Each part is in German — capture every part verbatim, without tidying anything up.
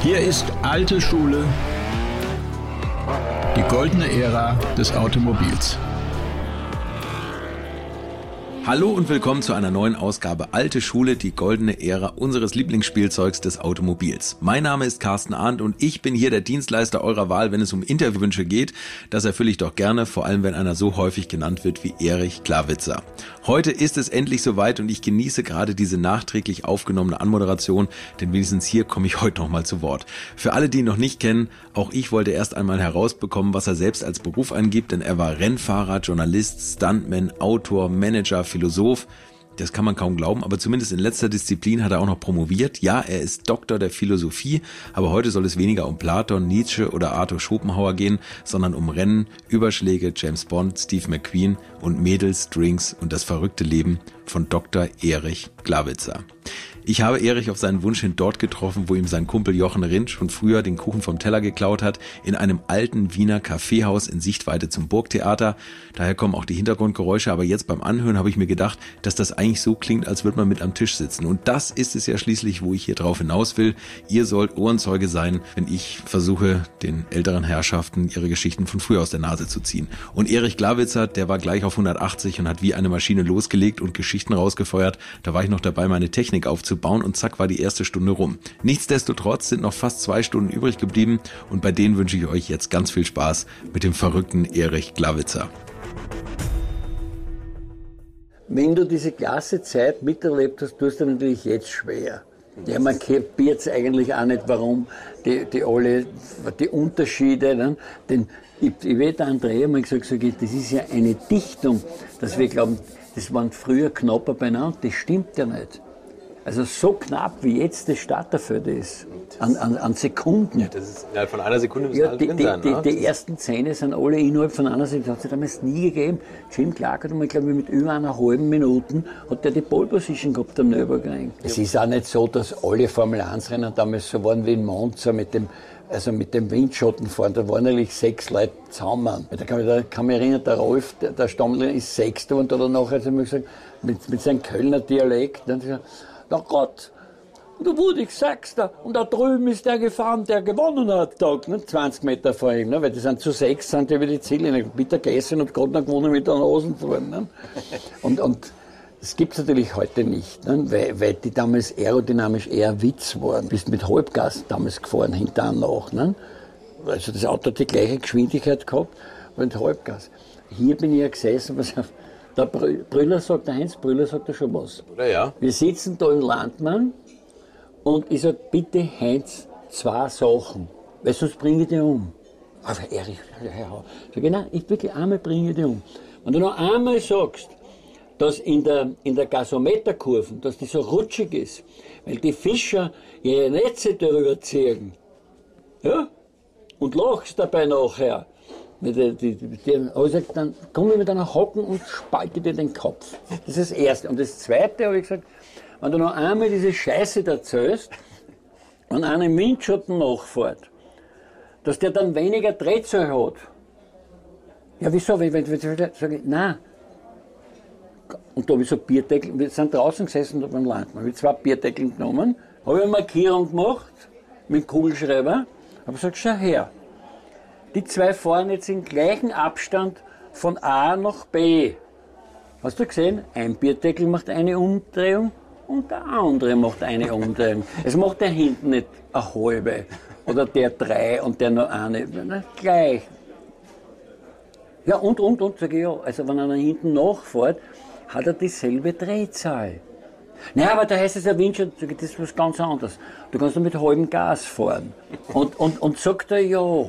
Hier ist alte Schule, die goldene Ära des Automobils. Hallo und willkommen zu einer neuen Ausgabe Alte Schule, die goldene Ära unseres Lieblingsspielzeugs des Automobils. Mein Name ist Carsten Arndt und ich bin hier der Dienstleister eurer Wahl, wenn es um Interviewwünsche geht. Das erfülle ich doch gerne, vor allem wenn einer so häufig genannt wird wie Erich Glawizer. Heute ist es endlich soweit und ich genieße gerade diese nachträglich aufgenommene Anmoderation, denn wenigstens hier komme ich heute nochmal zu Wort. Für alle, die ihn noch nicht kennen, auch ich wollte erst einmal herausbekommen, was er selbst als Beruf angibt, denn er war Rennfahrer, Journalist, Stuntman, Autor, Manager, Philosoph. Das kann man kaum glauben, aber zumindest in letzter Disziplin hat er auch noch promoviert. Ja, er ist Doktor der Philosophie, aber heute soll es weniger um Platon, Nietzsche oder Arthur Schopenhauer gehen, sondern um Rennen, Überschläge, James Bond, Steve McQueen und Mädels, Drinks und das verrückte Leben von Doktor Erich Glawizer. Ich habe Erich auf seinen Wunsch hin dort getroffen, wo ihm sein Kumpel Jochen Rindt schon früher den Kuchen vom Teller geklaut hat, in einem alten Wiener Kaffeehaus in Sichtweite zum Burgtheater. Daher kommen auch die Hintergrundgeräusche, aber jetzt beim Anhören habe ich mir gedacht, dass das eigentlich so klingt, als würde man mit am Tisch sitzen. Und das ist es ja schließlich, wo ich hier drauf hinaus will. Ihr sollt Ohrenzeuge sein, wenn ich versuche, den älteren Herrschaften ihre Geschichten von früher aus der Nase zu ziehen. Und Erich Glawizer, der war gleich auf hundertachtzig und hat wie eine Maschine losgelegt und Geschichten rausgefeuert. Da war ich noch dabei, meine Technik aufzubauen. bauen und zack war die erste Stunde rum. Nichtsdestotrotz sind noch fast zwei Stunden übrig geblieben und bei denen wünsche ich euch jetzt ganz viel Spaß mit dem verrückten Erich Glawizer. Wenn du diese klasse Zeit miterlebt hast, tust du natürlich jetzt schwer. Ja, man kapiert es eigentlich auch nicht, warum die, die alle, die Unterschiede, ne? Denn ich, ich weiß, der Andrea mal gesagt, gesagt, das ist ja eine Dichtung, dass wir glauben, das waren früher knapper beieinander, das stimmt ja nicht. Also so knapp, wie jetzt das Starterfeld ist, an, an, an Sekunden. Ja, das ist innerhalb von einer Sekunde müssen ja, alle die, drin die, sein. Die, ne? die ersten Zähne sind alle innerhalb von einer Sekunde. Das hat es damals nie gegeben. Jim Clark hat einmal, glaube ich, mit über einer halben Minute hat der die Pole Position gehabt am Nürburgring. Es ist auch nicht so, dass alle Formel eins Rennen damals so waren wie in Monza mit dem, also mit dem Windschatten fahren. Da waren eigentlich sechs Leute zusammen. Da kann, da kann mich erinnern, der Rolf, der, der Stammler, ist Sechster und oder nachher hat er gesagt, mit, mit seinem Kölner Dialekt. Dann hat er gesagt, na Gott, und da wurde ich Sechster und da drüben ist der gefahren, der gewonnen hat, da, ne, zwanzig Meter vor ihm, ne, weil die sind zu sechs, sind die über die Ziele, bitter gegessen und gerade noch gewonnen mit der Nasenfahren. Ne. Und, und das gibt's natürlich heute nicht, ne, weil, weil die damals aerodynamisch eher Witz waren. Bist mit Halbgas damals gefahren, hinterher nach. Ne. Also das Auto hat die gleiche Geschwindigkeit gehabt, aber mit Halbgas. Hier bin ich ja gesessen, was der Brüller sagt, der Heinz Brüller sagt da schon was. Oder ja. Wir sitzen da im Landmann. Und ich sage, bitte Heinz, zwei Sachen, weil sonst bringe ich dich um. Aber Erich, sag ich, nein, ich wirklich einmal bringe ich dich um. Wenn du noch einmal sagst, dass in der, in der Gasometerkurve, dass die so rutschig ist, weil die Fischer ihre Netze darüber ziehen, ja, und lachst dabei nachher, mit der, die, die, die, aber ich sag, dann komme ich mit einer Hocken und spalte dir den Kopf. Das ist das Erste. Und das Zweite habe ich gesagt, wenn du noch einmal diese Scheiße erzählst und einer im Windschatten nachfährt, dass der dann weniger Drehzahl hat. Ja, wieso? Wenn, wenn, wenn, sage ich, nein. Und da habe ich so Bierdeckel, wir sind draußen gesessen da beim Landmann, habe ich zwei Bierdeckel genommen, habe eine Markierung gemacht mit dem Kugelschreiber, habe gesagt, schau her, die zwei fahren jetzt im gleichen Abstand von A nach B. Hast du gesehen? Ein Bierdeckel macht eine Umdrehung und der andere macht eine Umdrehung. Es macht der hinten nicht eine halbe oder der drei und der noch eine. Na, gleich. Ja, und, und, und, sage ich ja. Also, wenn einer hinten nachfährt, hat er dieselbe Drehzahl. Naja, aber da heißt es ja Windschatten, sage ich, das ist was ganz anderes. Du kannst nur mit halbem Gas fahren. Und, und, und sagt er ja.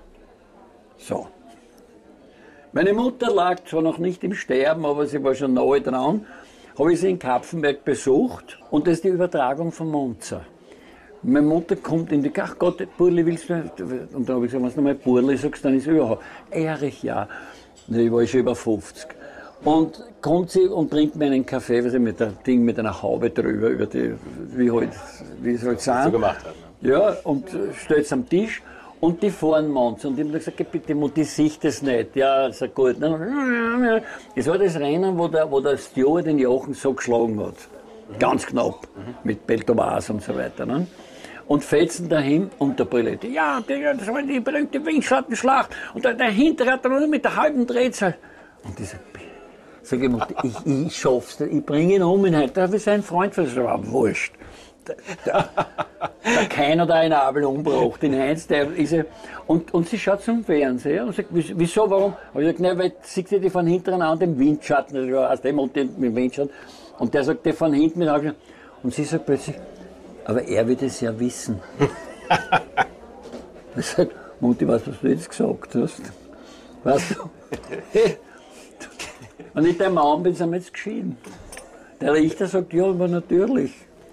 So. Meine Mutter lag zwar noch nicht im Sterben, aber sie war schon nahe dran. Habe ich sie in Kapfenberg besucht und das ist die Übertragung von Monza. Meine Mutter kommt in die, ach Gott, Burli, willst du? Und dann habe ich gesagt, wenn du nochmal Burli sagst, dann ist es überhaupt. Erich, ja. Ich war schon über fünfzig. Und kommt sie und bringt mir einen Kaffee, was ich mit dem Ding mit einer Haube drüber, über die, wie halt, wie es halt sein. So gemacht hat. Ne? Ja, und stellt es am Tisch. Und die fahren Monza. Und ich habe gesagt, bitte, Mutti, sicht das nicht. Ja, ist ja gut. Das war das Rennen, wo der, wo der Stewart den Jochen so geschlagen hat. Mhm. Ganz knapp. Mhm. Mit Beltomas und so weiter. Ne? und fetzen dahin und der Brille. Ja, das war die berühmte Windschattenschlacht und der, der Hintere hat dann nur mit der halben Drehzahl. Und ich sag, sag ich, ich, ich schaff's nicht, ich bringe ihn um, heute. Da habe ich seinen Freund verstanden, wurscht. Der, der, der keiner da einen Abel umgebracht, den Heinz, der ist ja, und, und sie schaut zum Fernseher und sagt, wieso, warum? Und ich sag, ne, weil sieht sie die von hinten an dem Windschatten, also aus dem und dem mit dem Windschatten, und der sagt, der von hinten mit Augen, und sie sagt plötzlich, aber er wird es ja wissen. Ich sag, Mutti, weißt du, was du jetzt gesagt hast? Weißt du? Und ich, der Mann, bin, sind wir jetzt geschieden. Der Richter sagt, ja, aber natürlich.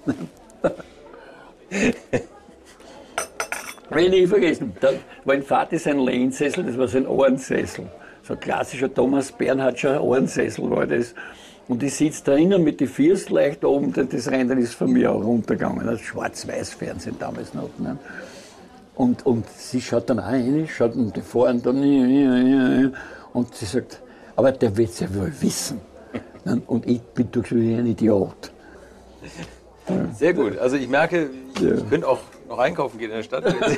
Will ich nie vergessen, da war ein Vater sein Lehnsessel, das war sein Ohrensessel. So ein klassischer Thomas Bernhardscher Ohrensessel war das. Und ich sitze da innen mit den Füßen leicht oben, das Rennen ist von mir auch runtergegangen. Das Schwarz-Weiß-Fernsehen damals noch. Ne? Und, und sie schaut dann auch rein, schaut und die fahren dann, und sie sagt, aber der wird es ja wohl wissen. Und ich bin doch schon ein Idiot. Sehr gut. Also ich merke, ich ja. könnte auch noch einkaufen gehen in der Stadt. Ich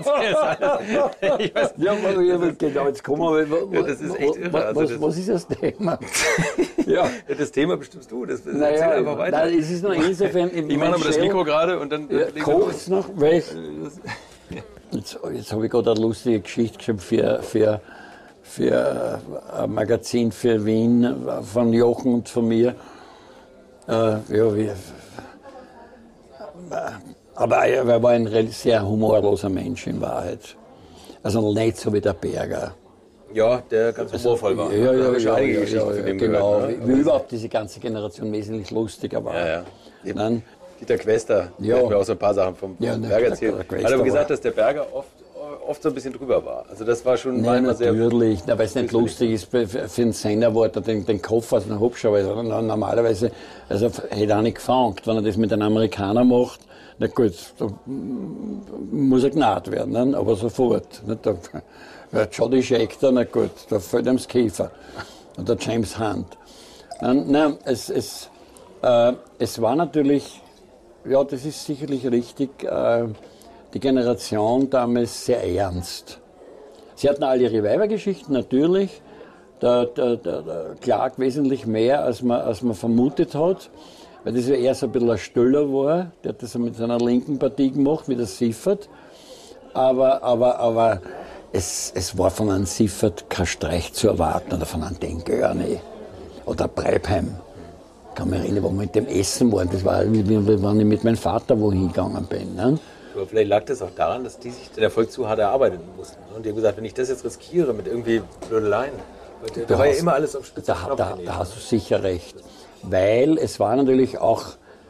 weiß, ja, aber genau, jetzt kommen wir. Ja, das ist echt irre. Also was, das was ist das Thema? ja. Das Thema bestimmst du. Das, das naja, einfach weiter. Nein, es ist noch insofern. Ich mache aber das Mikro gerade und dann. Ja, kocht's noch? Weil jetzt jetzt habe ich gerade eine lustige Geschichte geschrieben für, für, für ein Magazin für Wien von Jochen und von mir. Äh, ja, wie. Aber er war ein sehr humorloser Mensch in Wahrheit. Also nicht so wie der Berger. Ja, der ganz humorvoll war. Ja, ja, ja, einige ja, Geschichten ja, von dem genau. gehört, ne? Wie, wie überhaupt diese ganze Generation wesentlich lustiger war. Ja, ja. Dann, Dieter Quester, ja. der hat mir auch so ein paar Sachen vom, vom ja, Berger erzählt. Hat aber gesagt, war. dass der Berger oft, oft so ein bisschen drüber war. Also das war schon Nein, immer sehr... natürlich, weil es nicht lustig ist, für, für einen Sender, wo er den, den Kopf aus einem Hubschrauber, normalerweise, also hätte er nicht gefangen, wenn er das mit einem Amerikaner macht. Na gut, da muss er gnad werden, ne? Aber sofort. Nicht? Da, ja, Jody Scheckter, na gut, da fällt ihm das Kiefer. Oder James Hunt. Nein, nein es, es, äh, es war natürlich, ja, das ist sicherlich richtig, äh, die Generation damals sehr ernst. Sie hatten alle ihre Weibergeschichten, natürlich. Der, der, der, der Clark wesentlich mehr, als man, als man vermutet hat. Weil das ja eher so ein bisschen ein Stöller war, der hat das mit seiner linken Partie gemacht, wie der Siffert. Aber, aber, aber es, es war von einem Siffert kein Streich zu erwarten, oder von einem Denkörne. Oder Breibheim. Ich kann mich erinnern, wo wir mit dem Essen waren, das war, wie, wie, wie wenn ich mit meinem Vater wohin gegangen bin. Ne? Aber vielleicht lag das auch daran, dass die sich den Erfolg zu hart erarbeiten mussten. Und die haben gesagt, wenn ich das jetzt riskiere mit irgendwie Blödeleien, da, da war ja immer alles auf Spitze. Da, da, da hast du sicher recht. Weil es war natürlich auch,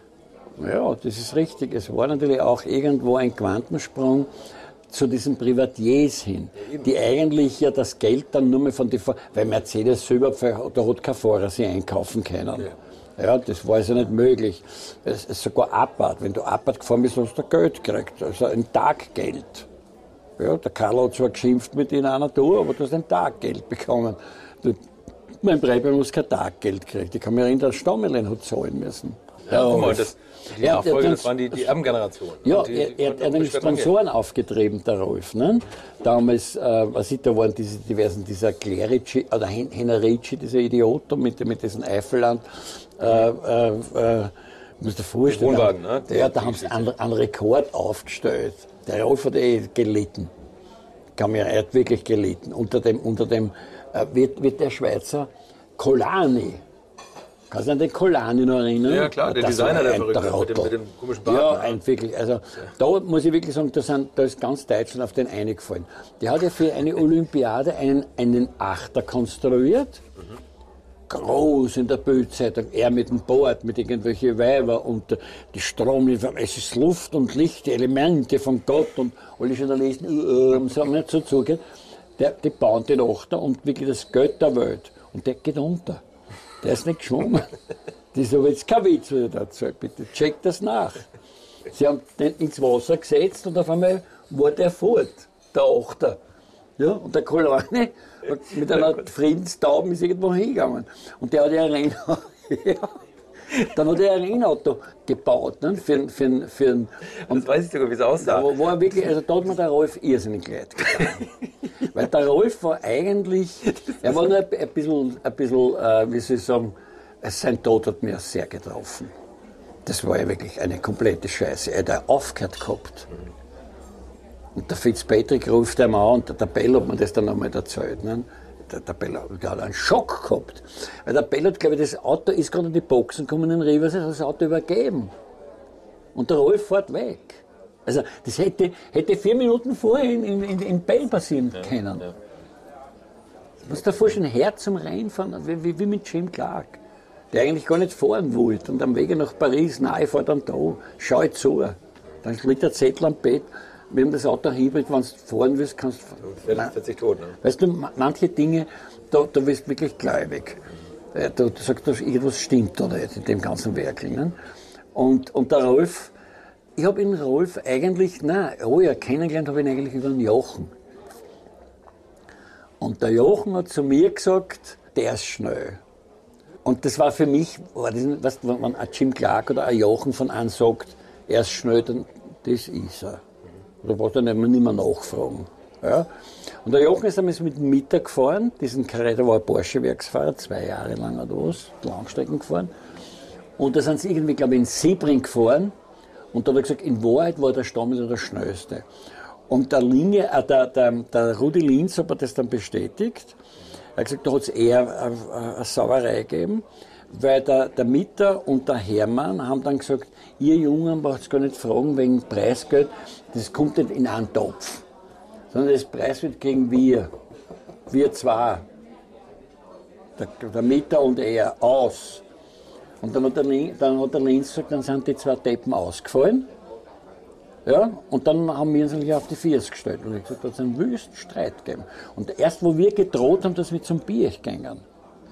ja, das ist richtig, es war natürlich auch irgendwo ein Quantensprung zu diesen Privatiers hin, die eigentlich ja das Geld dann nur mehr von den, weil Mercedes selber, da hat kein Fahrer sich einkaufen können. Ja. Ja, das war also nicht möglich. Es ist sogar Abarth. Wenn du Abarth gefahren bist, hast du Geld gekriegt, also ein Taggeld. Ja, der Karl hat zwar geschimpft mit in einer Tour, aber du hast ein Taggeld bekommen. Du, mein Breibel muss kein Taggeld gekriegt. Ich kann mich erinnern, dass Stammelin hat zahlen müssen. Ja, guck mal, das, die ja, Nachfolge, das, das waren die, die Erbengenerationen. Ja, die, er, die er, er hat einen Sponsoren aufgetrieben, der Rolf. Ne? Damals, äh, was ich, da waren diese diversen, dieser Clerici, oder Henerici, dieser Idiot, mit, mit diesem Eifelland, äh, äh, äh, muss dir vorstellen, Wohnwagen, ne? Ja, da haben sie einen, einen Rekord aufgestellt. Der Rolf hat eh gelitten. Kann mir, er hat wirklich gelitten. Unter dem, unter dem äh, wird, wird der Schweizer Colani. Kannst du an den Colani noch erinnern? Ja, klar, der das Designer, der verrückte mit dem, mit dem komischen Bart. Ja, ein wirklich. Also, ja. Da muss ich wirklich sagen, da, sind, da ist ganz Deutschland auf den eingefallen. Der hat ja für eine Olympiade einen, einen Achter konstruiert. Mhm. Groß in der Bildzeitung, er mit dem Board, mit irgendwelchen Weiber und die Stromlieferung, es ist Luft und Licht, die Elemente von Gott und alle Journalisten, uh, so haben nicht so zugehört. Der, die bauen den Achter und wirklich das Geld der Welt. Und der geht unter. Der ist nicht geschwommen. Das ist aber jetzt kein Witz, was ich da erzähle. Bitte checkt das nach. Sie haben den ins Wasser gesetzt und auf einmal war der fort, der Achter. Ja, und der Colani mit einer Friedenstaube ist irgendwo hingegangen. Und der hat ja Rennen, ja, Dann hat er ein Rennauto gebaut, ne, für, für, für, und das weiß ich sogar, wie es aussah. Da war wirklich, also da hat mir der Rolf irrsinnig leid getan. Weil der Rolf war eigentlich, er war nur ein, ein bisschen, ein bisschen äh, wie soll ich sagen, sein Tod hat mir sehr getroffen. Das war ja wirklich eine komplette Scheiße. Er hat ja aufgehört gehabt. Und der Fitzpatrick ruft ihm an und der Bell hat mir das dann einmal erzählt. Ne? Der, der Bell der hat einen Schock gehabt. Weil der Bell hat, glaube ich, das Auto ist gerade in die Boxen gekommen in Rivers, hat das Auto übergeben. Und der Rolf fährt weg. Also das hätte, hätte vier Minuten vorher in, in, in Bell passieren ja, können. Ja. Du musst dir vorstellen, Herz zum Reinfahren, wie, wie mit Jim Clark, der eigentlich gar nicht fahren wollte. Und am Wege nach Paris, nein, ich fahre dann da, schau ich zu. Dann liegt der Zettel am Bett, wir haben das Auto hinbringt, wenn du fahren willst, kannst du... vierzig tot, ne? Weißt du, manche Dinge, da, da wirst du wirklich gläubig. Du, du sagst, dass irgendwas stimmt oder nicht in dem ganzen Werk. Ne? Und, und der Rolf, ich habe den Rolf eigentlich, nein, oh ja, kennengelernt habe ich ihn eigentlich über den Jochen. Und der Jochen hat zu mir gesagt, der ist schnell. Und das war für mich, war das, weißt, wenn ein Jim Clark oder ein Jochen von einem sagt, er ist schnell, dann das ist er. Da braucht er nicht mehr nachfragen. Ja? Und der Jochen ist einmal mit dem Mittag gefahren, diesen Karre, der war ein Porsche-Werksfahrer, zwei Jahre lang oder was, Langstrecken gefahren. Und da sind sie irgendwie, glaube ich, in Sebring gefahren. Und da hat er gesagt, in Wahrheit war der Stammel der schnellste. Und der, Linie, äh, der, der, der Rudi Linz hat mir das dann bestätigt. Er hat gesagt, da hat es eher eine, eine Sauerei gegeben, weil der, der Mitter und der Hermann haben dann gesagt, ihr Jungen braucht es gar nicht fragen wegen Preisgeld, das kommt nicht in einen Topf, sondern das Preisgeld gegen wir, wir zwei, der, der Mitter und er, aus. Und dann hat, der, dann hat der Linz gesagt, dann sind die zwei Deppen ausgefallen. Ja, und dann haben wir uns eigentlich auf die vierzig gestellt. Und ich gesagt, da hat es einen wüsten Streit gegeben. Und erst, wo wir gedroht haben, dass wir zum Bier gingen,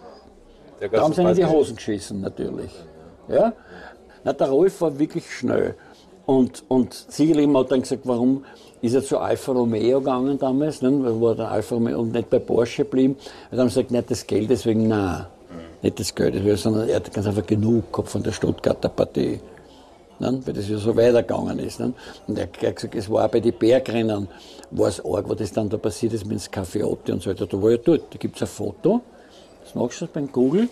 da haben sie in die Hosen geschissen, natürlich. Ja? Na, der Rolf war wirklich schnell. Und, und sicherlich hat dann gesagt, warum ist er zu Alfa Romeo gegangen damals, ne? Weil war der Alfa Romeo und nicht bei Porsche geblieben. Und dann haben sie gesagt, nicht das Geld, deswegen nein. Nicht das Geld, sondern er hat ganz einfach genug gehabt von der Stuttgarter Partie. Ne? Weil das ja so weitergegangen ist. Ne? Und er hat gesagt, es war auch bei den Bergrennen, war es arg, was das dann da passiert ist mit dem Café Otti und so weiter. Da war ja dort, da gibt es ein Foto, das machst du beim Google,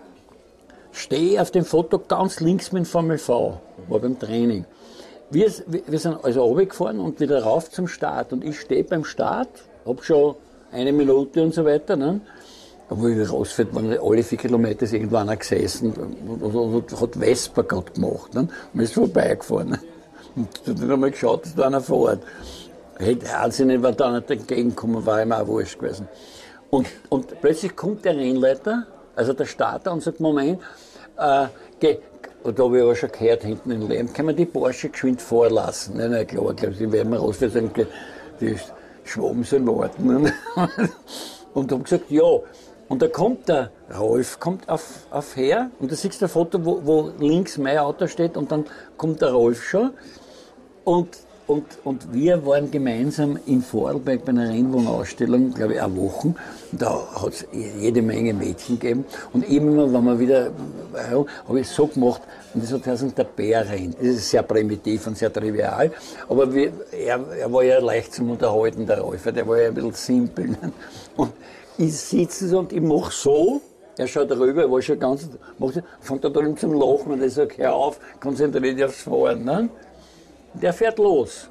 stehe auf dem Foto ganz links mit dem V M V, war beim Training. Wir, wir sind also runtergefahren und wieder rauf zum Start und ich stehe beim Start, hab schon eine Minute und so weiter. Ne? Aber wie rausfällt, waren alle vier Kilometer ist irgendwo einer gesessen und, und, und hat Vespa gerade gemacht. Ne? Und ist vorbeigefahren. Und dann haben wir geschaut, dass da einer fährt. Hätte Wahnsinn, wenn da nicht entgegenkommen, war ihm auch wurscht gewesen. Und, und plötzlich kommt der Rennleiter, also der Starter, und sagt, Moment, äh, geh, und da habe ich aber schon gehört, hinten im Leben, kann man die Porsche geschwind vorlassen? Nein, nein, klar, ich glaube, die werden wir rausfahren, die Schwaben sollen warten. Und habe gesagt, ja. Und da kommt der Rolf kommt auf, auf her und da siehst du ein Foto, wo, wo links mein Auto steht und dann kommt der Rolf schon. Und, und, und wir waren gemeinsam in Vorarlberg bei einer Rennwohnausstellung, glaube ich, eine Woche. Und da hat es jede Menge Mädchen gegeben. Und immer, wenn wir wieder, ja, habe ich es so gemacht, und das hat heißt, der Bär rennt. Das ist sehr primitiv und sehr trivial. Aber wir, er, er war ja leicht zum Unterhalten, der Rolf, der war ja ein bisschen simpel. Und ich sitze so und ich mache so, er schaut rüber, er war schon ganz, macht, fängt er dann zum Lachen und ich sage, hör auf, konzentriere dich aufs Fahren. Ne? Der fährt los.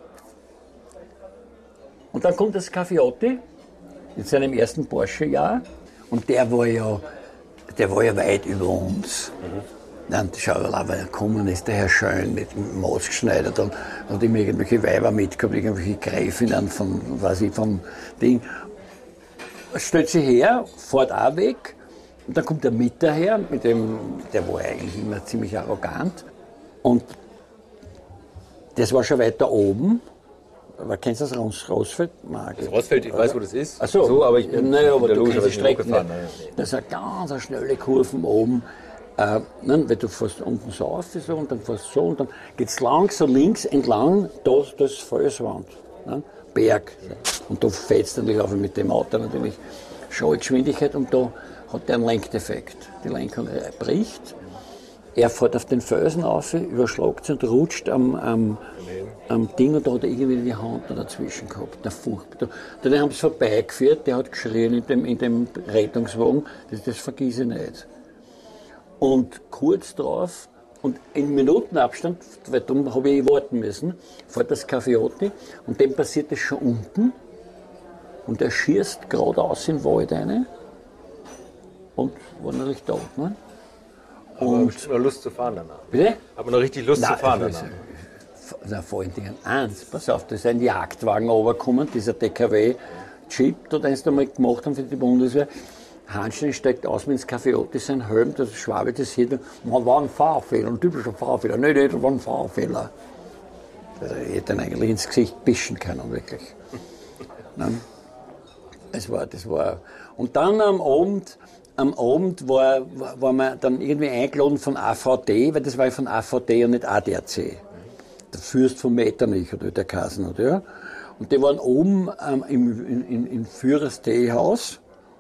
Und dann kommt das Café Otti in seinem ersten Porsche-Jahr und der war ja, der war ja weit über uns. Mhm. Dann schau mal, weil er gekommen ist, der Herr Schön mit dem Maßgeschneider, dann hat ihm irgendwelche Weiber mitgehabt, irgendwelche Gräfinnen von, weiß ich, vom Ding. Stellt sich her, fährt auch weg, und dann kommt der Mitter her, mit dem, der war eigentlich immer ziemlich arrogant. Und das war schon weiter oben. Aber kennst du das Ros Rosfeld? Marc? Das Rosfeld, ich weiß, wo das ist. Ach so, so aber ich bin naja, aber der du Loge, kennst die Strecken gefahren. Das ist eine ganz schnelle Kurve oben. Äh, nein, weil du fährst unten so auf so, und dann fährst so und dann geht es lang so links entlang, das, das ist Felswand. Ne? Berg. Und da fährt es natürlich auch mit dem Auto natürlich Schallgeschwindigkeit und da hat der einen Lenkdefekt. Die Lenkung bricht er fährt auf den Felsen rauf, überschlagt sich und rutscht am, am, am Ding und da hat er irgendwie die Hand noch dazwischen gehabt. Der Furcht. Dann haben sie vorbeigeführt, der hat geschrien in dem, in dem Rettungswagen, das, das vergiss ich nicht. Und kurz drauf, und in Minutenabstand, weil darum habe ich warten müssen, fährt das Kaffeeotti und dem passiert das schon unten und er schießt geradeaus in den Wald rein und war natürlich tot. Ne? Und ich noch Lust zu fahren danach. Bitte? Haben wir noch richtig Lust Nein, zu fahren also, danach? Na, vor allen Dingen eins, pass auf, da ist ein Jagdwagen runtergekommen, dieser D K W-Jeep, den sie einmal gemacht haben für die Bundeswehr. Hanstein steigt aus mit ins Kaffeeotti, sein Helm, das schwabelt das hier, man war ein Fahrfehler, ein typischer Fahrfehler, nicht jeder war ein Fahrfehler. Also, ich hätte ihn eigentlich ins Gesicht bischen können, wirklich. Nein. Das war, das war. Und dann am Abend, am Abend war, war, war man dann irgendwie eingeladen von A V D, weil das war ja von A V D und nicht A D A C. Der Fürst von Metternich oder der Kasen hat, ja. Und die waren oben ähm, im, in, in, in Führers Teehaus.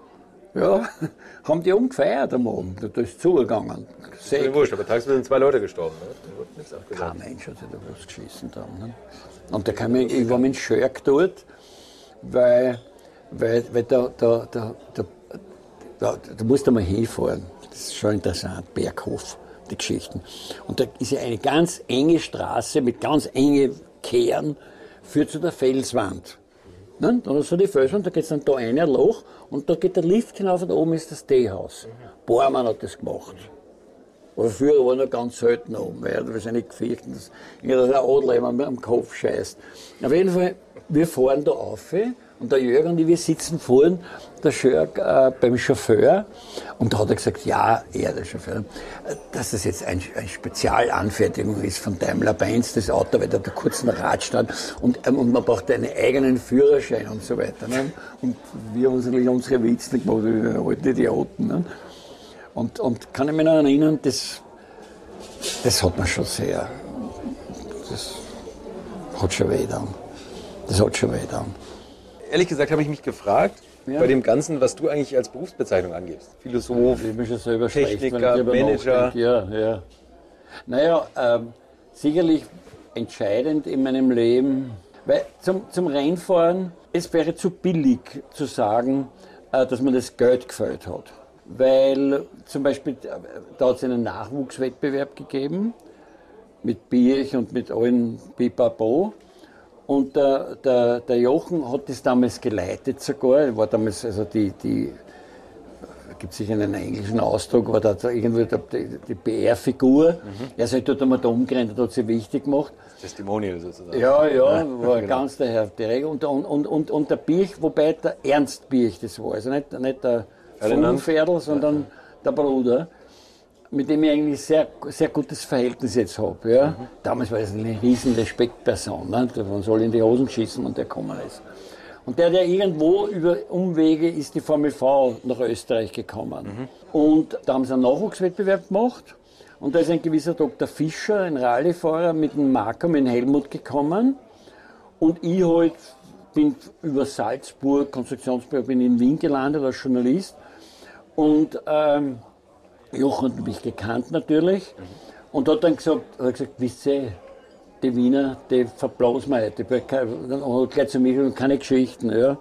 Ja, haben die umgefeiert am Abend. Da ist zugegangen. Das ist mir wurscht, aber tagsüber sind zwei Leute gestorben. Ne? Da wird nichts abgesagt. Kein Mensch hat sich da was geschissen. Da, ne? Und da kam ich, ich war mit Schörk dort, weil, weil, weil da, da, da, da, da, da musst du mal hinfahren. Das ist schon interessant, Berghof, die Geschichten. Und da ist ja eine ganz enge Straße mit ganz engen Kehren, führt zu der Felswand. Ne? Dann hast du die Felswand, da geht es dann da rein, ein Loch, und da geht der Lift hinauf und oben ist das Teehaus. Bormann hat das gemacht. Aber früher war noch ganz selten oben, weil er wahrscheinlich gefürchtet, dass der Adler immer am Kopf scheißt. Auf jeden Fall, wir fahren da rauf und der Jörg und ich, wir sitzen vorn, der Jörg äh, beim Chauffeur, und da hat er gesagt, ja, er, der Chauffeur, dass das jetzt eine ein Spezialanfertigung ist von Daimler-Benz, das Auto, weil da hat kurz einen Radstand und, ähm, und man braucht einen eigenen Führerschein und so weiter. Ne? Und wir haben uns natürlich unsere Witze gemacht, wie alte Idioten. Ne? Und, und kann ich mich noch erinnern, das, das hat man schon sehr, das hat schon weh getan. Das hat schon weh getan. Ehrlich gesagt habe ich mich gefragt, ja, bei dem Ganzen, was du eigentlich als Berufsbezeichnung angibst. Philosoph, ich bin schon selber Techniker, schlecht, Manager. Ja, ja. Naja, ähm, sicherlich entscheidend in meinem Leben, weil zum, zum Rennfahren, es wäre zu billig zu sagen, äh, dass man das Geld gefällt hat. Weil zum Beispiel, da hat es einen Nachwuchswettbewerb gegeben, mit Birch und mit allen Pipapo. Und der, der, der Jochen hat das damals geleitet sogar. Er war damals, also die, die gibt es sicher einen englischen Ausdruck, war da irgendwie die, die P R-Figur. Mhm. Er sagt, dort einmal da umgerannt, hat sie wichtig gemacht. Das Testimonial sozusagen. Ja, ja, war genau. Ganz der Herr Direkt. Und, und, und, und der Birch, wobei der Ernst Birch das war, also nicht, nicht der Pferdl, sondern ja, der Bruder, mit dem ich eigentlich sehr, sehr gutes Verhältnis jetzt habe. Ja. Mhm. Damals war es eine riesen Respektperson, ne? Man soll in die Hosen schießen und der gekommen ist. Und der, der irgendwo über Umwege ist die Formel V nach Österreich gekommen. Mhm. Und da haben sie einen Nachwuchswettbewerb gemacht. Und da ist ein gewisser Doktor Fischer, ein Rallyefahrer, mit dem Marco, mit dem Helmut gekommen. Und ich halt bin über Salzburg, Konstruktionsbüro, bin in Wien gelandet als Journalist. Und ähm, Jochen hat mich gekannt natürlich. Mhm. Und hat dann gesagt, hat gesagt, wisst ihr, die Wiener, die verblasen wir heute. Und hat gleich zu mir gesagt, keine Geschichten. Ja.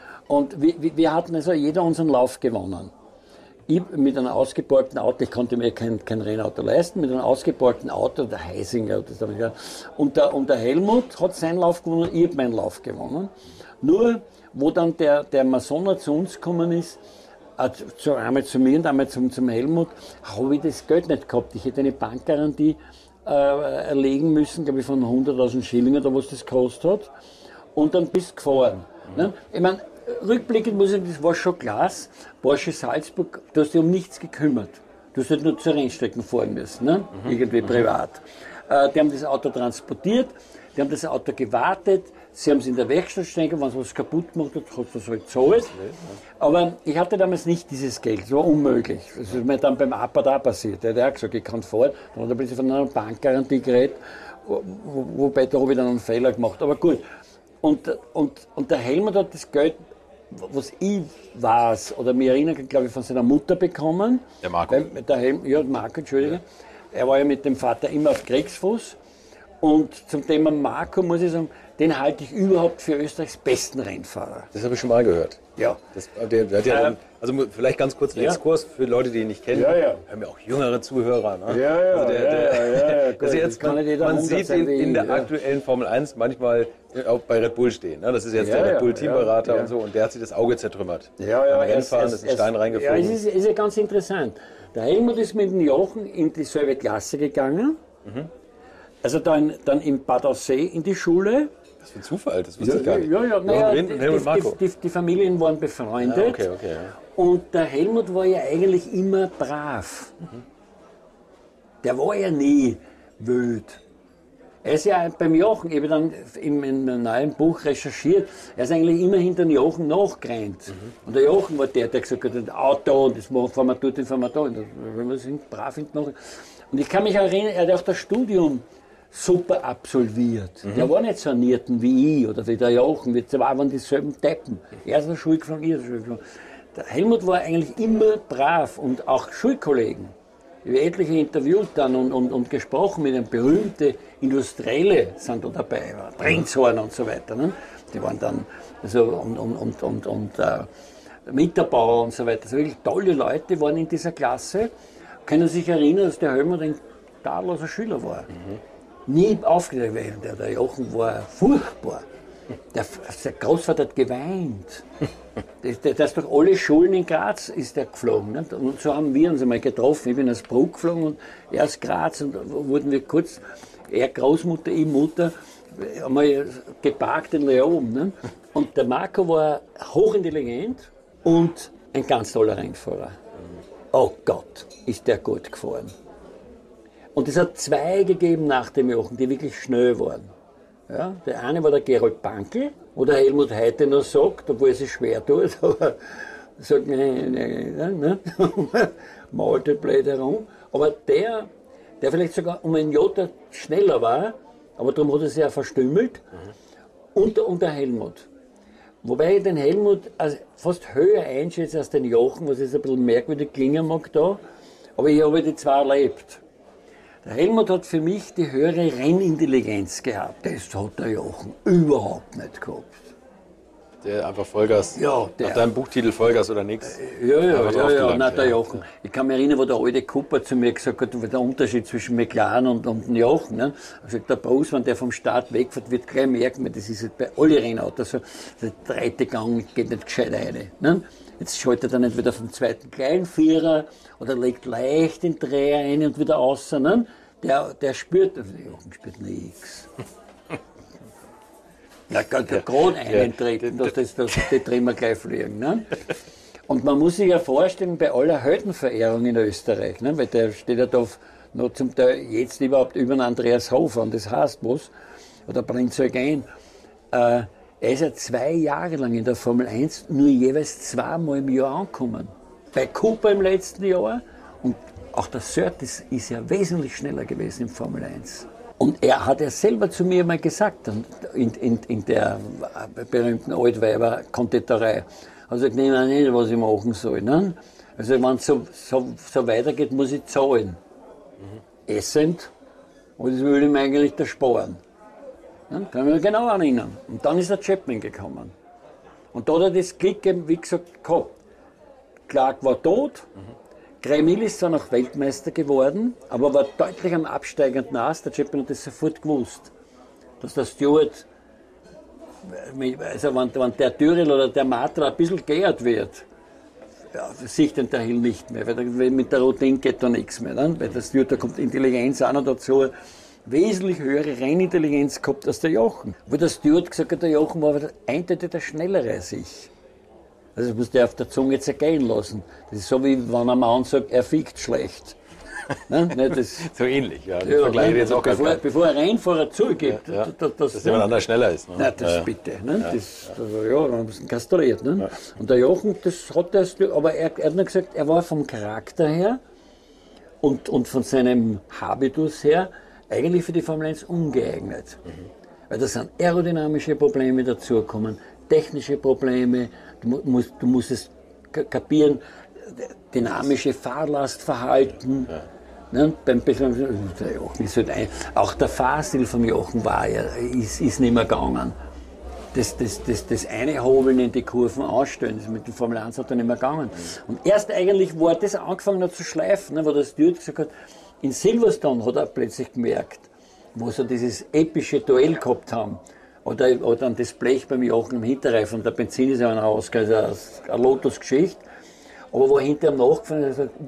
Und wir, wir hatten also jeder unseren Lauf gewonnen. Ich mit einem ausgeborgten Auto, ich konnte mir kein, kein Rennauto leisten, mit einem ausgeborgten Auto, der Heisinger, das habe ich gesagt. Und der, und der Helmut hat seinen Lauf gewonnen, ich habe meinen Lauf gewonnen. Nur, wo dann der, der Masoner zu uns gekommen ist, zu, einmal zu mir und einmal zum, zum Helmut, habe ich das Geld nicht gehabt. Ich hätte eine Bankgarantie äh, erlegen müssen, glaube ich, von hunderttausend Schilling oder was das gekostet hat. Und dann bist du gefahren. Mhm. Ne? Ich meine, rückblickend muss ich sagen, das war schon Glas. Porsche Salzburg, du hast dich um nichts gekümmert. Du hast halt nur zur Rennstrecken fahren müssen, ne? Mhm. Irgendwie mhm. privat. Äh, die haben das Auto transportiert, die haben das Auto gewartet, sie haben es in der Werkstatt stehen, wenn es was kaputt gemacht hat, hat es halt gezahlt. Aber ich hatte damals nicht dieses Geld, das war unmöglich. Das ist mir dann beim A P A da passiert. Der hat auch gesagt, ich kann fahren. Dann hat er plötzlich von einer Bankgarantie geredet, wo, wo, wobei da habe ich dann einen Fehler gemacht. Aber gut. Und, und, und der Helmut hat das Geld, was ich weiß, oder mir erinnere, glaube ich, von seiner Mutter bekommen. Der Marco. Weil, der Helm, ja, Marco, Entschuldige. er war ja mit dem Vater immer auf Kriegsfuß. Und zum Thema Marco muss ich sagen, den halte ich überhaupt für Österreichs besten Rennfahrer. Das habe ich schon mal gehört. Ja. Das, der, der hat ja dann, also vielleicht ganz kurz einen Ja. Exkurs für Leute, die ihn nicht kennen. Ja, ja. Wir haben ja auch jüngere Zuhörer. Ne? Ja, ja, also der, ja, der, ja, ja, ja, dass gut, jetzt, kann man, nicht jeder man hundert sieht sein ihn wie in ihn, der ja. aktuellen Formel eins manchmal auch bei Red Bull stehen. Ne? Das ist jetzt Ja, der Red ja, Bull Teamberater ja, ja. und so und der hat sich das Auge zertrümmert. Ja, ja, Beim es- Rennfahren es- ist ein Stein es- reingeflogen. Ja, es ist, ist ja ganz interessant. Der Helmut ist mit dem Jochen in dieselbe Klasse gegangen. Mhm. Also dann, dann in Bad Aussee in die Schule. Was für ein Zufall, das wusste ich gar nicht. Ja, ja, Jochen naja, Rindt die, und Helmut Marko. die, die, die Familien waren befreundet. Ja, okay, okay. Ja. Und der Helmut war ja eigentlich immer brav. Der war ja nie wild. Er ist ja beim Jochen, ich habe dann in meinem neuen Buch recherchiert, er ist eigentlich immer hinter den Jochen nachgerannt. Mhm. Und der Jochen war der, der gesagt hat, das Auto, und das fahren wir dort, das fahren wir da. Und wenn wir sind brav hinten nach. Und ich kann mich erinnern, er hat auch das Studium super absolviert. Mhm. Der war nicht so ein Nierten wie ich oder wie der Jochen, wir zwei waren dieselben Deppen. Er ist in der Schule geflogen, ich in der Schule geflogen. Der Helmut war eigentlich immer brav und auch Schulkollegen. Ich habe etliche interviewt dann und, und, und gesprochen mit einem berühmten Industrielle sind da dabei, Brenzhorn und so weiter. Ne? Die waren dann also und, und, und, und, und äh, Mitterbauer und so weiter. Also wirklich tolle Leute waren in dieser Klasse. Können sich erinnern, dass der Helmut ein tadelloser Schüler war. Mhm. Nie aufgeregt werden. Der, der Jochen war furchtbar. Der, der Großvater hat geweint. Das, das, das durch alle Schulen in Graz ist er geflogen. Nicht? Und so haben wir uns einmal getroffen. Ich bin aus Bruck geflogen und er aus Graz. Und wurden wir kurz, er Großmutter, ich Mutter, einmal geparkt in Leon. Nicht? Und der Marco war hochintelligent und ein ganz toller Rennfahrer. Oh Gott, ist der gut gefahren. Und es hat zwei gegeben nach dem Jochen, die wirklich schnell waren. Ja, der eine war der Gerold Bankel, wo der Helmut heute noch sagt, obwohl er sich schwer tut, aber sagt, ne, ne, ne, malt halt blöd herum. Aber der, der vielleicht sogar um ein Jota schneller war, aber darum hat er sich ja verstümmelt, mhm. und, und der Helmut. Wobei ich den Helmut also fast höher einschätze als den Jochen, was jetzt ein bisschen merkwürdig klingen mag da, aber ich habe die zwei erlebt. Der Helmut hat für mich die höhere Rennintelligenz gehabt. Das hat der Jochen überhaupt nicht gehabt. Der einfach Vollgas, Ja, der- nach deinem Buchtitel Vollgas oder nichts. Ja, ja, Einfach ja, ja, draufgelangt, nein, der ja. Jochen. Ich kann mich erinnern, wo der alte Cooper zu mir gesagt hat, der Unterschied zwischen McLaren und, und dem Jochen. Ne? Also der Bruce, wenn der vom Start wegfährt, wird gleich merken, weil das ist halt bei allen Rennautos so, der dritte Gang geht nicht gescheit rein. Ne? Jetzt schaltet er nicht wieder vom zweiten kleinen Vierer oder legt leicht den Dreher ein und wieder raus. Ne? Der, der spürt, also der Jochen spürt nichts. Da kann der Kron eintreten, dass, das, dass die Trimmer gleich fliegen. Ne? Und man muss sich ja vorstellen, bei aller Heldenverehrung in Österreich, ne? Weil der steht ja da noch zum Teil jetzt überhaupt über den Andreas Hofer, und das heißt was, oder Prinz Eugen. Äh, er ist ja zwei Jahre lang in der Formel eins nur jeweils zweimal im Jahr angekommen. Bei Cooper im letzten Jahr, und auch der Surtees ist ja wesentlich schneller gewesen in Formel eins. Und er hat ja selber zu mir mal gesagt, in, in, in der berühmten Altweiber-Konditorei, also ich nehme nicht, was ich machen soll. Ne? Also wenn es so, so, so weitergeht, muss ich zahlen. Mhm. Essend, und das will ich mir eigentlich ersparen. Ne? Kann ich mich genau erinnern. Und dann ist der Chapman gekommen. Und da hat er das Glück gegeben, wie gesagt, gehabt. Clark war tot, mhm. Gremil ist zwar noch Weltmeister geworden, aber war deutlich am absteigenden Ast. Der Chapman hat das sofort gewusst, dass der Stewart, also wenn, wenn der Tyrrell oder der Matra ein bisschen geehrt wird, ja, sieht den der Hill nicht mehr, weil der, mit der Routine geht da nichts mehr. Ne? Weil der Stewart, da kommt Intelligenz auch noch dazu, wesentlich höhere Rennintelligenz gehabt als der Jochen. Wo der Stewart gesagt hat, der Jochen war aber eindeutig der Schnellere als ich. Also das muss der auf der Zunge zergehen lassen. Das ist so, wie wenn ein Mann sagt, er fickt schlecht. Ne? Ne, das, So ähnlich, ja. ja, Vergleiche jetzt auch bevor, ganz bevor ein Rennfahrer zugibt, Ja, ja. dass, dass, dass jemand anderes schneller ist. Ne? Nein, das Ja, ja. bitte. Ne? Ja. Das, also, ja, dann haben wir ihn kastriert. Ne? Ja. Und der Jochen, das hat er, aber er, er hat nur gesagt, er war vom Charakter her und, und von seinem Habitus her eigentlich für die Formel eins ungeeignet. Mhm. Weil da sind aerodynamische Probleme dazugekommen, technische Probleme, du musst, du musst es kapieren, dynamische Fahrlastverhalten. Ja. Ne? Beim Jochen ist halt ein, auch der Fahrstil vom Jochen war ja, ist, ist nicht mehr gegangen. Das, das, das, das eine Hobeln in die Kurven ausstellen, das mit dem Formel eins hat er nicht mehr gegangen. Und erst eigentlich, wo er das angefangen hat zu schleifen, ne, wo der Stewart gesagt hat, in Silverstone hat er plötzlich gemerkt, wo sie dieses epische Duell gehabt haben, oder, oder an das Blech beim Jochen im Hinterreifen, der Benzin ist ja rausgegangen, also eine Lotus-Geschichte, aber wo er hinter ihm nachgefahren ist, hat er gesagt,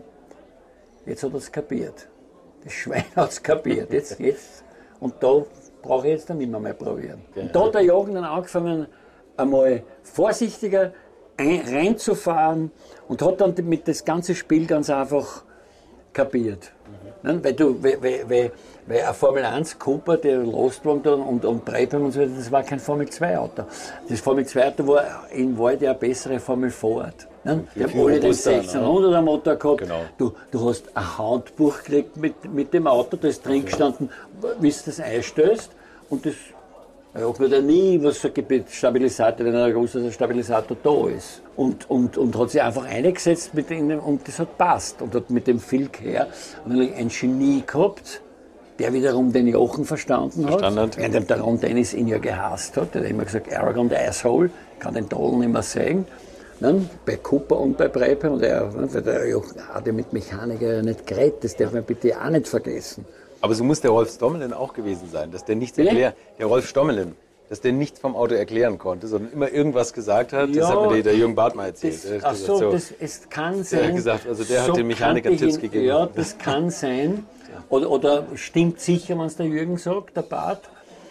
jetzt hat er es kapiert. Das Schwein hat es kapiert, jetzt, jetzt, und da brauche ich jetzt dann nicht mehr, mehr probieren. Genau. Und da hat der Jochen dann angefangen, einmal vorsichtiger ein, reinzufahren und hat dann mit das ganze Spiel ganz einfach kapiert. Mhm. Weil, du, weil, weil, weil ein Formel eins Cooper, der Lostwagen und, und Brabham und so, das war kein Formel zwei Auto. Das Formel zwei Auto war in Wahrheit eine bessere Formel Ford. Ne? Die haben alle den sechzehnhunderter Motor gehabt. Genau. Du, du hast ein Handbuch gekriegt mit, mit dem Auto, da ist drin gestanden, wie du das einstößt. Und das hat mir da nie was so gibt, Stabilisator, wenn ein großer Stabilisator da ist. Und, und, und hat sich einfach eingesetzt mit ihnen und das hat passt. Und hat mit dem Phil Kerr ein Genie gehabt, der wiederum den Jochen verstanden, verstanden hat. Während der Ron Dennis ihn ja gehasst hat. Der hat immer gesagt, arrogant asshole, kann den Toll nicht mehr sehen. Ne? Bei Cooper und bei Brabham, und er, ne? Der Jochen hat ja mit Mechaniker nicht geredet, das darf man bitte auch nicht vergessen. Aber so muss der Rolf Stommelen auch gewesen sein, dass der nichts erklärt, der Rolf Stommelen, dass der nichts vom Auto erklären konnte, sondern immer irgendwas gesagt hat. Ja, das hat mir der Jürgen Barth mal erzählt. Das, ach so, so, das es kann sein. Der hat gesagt, also der so hat den Mechanikern Tipps gegeben. Ja, das kann sein. Oder, oder stimmt sicher, wenn es der Jürgen sagt, der Barth.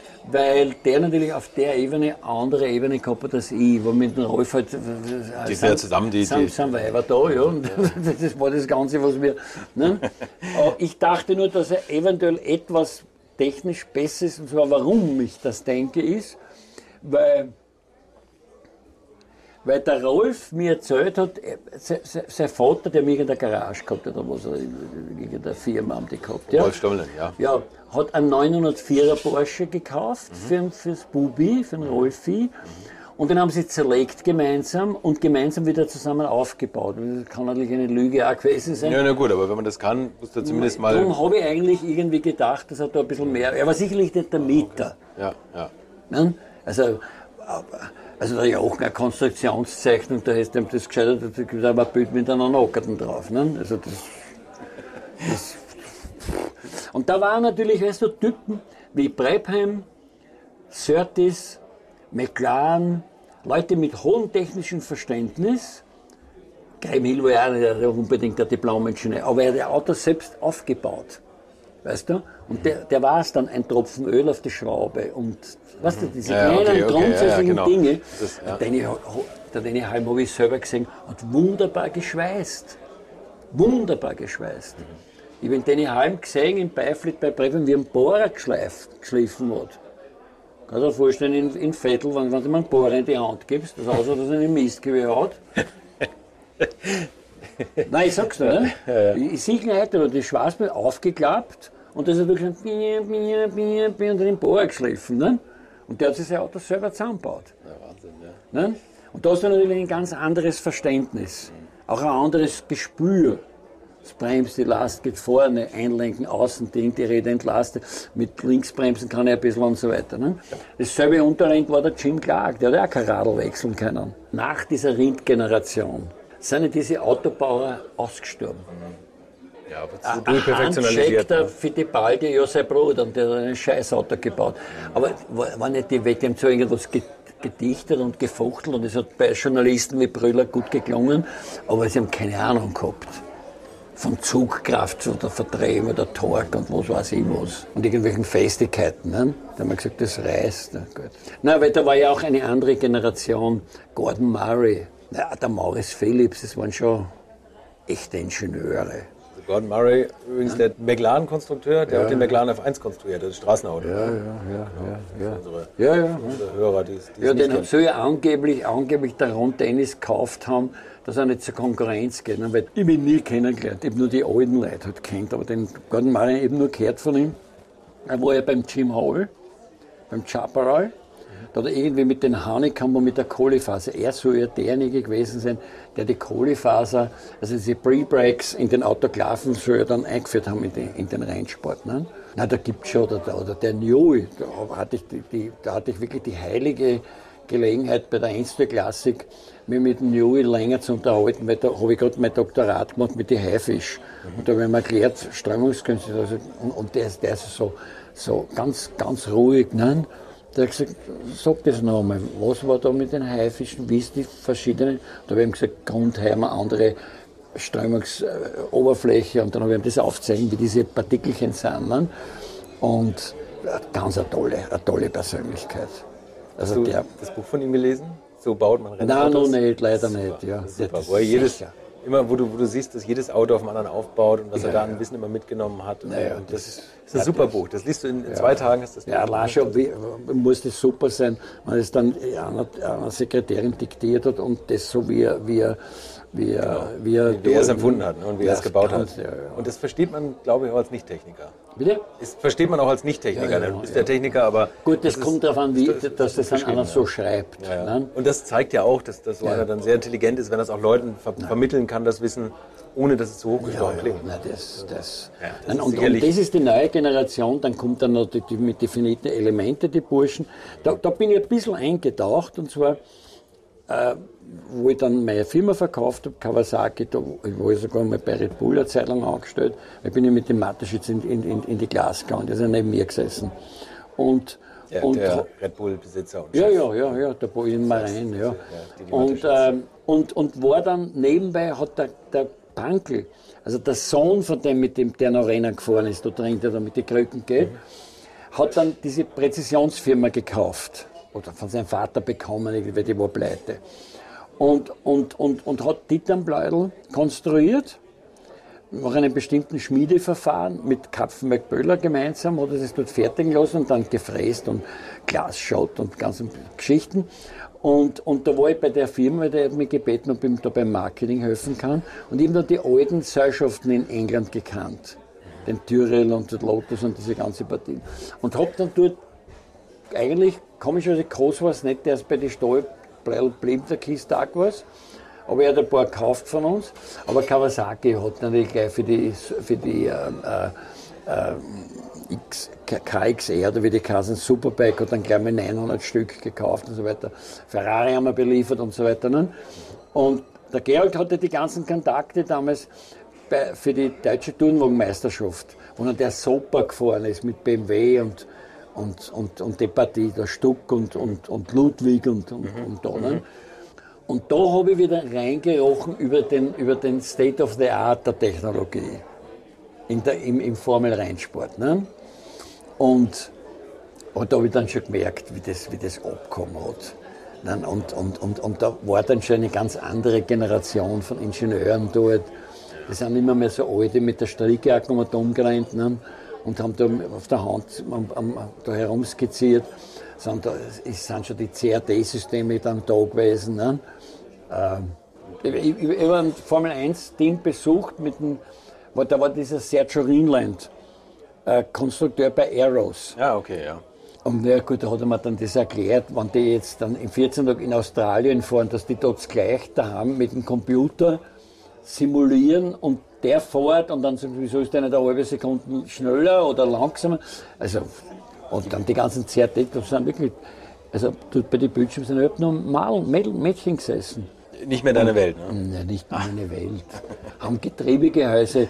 Weil der natürlich auf der Ebene eine andere Ebene gehabt hat als ich, wo mit dem Rolf halt, die sind ja zusammen, die, sind, sind Weiber da, ja, und das war das Ganze, was wir, ne? Aber ich dachte nur, dass er eventuell etwas technisch besser ist, und zwar warum ich das denke ist, weil, weil der Rolf mir erzählt hat, sein Vater, der mich in der Garage gehabt hat, oder was er in der Firma haben die gehabt, ja. Rolf Stommelen, ja. Ja, hat einen neunhundertvierer Porsche gekauft, mhm. für, fürs Bubi, für den Rolfi. Mhm. Und den haben sie zerlegt gemeinsam und gemeinsam wieder zusammen aufgebaut. Das kann natürlich eine Lüge auch gewesen sein. Ja, na gut, aber wenn man das kann, muss da zumindest mal... Darum habe ich eigentlich irgendwie gedacht, dass er da ein bisschen mehr... Er war sicherlich nicht der Mieter. Ja, ja. Ne? Also, also da ja auch eine Konstruktionszeichnung, da hast du das gescheitert, da gibt es aber ein Bild mit einer Nockerten drauf. Ne? Also das, das... Und da waren natürlich, weißt du, Typen wie Brabham, Surtees, McLaren, Leute mit hohem technischem Verständnis. Graham Hill war ja auch nicht unbedingt der Diplom-Ingenieur, aber er hat das Auto selbst aufgebaut. Weißt du? Und der, der war es dann, ein Tropfen Öl auf die Schraube. Und weißt du, diese ja, kleinen, okay, okay, grundsätzlichen ja, genau. Dinge, das, ja. der, der Danny Halm habe ich selber gesehen, hat wunderbar geschweißt. Wunderbar geschweißt. Mhm. Ich habe den Danny Halm gesehen im Beiflit bei Brabham, wie ein Bohrer geschleift, geschliffen hat. Kannst du dir vorstellen, in, in Vettel, wenn, wenn du mir einen Bohrer in die Hand gibst, das aussieht, dass er einen Mistgewehr hat. Nein, ich sag's dir, ne? Ja, ja. Ich, ich sehe ihn heute, da die Schwarzbild aufgeklappt und das hat wirklich ein Bier, Bier, Bier, Bier und den Bohrer geschliffen. Ne? Und der hat sich sein Auto selber zusammengebaut. Ja, Wahnsinn, ja. Ne? Und da hast du natürlich ein ganz anderes Verständnis, auch ein anderes Gespür. Das bremst, die Last geht vorne, einlenken, außen, die, die Räder entlastet. Mit Linksbremsen kann er ein bisschen und so weiter. Ne? Dasselbe Unterlenk war der Jim Clark, der hat ja auch kein Radl wechseln können. Nach dieser Rind-Generation sind ja diese Autobauer ausgestorben. Ja, aber zu durchperfektionalisiert. Der Fittipaldi, ja sein Bruder, und der hat ein Scheißauto gebaut. Aber war, war nicht die Wette, die haben so irgendwas gedichtet und gefuchtelt und es hat bei Journalisten wie Brüller gut geklungen, aber sie haben keine Ahnung gehabt. Von Zugkraft oder Verdrehung oder Torque und was weiß ich was. Und irgendwelchen Festigkeiten. Ne? Da haben wir gesagt, das reißt. Na gut. Na, weil da war ja auch eine andere Generation. Gordon Murray, na, der Maurice Phillips, das waren schon echte Ingenieure. Also Gordon Murray, übrigens ja. der McLaren-Konstrukteur, der ja. auch den McLaren F eins konstruiert, das Straßenauto. Ja, ja, ja. ja, ja. Unsere, ja, ja. unsere Hörer, die, die ja, den soll ja angeblich, angeblich der Ron Dennis gekauft haben, dass er nicht zur Konkurrenz geht. Ne? Weil ich bin nie kennengelernt, ich habe nur die alten Leute halt kennt, aber den Gordon Murray eben nur gehört von ihm. Er war ja beim Jim Hall, beim Chaparral, da hat er irgendwie mit den Honeycomb und mit der Kohlefaser, er soll ja derjenige gewesen sein, der die Kohlefaser, also diese Pre-Breaks in den Autoklaven soll er dann eingeführt haben in den, in den Rennsport. Ne? Na, da gibt es schon, oder, oder der Newey, da hatte ich, die, die, da hatte ich wirklich die heilige Gelegenheit bei der Einzelklassik, mich mit dem Newey länger zu unterhalten, weil da habe ich gerade mein Doktorat gemacht mit den Haifisch. Mhm. Und da habe ich mir erklärt, Strömungskünste, also, und, und der, der ist so, so ganz, ganz ruhig. Ne? Der hat gesagt, sag das noch einmal, was war da mit den Haifischen, wie ist die verschiedenen? Da habe ich ihm gesagt, Grundheimer, andere Strömungsoberfläche, und dann habe ich ihm das aufzeigen, wie diese Partikelchen sind. Ne? Und ganz eine tolle, eine tolle Persönlichkeit. Also Hast du der, das Buch von ihm gelesen? So baut man Rennautos? Nein, noch nicht, leider super, nicht. Ja. Super. Das Wo er jedes, sicher. immer, wo du, wo du siehst, dass jedes Auto auf dem anderen aufbaut und was Ja, er da an ja. Wissen immer mitgenommen hat. Und, Naja, und das, das ist, ist- das ist ein ja, super das- Buch. Das liest du in, in zwei Tagen. Hast das Ja, Buch allein schon, wie, muss das super sein, wenn es dann einer, einer Sekretärin diktiert hat und das so wie er, wie er, wie er, Genau. wie er, wie er es empfunden hat, ne, und wie er es Ja, gebaut ganz, hat. ja, ja. Und das versteht man, glaube ich, auch als Nicht-Techniker. Bitte? Das versteht man auch als Nicht-Techniker. Ja, ja, ne? Du bist ja. der Techniker, aber... Gut, das, ist- kommt darauf an, wie, das- dass das das ist dann einer geschrieben, so schreibt. Ja, ja. Ne? Und das zeigt ja auch, dass, dass so Ja. einer dann sehr intelligent ist, wenn er es auch Leuten ver vermitteln kann, das Wissen, ohne dass es zu hochgestochen klingt. Na, das, das. Ja, das Nein, ist und, und sicherlich- das ist die neue Generation, dann kommt dann noch die, die mit definierten Elemente, die Burschen. Da, da bin ich ein bisschen eingetaucht, und zwar, äh, wo ich dann meine Firma verkauft habe, Kawasaki, da war ich sogar mal bei Red Bull eine Zeit lang angestellt, da bin ich mit dem Mateschitz in, in, in, in die Glas gegangen, der ist ja neben mir gesessen. Und, Der, und der Red Bull-Besitzer und ja, Chef. ja, ja, ja, der Bojen Marein, ja. die die Und, Mathe ähm, und, und war dann nebenbei, hat der, der Pankel, also der Sohn von dem, mit dem der noch Rennen gefahren ist, da drin, der da mit den Krücken geht, hat dann diese Präzisionsfirma gekauft. Oder von seinem Vater bekommen, irgendwie, die war pleite. Und, und, und, und hat Titernbläudel konstruiert, nach einem bestimmten Schmiedeverfahren mit Kapfenberg-Böhler gemeinsam, hat er es dort fertigen lassen und dann gefräst und Glasschott und ganze Geschichten. Und, und da war ich bei der Firma, weil der hat mich gebeten, ob ich ihm da beim Marketing helfen kann. Und ich habe dann die alten Seilschaften in England gekannt. Den Tyrrell und den Lotus und diese ganze Partie. Und habe dann dort eigentlich, komischerweise, groß war es nicht, der ist bei den Stahlbleibel blieb, der Kistag war. Aber er hat ein paar gekauft von uns. Aber Kawasaki hat natürlich gleich für die, für die äh, äh, X, K X R, oder wie die heißen, Superbike, hat dann gleich mal neunhundert Stück gekauft und so weiter. Ferrari haben wir beliefert und so weiter. Ne? Und der Gerald hatte die ganzen Kontakte damals bei, für die deutsche Turnwagenmeisterschaft, wo dann der Soper gefahren ist mit B M W und, und, und, und die Partie, der Stuck und, und, und Ludwig und, und, mhm. und da. Ne? Und da habe ich wieder reingerochen über den, über den State of the Art der Technologie in der, im, im Formel-Rennsport. Ne? Und, und da habe ich dann schon gemerkt, wie das, wie das abgekommen hat. Ne? Und, und, und, und da war dann schon eine ganz andere Generation von Ingenieuren dort. Die sind immer mehr so alte mit der Strickjacke um dumm gerannt, ne? Und haben da auf der Hand am, am, da herumskizziert. Sind, da, es sind schon die C A D-Systeme dann da gewesen. Ne? Ähm, ich, ich, ich habe ein Formel eins Team besucht, mit dem, da war dieser Sergio Rhinland, äh, Konstrukteur bei Aeros. Ja, okay, ja. Und na gut, da hat er mir dann das erklärt, wenn die jetzt dann in vierzehn Tagen in Australien fahren, dass die dort gleich da haben mit dem Computer simulieren und der fährt und dann sagen, wieso ist der nicht eine halbe Sekunde schneller oder langsamer? Also, und dann die ganzen C A D, das sind wirklich, also dort bei den Bildschirmen sind überhaupt nur Mal, Mädel, Mädchen gesessen. Nicht mehr deine Welt, ne? Nein, nicht meine Welt. Haben Getriebegehäuse,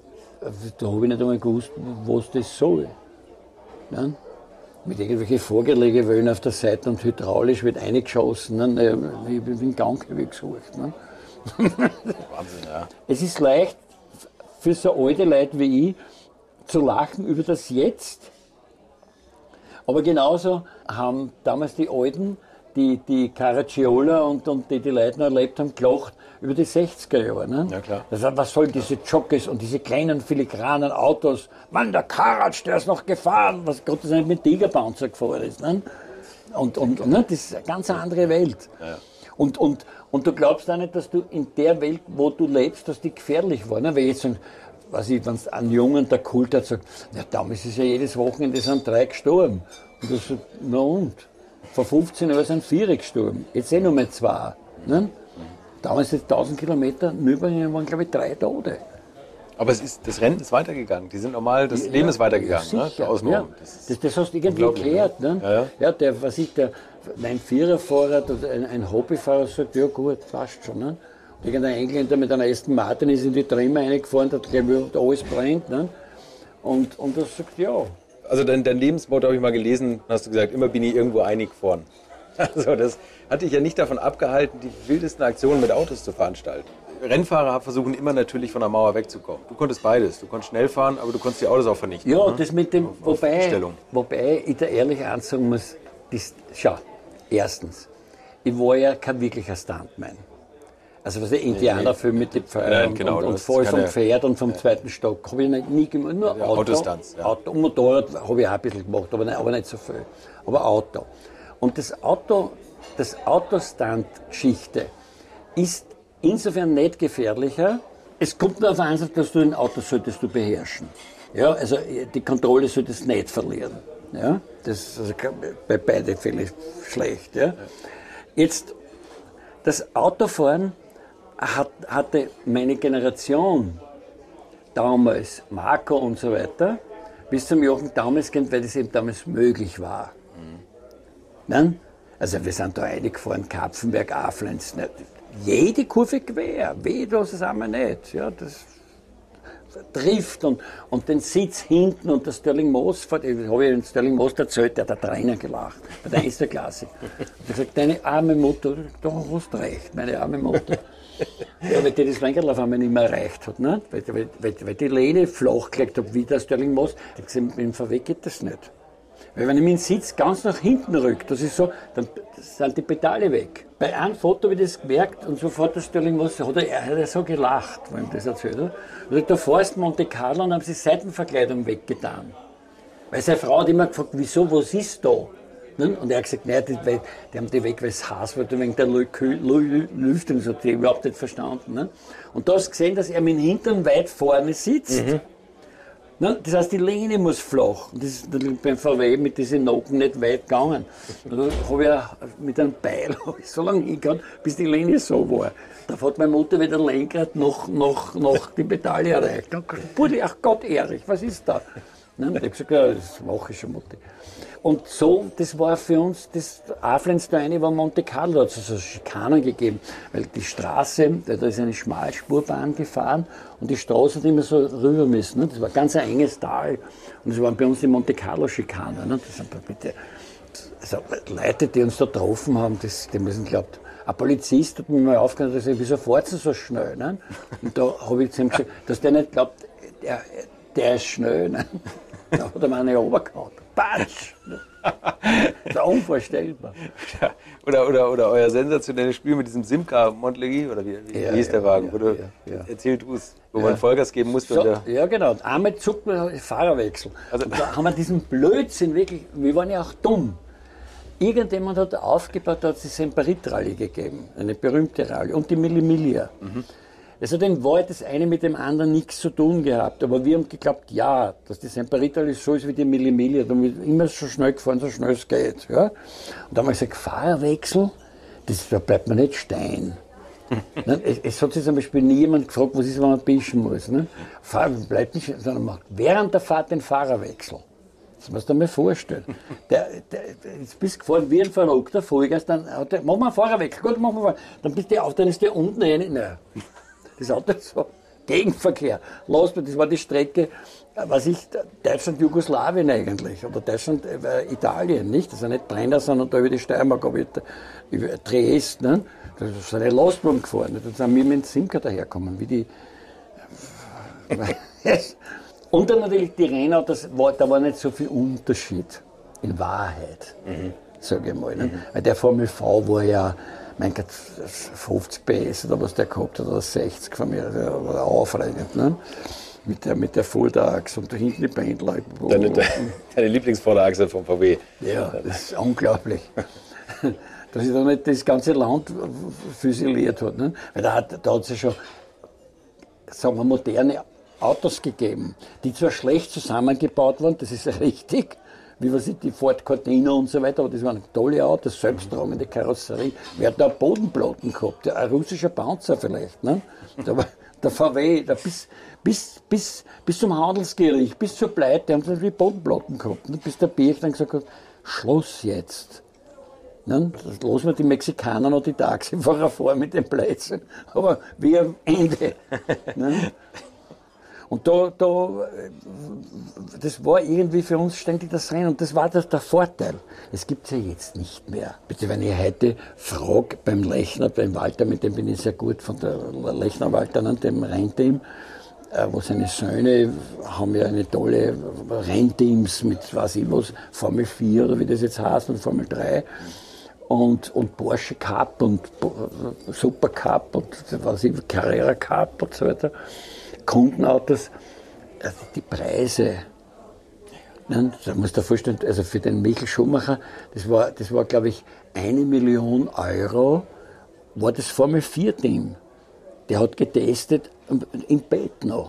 da habe ich nicht einmal gewusst, was das soll. Ja? Mit irgendwelchen Vorgelegewellen auf der Seite und hydraulisch wird eingeschossen. Ne? Ich bin in Gang gesucht. Ne? Wahnsinn, ja. Es ist leicht für so alte Leute wie ich zu lachen über das Jetzt. Aber genauso haben damals die Alten, die, die Caracciola und, und die die Leute noch erlebt haben, gelacht über die sechziger Jahre. Ne? Ja, klar. Das war, was sollen diese Jockeys und diese kleinen filigranen Autos? Mann, der Karatsch, der ist noch gefahren, was Gott sei Dank mit Tigerpanzer gefahren ist. Ne? Und, und, und ne? Das ist eine ganz andere Welt. Ja. Und, und, und du glaubst auch nicht, dass du in der Welt, wo du lebst, dass die gefährlich war. Ne? Weil jetzt sagen, was ich, wenn ein Jungen der Kult hat, sagt, ja, damals ist ja jedes Wochenende sind drei gestorben. Und du sagst, na und? Vor fünfzehn Jahren sind vier gestorben. Jetzt eh nur mal zwei. Ne? Damals sind tausend Kilometer, Nürburgring waren, glaube ich, drei Tote. Aber es ist, das Rennen ist weitergegangen. Die sind normal, das Ja, Leben ist weitergegangen. ja, Ne? sicher. Außen Ja. rum. Das ist Das, das hast du irgendwie unglaublich, erklärt. Ne? Ja, ja. Ja, der, was ich, der, mein Viererfahrer, oder ein, ein Hobbyfahrer sagt, ja gut, passt schon. Ne? Und irgendein Engländer mit einer Aston Martin ist in die Trümmer reingefahren, hat gleich alles brennt. Ne? Und, und er sagt, ja. Also dein, dein Lebensmotto habe ich mal gelesen, hast du gesagt, immer bin ich irgendwo einig gefahren. Also das hat dich ja nicht davon abgehalten, die wildesten Aktionen mit Autos zu veranstalten. Rennfahrer versuchen immer natürlich von der Mauer wegzukommen. Du konntest beides. Du konntest schnell fahren, aber du konntest die Autos auch vernichten. Ja, ne? das mit dem, Auf- auf wobei, Stellung. wobei ich da ehrlich ansagen muss, das, schau, erstens, ich war ja kein wirklicher Stuntman. Also was der Indianerfilm mit den Pferden Nein, und, genau, und, du und hast Fall vom keine- Pferd und vom zweiten Stock habe ich nicht, nie gemacht, nur Ja, Auto. Autostunts, ja. Auto und Motorrad habe ich auch ein bisschen gemacht, aber nicht, aber nicht so viel. Aber Auto. Und das Auto, das Autostunt-Geschichte ist insofern nicht gefährlicher. Es kommt nur auf den Ansatz, dass du ein Auto solltest du beherrschen. Ja, also die Kontrolle solltest du nicht verlieren. Ja, das ist also bei beiden Fällen schlecht. Ja. Jetzt, das Autofahren hat, hatte meine Generation damals, Marco und so weiter, bis zum Jochen damals kennt, weil das eben damals möglich war. Nein? Also wir sind da reingefahren, Kapfenberg, Aflenz, nicht. Jede Kurve quer, weh, das ist einmal nicht. Ja, das trifft und, und den Sitz hinten und der Sterling Moss, habe ich den Sterling Moss erzählt, der hat da Tränen gelacht, bei der ersten Klasse. Und ich gesagt, deine arme Mutter, da hast du recht, meine arme Mutter. Ja, weil die das Lenkerl auf einmal nicht mehr erreicht hat, ne? weil, weil, weil, weil die Lehne flach gelegt hat, wie der Sterling Moss. Ich habe gesagt, mit dem V W geht das nicht. Weil wenn ich meinen Sitz ganz nach hinten rücke, das ist so, dann sind die Pedale weg. Bei einem Foto habe ich das gemerkt und sofort das Sterling Moss, hat er, hat er so gelacht, wenn ich das erzählt habe. Und da fährst Monte Carlo und haben sie Seitenverkleidung weggetan. Weil seine Frau hat immer gefragt, wieso, was ist da? Und er hat gesagt, nein, die, die haben die weg, weil es heiß wird, wegen der Lüftung, so, die überhaupt nicht verstanden. Ne? Und da hast du gesehen, dass er mit dem Hintern weit vorne sitzt. Mhm. Das heißt, die Lehne muss flach. Das ist natürlich beim V W mit diesen Noten nicht weit gegangen. Da habe ich auch mit einem Beil so lange hingehauen, bis die Lehne so war. Da hat meine Mutter wieder Lenkrad noch, noch, noch die Pedale erreicht. Und Buddy, ach Gott, Erich, was ist da? Ich habe gesagt, ja, das mache ich schon, Mutti. Und so, das war für uns, das Aflenz da eine war Monte Carlo, da hat es so Schikanen gegeben, weil die Straße, da ist eine Schmalspurbahn gefahren und die Straße hat immer so rüber müssen. Ne? Das war ganz ein enges Tal und das waren bei uns die Monte Carlo Schikanen. Ne? Das sind bitte, also Leute, die uns da getroffen haben, das, die müssen glaubt, ein Polizist hat mir mal aufgehört, dass er, wieso fährt sie so schnell? Ne? Und da habe ich zu ihm gesagt, dass der nicht glaubt, der, der ist schnell. Ne? Da hat er mir eine runtergehauen. Patsch! Das ist unvorstellbar. Ja, oder, oder, oder euer sensationelles Spiel mit diesem Simca Montlegui, oder wie, wie Ja, hieß der ja, Wagen? ja, Oder ja, ja. erzähl du es, wo Ja. man Vollgas geben musste. So, und der, ja, genau. Und einmal zuckt man den Fahrerwechsel. Also- Und da haben wir diesen Blödsinn wirklich, wir waren ja auch dumm. Irgendjemand hat aufgebaut, da hat es die Semperit-Rallye gegeben, eine berühmte Rallye, und die Millimilia. Mhm. Es hat in Wahrheit das eine mit dem anderen nichts zu tun gehabt, aber wir haben geglaubt, ja, dass die Semperit-Rallye so ist wie die Millimilia, da haben wir immer so schnell gefahren, so schnell es geht. Ja? Und da haben wir gesagt, Fahrerwechsel, das, da bleibt man nicht stehen. Ne? es, es hat sich zum Beispiel nie jemand gefragt, was ist, wenn man pischen muss. Ne? Fahrer bleibt nicht, sondern macht während der Fahrt den Fahrerwechsel. Das musst du dir mal vorstellen. Der, der, jetzt bist du gefahren wie ein verrückter Vollgas, dann hat der, mach mal einen Fahrerwechsel, gut, mach mal einen Fahrerwechsel. Dann bist du auf, dann ist der unten rein. Nein. Das Auto ist so Gegenverkehr. Lass mir, das war die Strecke, was ich, Deutschland-Jugoslawien eigentlich, oder Deutschland-Italien, nicht? Das ist ja nicht Brenner, sondern da über die Steiermark, über, über Triest, ne? Da sind eine Lastwagen gefahren. Da sind wir mit dem Simca daherkommen, wie die. Und dann natürlich die Rennautos, da war nicht so viel Unterschied, in Wahrheit, mhm. sage ich mal. Ne? Mhm. Weil der Formel V war ja, mein Gott, fünfzig P S oder was der gehabt hat, oder sechzig von mir, der war aufregend. Ne? Mit der, mit der Vorderachse und da hinten die Pendler. deine, deine Lieblingsvorderachse vom V W. Ja, das ist unglaublich. Dass sich da nicht das ganze Land füsiliert hat. Ne? Weil da hat, da hat es ja schon, sagen wir, moderne Autos gegeben, die zwar schlecht zusammengebaut waren, das ist ja richtig, wie was ich, die Ford Cortina und so weiter, aber das waren tolle Autos, selbsttragende Karosserie. Wer hat da Bodenplatten gehabt? Ein russischer Panzer vielleicht, ne? Da war der V W, da bis, bis, bis, bis zum Handelsgericht, bis zur Pleite, haben sie natürlich Bodenplatten gehabt. Ne? Bis der Birch dann gesagt hat, Schluss jetzt. Ne? Das lassen wir die Mexikaner noch die Taxifahrer vor mit den Plätzen, aber wir am Ende. Ne? Und da, da, das war irgendwie für uns ständig das Rennen und das war das der Vorteil. Das gibt es ja jetzt nicht mehr. Bitte, wenn ich heute frage beim Lechner, beim Walter, mit dem bin ich sehr gut, von der Lechner Walter, dem Rennteam, wo seine Söhne haben ja eine tolle Rennteams mit, weiß ich was, Formel vier oder wie das jetzt heißt und Formel drei. Und, und Porsche Cup und Super Cup und was ich, Carrera Cup und so weiter. Kundenautos, also die Preise. Ne, da musst du dir vorstellen, also für den Michael Schumacher, das war, das war glaube ich, eine Million Euro, war das Formel vier Team. Der hat getestet im Bett noch.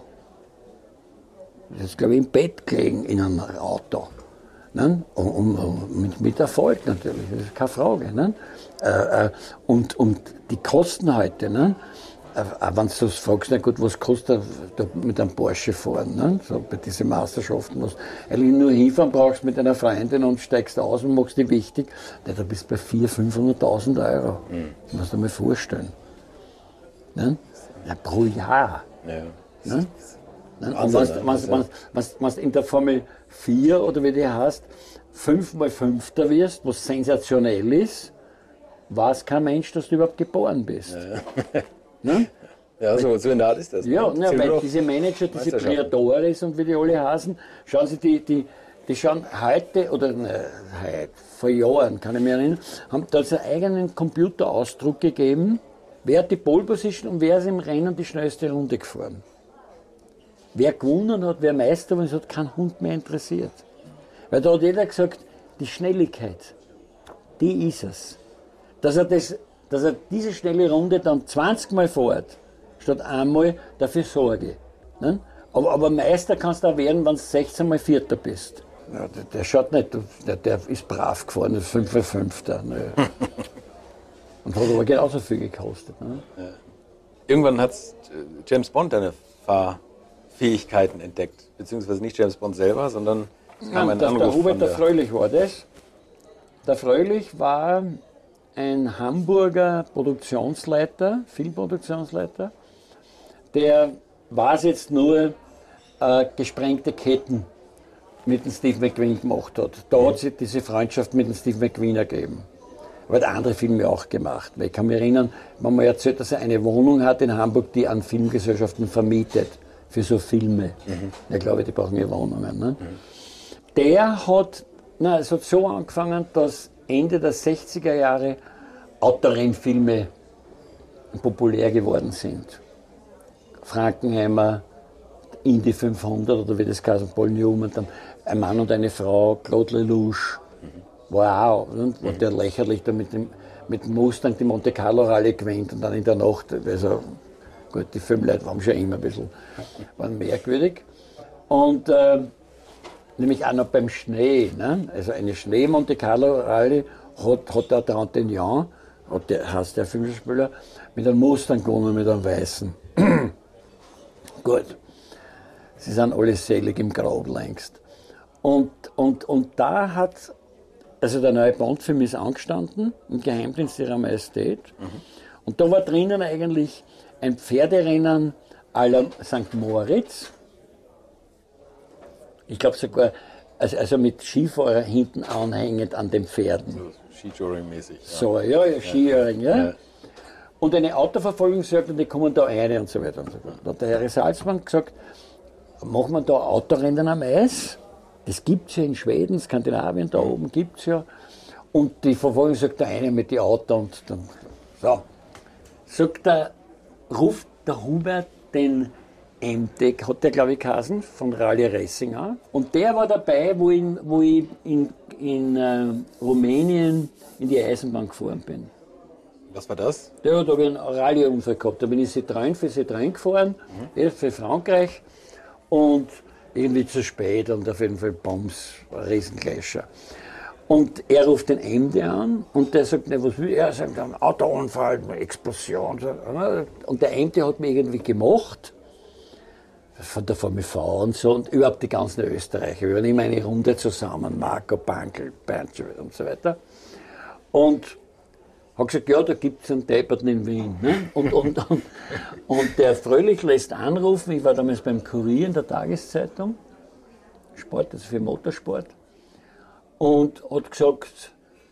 Das ist, glaube ich, im Bett gelegen in einem Auto. Ne? Um, um, mit, mit Erfolg natürlich, das ist keine Frage. Ne? Äh, äh, und, und die Kosten heute, ne? Auch wenn du fragst, na gut, was kostet da mit einem Porsche fahren, ne? So bei diesen Meisterschaften, was eigentlich nur hinfahren brauchst mit deiner Freundin und steigst aus und machst dich wichtig, da bist du bei vierhunderttausend, fünfhunderttausend Euro. Mhm. Das musst du dir mal vorstellen. Ne? Ja, pro Jahr. Ja. Ne? Ne? Und wenn du in der Formel vier oder wie die heißt, fünfmal Fünfter wirst, was sensationell ist, weiß kein Mensch, dass du überhaupt geboren bist. Ja. Ne? Ja, so, so in der Art ist das. Ja, ne? Ja, weil diese Manager, diese Priadores und wie die alle heißen, schauen Sie, die, die, die schauen heute, oder ne, heute, vor Jahren, kann ich mich erinnern, haben da einen eigenen Computerausdruck gegeben, wer hat die Pole Position und wer ist im Rennen die schnellste Runde gefahren. Wer gewonnen hat, wer Meister war, es hat keinen Hund mehr interessiert. Weil da hat jeder gesagt, die Schnelligkeit, die ist es. Dass er, das, dass er diese schnelle Runde dann zwanzig Mal fährt, statt einmal, dafür sorge. Ne? Aber, aber Meister kannst du auch werden, wenn du sechzehn Mal Vierter bist. Ja, der, der schaut nicht, der, der ist brav gefahren, ist fünf Mal Fünfter. Ne? Und hat aber genauso viel gekostet. Ne? Ja. Irgendwann hat James Bond deine Fahrfähigkeiten entdeckt. Beziehungsweise nicht James Bond selber, sondern es kam ein Anruf der Hubert der der Fröhlich war das. Der Fröhlich war ein Hamburger Produktionsleiter, Filmproduktionsleiter, der was jetzt nur äh, gesprengte Ketten mit dem Steve McQueen gemacht hat. Da hat sich diese Freundschaft mit dem Steve McQueen ergeben. Er hat andere Filme auch gemacht. Ich kann mich erinnern, man hat mir erzählt, dass er eine Wohnung hat in Hamburg, die an Filmgesellschaften vermietet, für so Filme. Mhm. Ich glaube, die brauchen ja Wohnungen. Ne? Mhm. Der hat, na, es hat so angefangen, dass Ende der sechziger Jahre Autorennfilme populär geworden sind. Frankenheimer, Indy fünfhundert oder wie das heißt, Paul Newman, dann Ein Mann und eine Frau, Claude Lelouch, mhm. wow, und mhm. der lächerlich da mit dem, mit dem Mustang die Monte Carlo Rallye gewinnt und dann in der Nacht, also gut, die Filmleute waren schon immer ein bisschen waren merkwürdig. Und äh, nämlich auch noch beim Schnee, ne? Also eine Schnee-Monte Carlo Rallye hat, hat der Trintignant, hat der, heißt der Filmspieler, mit einem Mustang gewonnen, mit einem Weißen. Gut, sie sind alle selig im Grab längst. Und, und, und da hat, also der neue Bond-Film ist angestanden, im Geheimdienst ihrer Majestät. Mhm. Und da war drinnen eigentlich ein Pferderennen à la Sankt Moritz. Ich glaube sogar, also, also mit Skifahrer hinten anhängend an den Pferden. So Skitouring-mäßig. Ja. So, ja, ja, Skitouring, ja. ja. Und eine Autoverfolgung sagt, und die kommen da rein und so weiter und so fort. Da hat der Herr Salzmann gesagt, machen wir da Autorennen am Eis? Das gibt es ja in Schweden, Skandinavien, da oben gibt es ja. Und die Verfolgung sagt der eine mit die Auto und dann, so. Sagt der, ruft der Hubert den M T, hat der glaube ich geheißen, von Rally Racing an. Und der war dabei, wo, in, wo ich in, in äh, Rumänien in die Eisenbahn gefahren bin. Was war das? Ja, da habe ich einen Rallye-Unfall gehabt. Da bin ich Citroën für Citroën gefahren, mhm. für Frankreich. Und irgendwie zu spät und auf jeden Fall Bombs, Riesengläscher. Und er ruft den M D an und der sagt, ne, was will er? Er sagt, ein Autounfall, eine Explosion. Und der M D hat mich irgendwie gemacht, von der V M V und so, und überhaupt die ganzen Österreicher. Wir waren immer eine Runde zusammen, Marco, Bankel, Bancho und so weiter. Und hat gesagt, ja, da gibt es einen Depperten in Wien. Ne? Und, und, und, und der Fröhlich lässt anrufen, ich war damals beim Kurier in der Tageszeitung, Sport, also für Motorsport, und hat gesagt,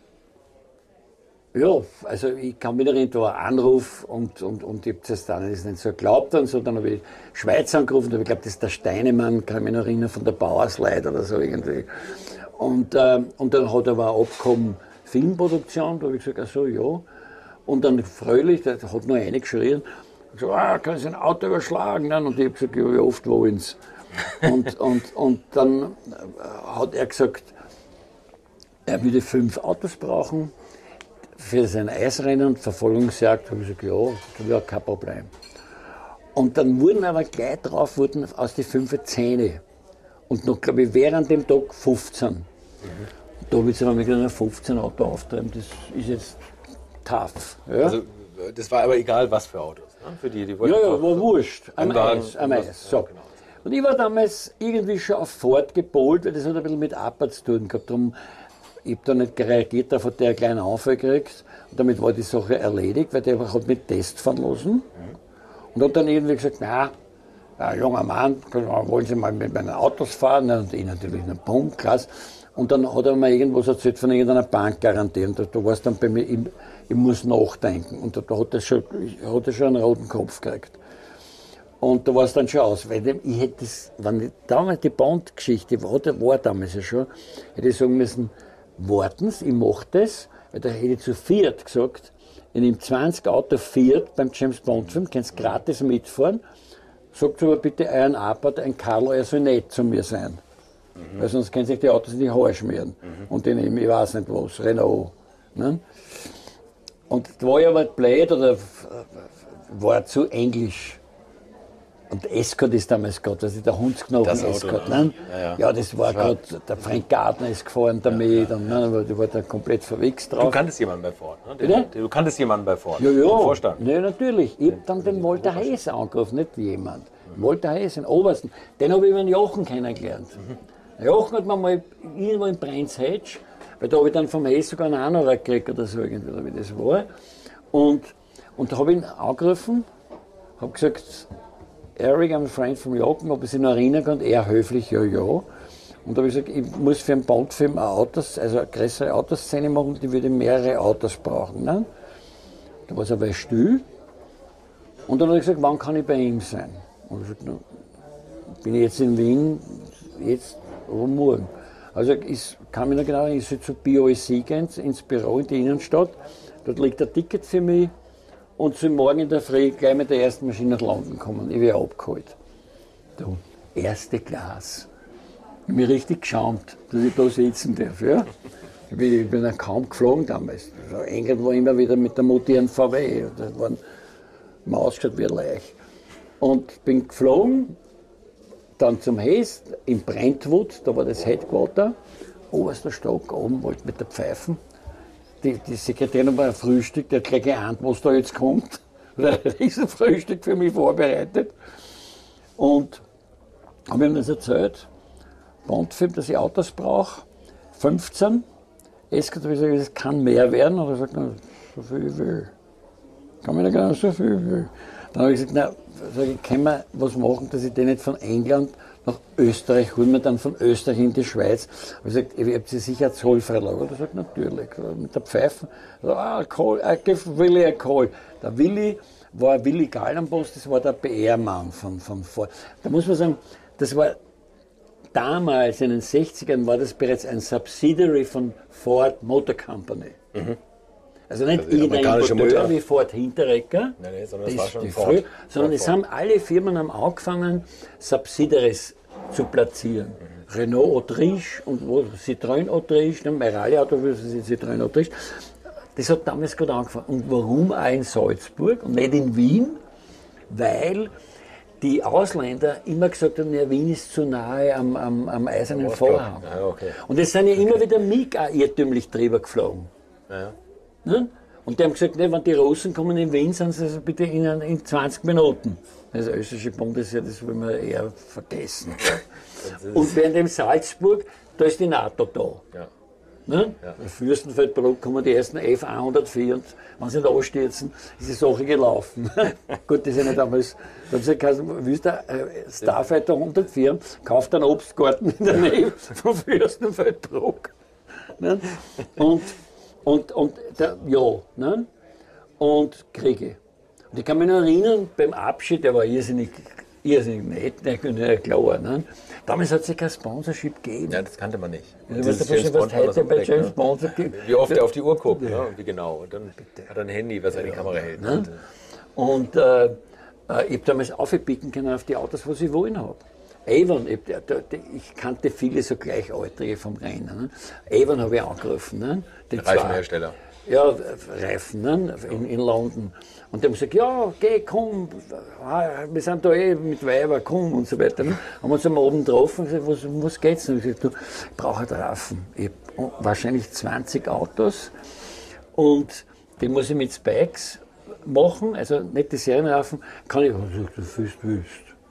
ja, also ich kann mich erinnern, da war ein Anruf und, und, und ich habe das dann nicht so geglaubt und so, dann habe ich Schweiz angerufen, da habe ich glaube, das ist der Steinemann, kann ich mich noch erinnern, von der Bauersleit oder so irgendwie. Und, äh, und dann hat er aber ein Abkommen Filmproduktion, da habe ich gesagt, ach so, ja. Und dann Fröhlich, der hat nur reingeschrien, so, ah, kann ich ein Auto überschlagen? Und ich habe gesagt, ja, wie oft wollen Sie? und, und, und dann hat er gesagt, er würde fünf Autos brauchen für sein Eisrennen und Verfolgungsjagd. Da habe ich gesagt, ja, ja, kein Problem. Und dann wurden aber gleich drauf wurden aus den fünf Zähne. Und noch, glaube ich, während dem Tag fünfzehn. Mhm. Da habe ich jetzt mit einer fünfzehn Auto auftreiben, das ist jetzt tough. Ja? Also, das war aber egal, was für Autos. Ne? Für die, die ja, ja, war wurscht. Am Eis. Am Eis. So. Ja, genau. Und ich war damals irgendwie schon auf Ford gepolt, weil das hat ein bisschen mit Arbeit zu tun gehabt. Darum, ich habe da nicht reagiert, da hat der einen kleinen Anfall gekriegt. Und damit war die Sache erledigt, weil der hat mich Test fahren lassen. Mhm. Und hat dann irgendwie gesagt, na, ein junger Mann, wollen Sie mal mit meinen Autos fahren? Und ich natürlich in einem Punkt, klasse. Und dann hat er mir irgendwas erzählt von irgendeiner Bankgarantie. Und da, da war es dann bei mir, ich, ich muss nachdenken. Und da, da hat er schon, hat er schon einen roten Kopf gekriegt. Und da war es dann schon aus. Weil ich hätte das, wenn ich, damals die Bond-Geschichte war, war damals ja schon, hätte ich sagen müssen, warten Sie, ich mache das. Weil da hätte ich zu viert gesagt, ich nehme zwanzig Auto viert beim James Bond-Film, kannst gratis mitfahren. Sagt aber bitte euren Arbeit, ein Karl, er soll nett zu mir sein. Mhm. Weil sonst können sich die Autos in die Haare schmieren. Mhm. Und die nehmen, ich weiß nicht was, Renault. Ne? Und da war ich aber blöd oder war zu englisch. Und Escort ist damals gerade, also der Hundsknochen Escort. Ne? Ja, ja. ja, das war gerade, der Frank Gardner ist gefahren damit, ja, ja. und ne, die war da komplett verwichst drauf. Du kanntest jemanden bei Ford, ne? Den, du kanntest jemanden bei Ford, ja, ja. im Vorstand. Ja, natürlich. Ich habe dann den Walter Hess angerufen, nicht jemand. Mhm. Walter Hess, den Obersten. Den habe ich über den Jochen kennengelernt. Mhm. Jochen hat mir mal irgendwo in Brenzhetsch, weil da habe ich dann vom Hess sogar einen Anorak gekriegt oder so, irgendwie, wie das war. Und, und da habe ich ihn angerufen, habe gesagt, Eric, I'm a friend from Jochen, ob ich sich noch erinnern kann, er höflich, ja, ja. Und da habe ich gesagt, ich muss für einen Bondfilm Autos, also eine größere Autoszene machen, die würde mehrere Autos brauchen. Ne? Da war es aber still. Und dann habe ich gesagt, wann kann ich bei ihm sein? Und ich habe gesagt, na, bin ich jetzt in Wien, jetzt oder morgen. Also ich kann mich noch genau erinnern, ich soll zu B O S C gehen, ins Büro in die Innenstadt. Dort liegt ein Ticket für mich. Und soll morgen in der Früh gleich mit der ersten Maschine nach London kommen. Ich werde abgeholt. Du, erste Klasse. Ich habe mich richtig geschämt, dass ich da sitzen darf. Ja? Ich bin, ich bin ja kaum geflogen damals. Also England war immer wieder mit der modernen V W. Da waren mir ausgeschaut wie ein Leich. Und bin geflogen, dann zum Hess in Brentwood, da war das Headquarter. Oberster Stock, oben wollte mit der Pfeifen. Die, die Sekretärin war ein Frühstück, die hat gleich geahnt, was da jetzt kommt. Ein Riesenfrühstück für mich vorbereitet. Und habe ihm das erzählt. Bondfilm, dass ich Autos brauche. fünfzehn. Escort habe ich gesagt, das kann mehr werden. Und er sagt, na, so viel ich will. Kann mir da gar nicht so viel ich will. Dann habe ich gesagt, na, sag ich, können wir was machen, dass ich den nicht von England nach Österreich holen, wir dann von Österreich in die Schweiz. Ich habe gesagt, ihr habt Sie sicher Zollfreilager? Er sagt, natürlich. Mit der Pfeife. Ah, Kohl, I give Willi a call. Der Willi war Willi Gallenboss, das war der P R-Mann von, von Ford. Da muss man sagen, das war damals in den sechzigern war das bereits ein Subsidiary von Ford Motor Company. Mhm. Also nicht also irgendein Importeur wie Ford Hinteregger, nein, nein, sondern, das war schon Ford, früh, sondern es haben alle Firmen haben angefangen, Subsidiaries zu platzieren. Mhm. Renault Autriche und wo, Citroën Autriche, Merali Auto, Citroën Autriche. Das hat damals gerade angefangen. Und warum auch in Salzburg und nicht in Wien? Weil die Ausländer immer gesagt haben, ja, Wien ist zu nahe am, am, am eisernen Vorhang. Ja, okay. Und es sind ja immer wieder MiG auch irrtümlich drüber geflogen. Ja. Ne? Und die haben gesagt, ne, wenn die Russen kommen in Wien, sind sie also bitte in, in zwanzig Minuten. Das österreichische Bundesheer, das will man eher vergessen. Und während dem Salzburg, da ist die NATO da. Ja. Ne? Ja. Bei Fürstenfeldbruck kommen die ersten F hundertvier und wenn sie da anstürzen, ist die Sache gelaufen. Gut, das ist ja nicht damals. Da haben sie gesagt, willst du äh, Starfighter hundertvier, kauft einen Obstgarten in der Nähe von Fürstenfeldbruck. Ne? Und, und, und der, ja, ne? Und Kriege. Und ich kann mich noch erinnern, beim Abschied, der war irrsinnig, irrsinnig nett, ne, klar. Ne? Damals hat es ja kein Sponsorship gegeben. Ja, das kannte man nicht. Ja, du weißt ja, was heute bei James Bond gibt. Wie oft er auf die Uhr guckt, ja. Ne? Wie genau. Und dann Bitte. Hat er ein Handy, was er in die Kamera hält. Ne? Und äh, ich habe damals aufpicken können auf die Autos, was ich wollen habe. Avon, ich, ich kannte viele so Gleichaltrige vom Rennen. Ne? Avon habe ich angerufen. Ne? Reifenhersteller. Ja, Reifen, ne? in, in London. Und die haben gesagt, ja, geh, komm, wir sind da eh mit Weiber, komm und so weiter. Ne? Haben uns am Abend getroffen und gesagt, was, was geht's denn? Ich gesagt, du, ich brauche einen Reifen. Ich habe wahrscheinlich zwanzig Autos und die muss ich mit Spikes machen, also nicht die Serienreifen, kann ich, du fühlst, willst.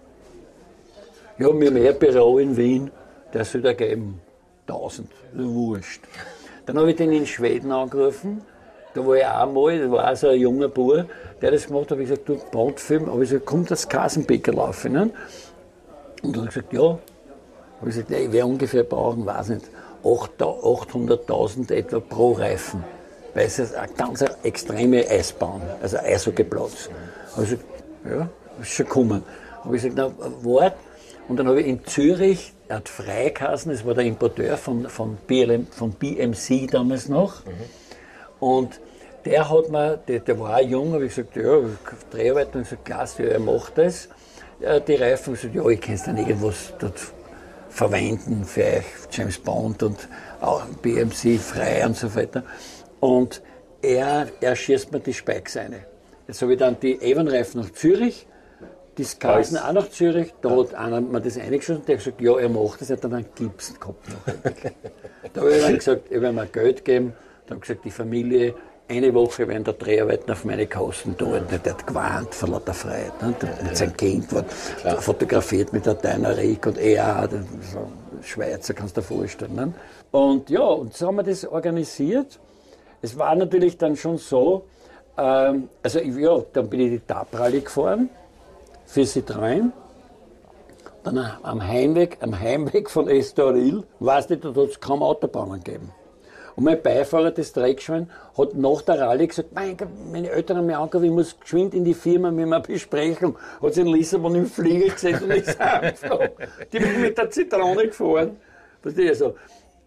Ja, wir haben ein Büro in Wien, der soll da geben, tausend, wurscht. Dann habe ich den in Schweden angerufen, da war ich auch mal, da war auch so ein junger Bub, der das gemacht hat, habe ich gesagt, du, Bondfilm, aber ich gesagt, kommt das Kasenbecker laufen? Ne? Und dann hat er gesagt, ja. Habe ich gesagt, ja, ich werde ungefähr brauchen, weiß nicht, achthunderttausend etwa pro Reifen, weil es ist eine ganz extreme Eisbahn, also Eishockeyplatz. Habe ich gesagt, ja, ist schon gekommen. Habe ich gesagt, na, warte. Und dann habe ich in Zürich, er hat Freikassen, das war der Importeur von, von, B L M, von B M C damals noch. Mhm. Und der hat mir, der, der war auch jung, habe ich gesagt, ja, Dreharbeiten, und ich gesagt, klasse, ja, er macht das. Ja, die Reifen, ich gesagt, ja, ich kann dann irgendwas dort verwenden für euch, James Bond und auch B M C frei und so weiter. Und er, er schießt mir die Spikes rein. Jetzt habe ich dann die Avon-Reifen nach Zürich, die Skasen auch nach Zürich, da ja. Hat einer mir das eingeschossen, der hat gesagt, ja, er macht das, er hat dann einen Gips gehabt. Da habe ich dann gesagt, ich werde mir Geld geben, dann habe ich gesagt, die Familie, eine Woche werden da Dreharbeiten auf meine Kosten tun. Der hat gewarnt von lauter Freiheit. Ne? Der, mit seinem Kind war fotografiert mit der Dynarik und er, so Schweizer, kannst du dir vorstellen. Ne? Und ja, und so haben wir das organisiert. Es war natürlich dann schon so, ähm, also ja, dann bin ich die Taprally gefahren für Citroën. Dann am Heimweg, am Heimweg von Estoril, weißt du, da hat es kaum Autobahnen gegeben. Und mein Beifahrer, das Dreckschwein, hat nach der Rallye gesagt, mein Gott, meine Eltern haben mich angerufen, ich muss geschwind in die Firma mit einer Besprechung. Hat sich in Lissabon im Flieger gesetzt und ist heimgeflogen. Die bin mit der Zitrone gefahren. Weißt du, also,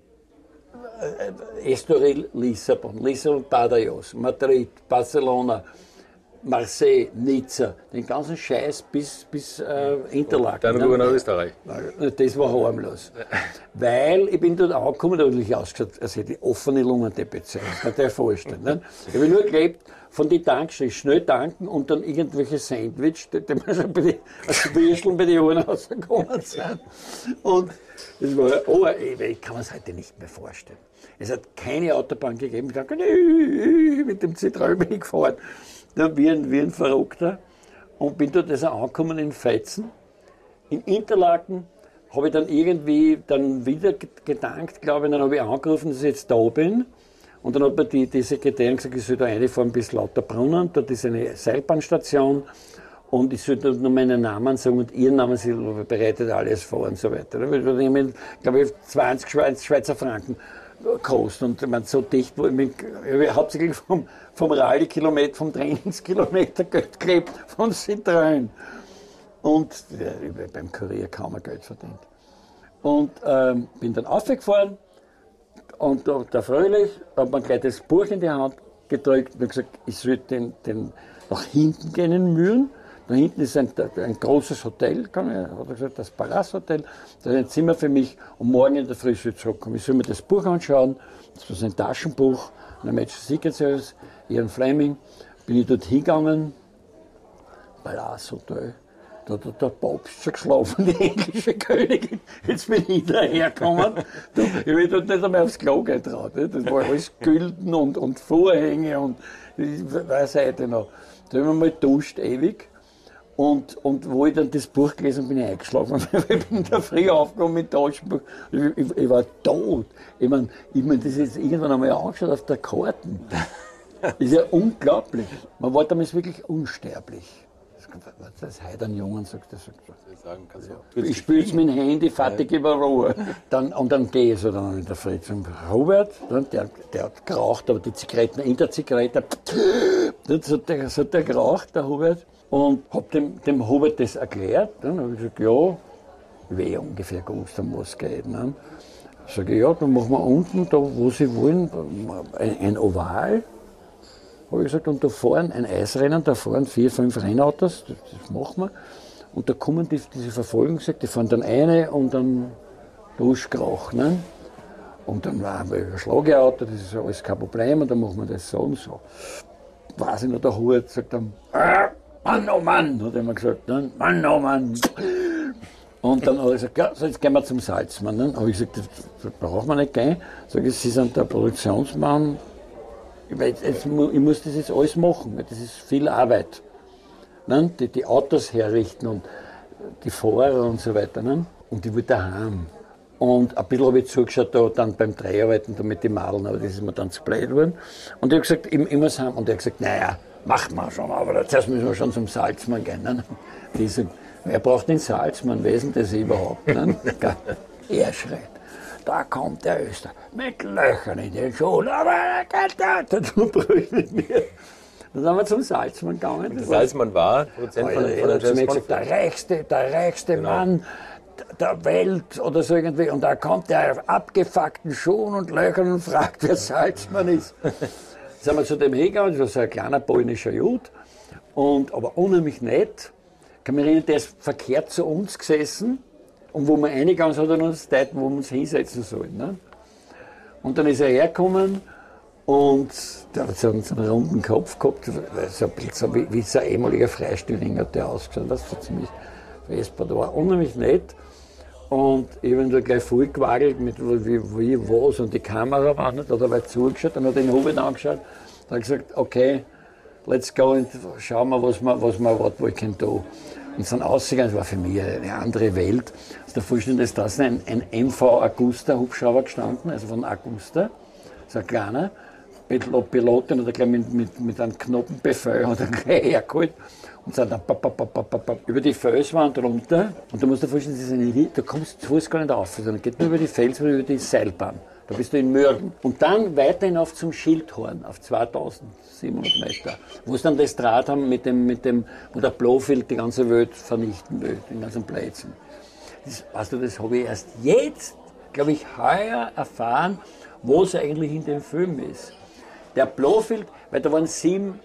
Estoril, Lissabon, Lissabon, Badajoz, Madrid, Barcelona, Marseille, Nizza, den ganzen Scheiß bis, bis äh, Interlaken. Dann rüber nach Österreich. Das war harmlos. Weil ich bin dort angekommen, da habe ich ausgeschaut, als hätte ich offene Lungendepression. Das kann ich dir vorstellen. Ne? Ich habe nur gelebt von den Tankstellen, schnell tanken und dann irgendwelche Sandwich, die mir schon bei den Würsteln bei den Ohren rausgekommen sind. Und das war, oh, ich kann mir das heute nicht mehr vorstellen. Es hat keine Autobahn gegeben. Ich dachte, mit dem Citroën bin ich gefahren. Wie ein, wie ein Verrückter und bin dort also angekommen in Feitzen. In Interlaken habe ich dann irgendwie dann wieder gedankt, glaube ich, dann habe ich angerufen, dass ich jetzt da bin. Und dann hat mir die, die Sekretärin gesagt, ich soll da reinfahren bis Lauterbrunnen, dort ist eine Seilbahnstation und ich soll dort nur meinen Namen sagen und ihren Namen, sie bereitet alles vor und so weiter. Da habe ich, glaube ich, zwanzig Schweizer Franken gekostet und ich meine, so dicht, wo ich mich, ich hauptsächlich vom, vom Rallye-Kilometer, vom Trainingskilometer Geld geklebt, von Citroën. Und ja, ich habe beim Kurier kaum mehr Geld verdient. Und ähm, bin dann aufgefahren und der, der Fröhlich hat mir gleich das Buch in die Hand gedrückt und gesagt, ich soll den, den nach hinten gehen in Mühlen. Da hinten ist ein, ein großes Hotel, kann ich, hat er gesagt, das Palace Hotel. Da ist ein Zimmer für mich und morgen in der Früh soll ich zurückkommen. Ich soll mir das Buch anschauen. Das war so ein Taschenbuch, ein Magic Secret Service, Ian Fleming. Bin ich dort hingegangen, Palace Hotel. Da hat der Papst schon geschlafen, die englische Königin. Jetzt bin ich dahergekommen. Du, ich bin dort nicht einmal aufs Klo getraut. Das war alles Gülden und, und Vorhänge und ich weiß heute noch. Da haben wir mal duscht, ewig. Und, und wo ich dann das Buch gelesen habe, bin ich eingeschlafen. Ich bin in der Früh aufgekommen mit Taschenbuch. Ich, ich, ich war tot. Ich meine, ich mein, das ist jetzt irgendwann einmal angeschaut auf der Karten. Das ist ja unglaublich. Man war damals wirklich unsterblich. Das ist heute ein Jungen, sagt er. Sagt so. Ich spiele es mit dem Handy, fertig über Ruhe. Dann, und dann gehe ich so dann mit der Fritz und Robert, der, der hat geraucht, aber die Zigaretten, in der Zigarette, das hat der, das hat der geraucht, der Robert. Und hab dem, dem Robert das erklärt. Dann habe ich gesagt, ja, ich will ungefähr gewusst, um was es geht. Ne? Sag ich, ja, dann machen wir unten, da wo Sie wollen, ein, ein Oval. Habe ich gesagt, und da fahren ein Eisrennen, da fahren vier, fünf Rennautos, das, das machen wir. Und da kommen die, diese Verfolgung, gesagt, die fahren dann eine und dann durchgeraucht. Ne? Und dann waren wir ein Schlageauto, das ist alles kein Problem, und dann machen wir das so und so. Weiß ich noch, der Hut sagt dann, ah, Mann, oh Mann, hat er immer gesagt, ne? Mann, oh Mann. Und dann habe ich gesagt, ja, so jetzt gehen wir zum Salzmann. Dann habe ich gesagt, das, das brauchen wir nicht gehen. Sag ich, Sie sind der Produktionsmann. Ich, weiß, ich muss das jetzt alles machen, das ist viel Arbeit. Ne? Die, die Autos herrichten und die Fahrer und so weiter. Ne? Und ich wollte daheim. Und ein bisschen habe ich zugeschaut da dann beim Dreharbeiten da mit den Madeln, aber das ist mir dann zu blöd geworden. Und ich habe gesagt, ich, ich muss heim. Und er hat gesagt, naja, machen wir schon, aber zuerst müssen wir schon zum Salzmann gehen. Ne? Die sagen, wer braucht den Salzmann, wer ist denn das überhaupt? Ne? Er schreit. Da kommt der Öster mit Löchern in den Schuhen, aber er geht da, du brüllst mit mir. Dann sind wir zum Salzmann gegangen. Der Salzmann war Produzent von, von der James Bond. Der reichste, der reichste genau. Mann der Welt oder so irgendwie. Und da kommt der auf abgefuckten Schuhen und Löchern und fragt, wer Salzmann ist. Dann sind wir zu dem hingegangen, das war so ein kleiner polnischer Jude, und, aber unheimlich nett. Ich kann mich erinnern, der ist verkehrt zu uns gesessen. Und wo wir reingegangen sind, hat er uns Zeit, wo wir uns hinsetzen sollen. Ne? Und dann ist er hergekommen und der hat so einen, so einen runden Kopf gehabt, so ein bisschen so wie, wie so ein ehemaliger Freistilling hat der ausgeschaut. Das war ziemlich vesper, war unheimlich nett. Und ich habe ihn da gleich vollgewackelt mit wie, wie, was, und die Kamera war nicht, da hat er weit zugeschaut, dann hat er den Hubert angeschaut, dann hat gesagt, okay, let's go und schauen wir, was wir, was wir was wir können tun. Und sind ausgegangen, das war für mich eine andere Welt. Also der Vorstand ist draußen ein, ein M V Augusta Hubschrauber gestanden, also von Augusta, so ein kleiner. Pilotin hat er gleich mit, mit, mit einem Knoppenbefehl hat er gleich hergeholt und sind dann pap, pap, pap, pap, pap, über die Felswand runter. Und du musst dir vorstellen, das ist eine, da kommst du zu Fuß gar nicht rauf, sondern geht nur über die Felswand, über die Seilbahn. Da bist du in Mürgen. Und dann weiter hinauf zum Schildhorn auf zweitausendsiebenhundert Meter, wo sie dann das Draht haben, mit dem, mit dem, wo der Blofeld die ganze Welt vernichten will, den ganzen Plätzen. Das, weißt du, das habe ich erst jetzt, glaube ich, heuer erfahren, wo es eigentlich in dem Film ist. Der Blofeld, weil da waren sieben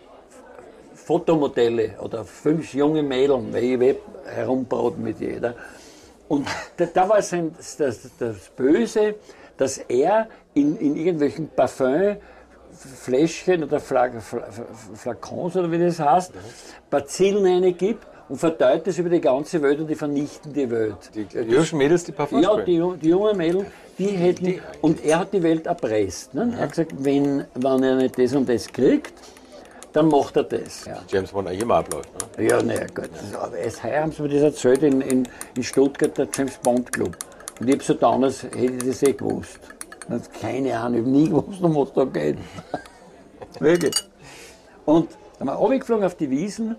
Fotomodelle oder fünf junge Mädchen, weil ich will herumbraten mit jeder. Und da, da war sein, das, das Böse, dass er in, in irgendwelchen Parfümfläschchen oder Flag, Flakons oder wie das heißt, Bazillen reingibt und verteilt das über die ganze Welt und die vernichten die Welt. Die jungen Mädels, die Parfums? Ja, die, die jungen Mädels, die hätten, und er hat die Welt erpresst. Ne? Er hat gesagt, wenn, wenn er nicht das und das kriegt, dann macht er das. Ja. James Bond eigentlich immer abläuft, ne? Ja, naja, gut. Aber erst heuer haben sie mir das erzählt in, in, in Stuttgart, der James Bond Club. Und ich habe so damals, hätte ich das eh gewusst. Keine Ahnung, ich habe nie gewusst, um was da geht. Wirklich. Und dann sind wir runtergeflogen auf die Wiesn,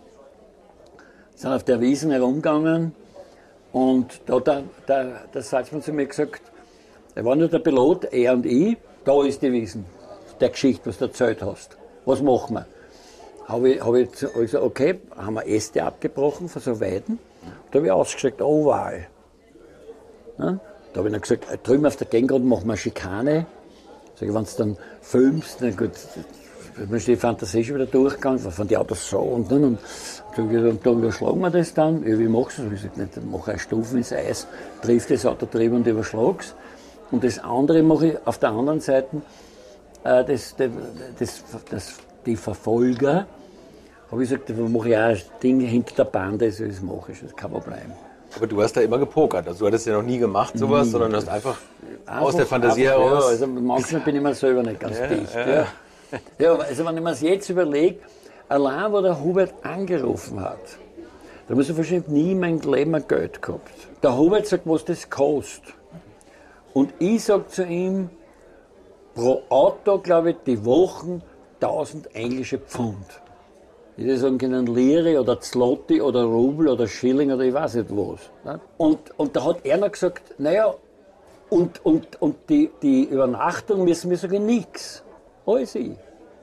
sind auf der Wiesn herumgegangen und da hat der, der, der Salzmann zu mir gesagt, er war nur der Pilot, er und ich, da ist die Wiesn, der Geschichte, was du erzählt hast. Was machen wir? Habe ich, hab ich gesagt, okay, haben wir Äste abgebrochen von so Weiden. Da habe ich ausgestreckt, Oval. Ja? Da habe ich dann gesagt, drüben auf der Gegend machen wir eine Schikane. Sag ich, wenn du dann filmst, dann gut, dann ist die Fantasie schon wieder durchgegangen, von die Autos so und dann. Und, und, und da überschlagen wir das dann. Ja, wie machst du das? Ich sage, nicht, dann mache ich Stufen ins Eis, triff das Auto drüber und überschlag's. Und das andere mache ich auf der anderen Seite, äh, das, das, das, das, die Verfolger habe ich gesagt, da mache ich auch ein Ding hinter der Bande, also das mache ich, das kann man bleiben. Aber du hast da immer gepokert, also du hattest ja noch nie gemacht sowas, nie. sondern du hast einfach, einfach aus der Fantasie einfach, heraus... Ja, also manchmal bin ich mir selber nicht ganz ja, dicht. Ja. Ja. Ja, also wenn ich mir das jetzt überlege, allein wo der Hubert angerufen hat, da muss ich wahrscheinlich nie in meinem Leben mehr Geld gehabt. Der Hubert sagt, was das kostet. Und ich sage zu ihm, pro Auto, glaube ich, die Wochen tausend englische Pfund. Ich würde sagen können Lire oder Zloty oder Rubel oder Schilling oder ich weiß nicht was. Ne? Und, und da hat er noch gesagt, naja, und, und, und die, die Übernachtung müssen wir sagen, nichts. Alles ich.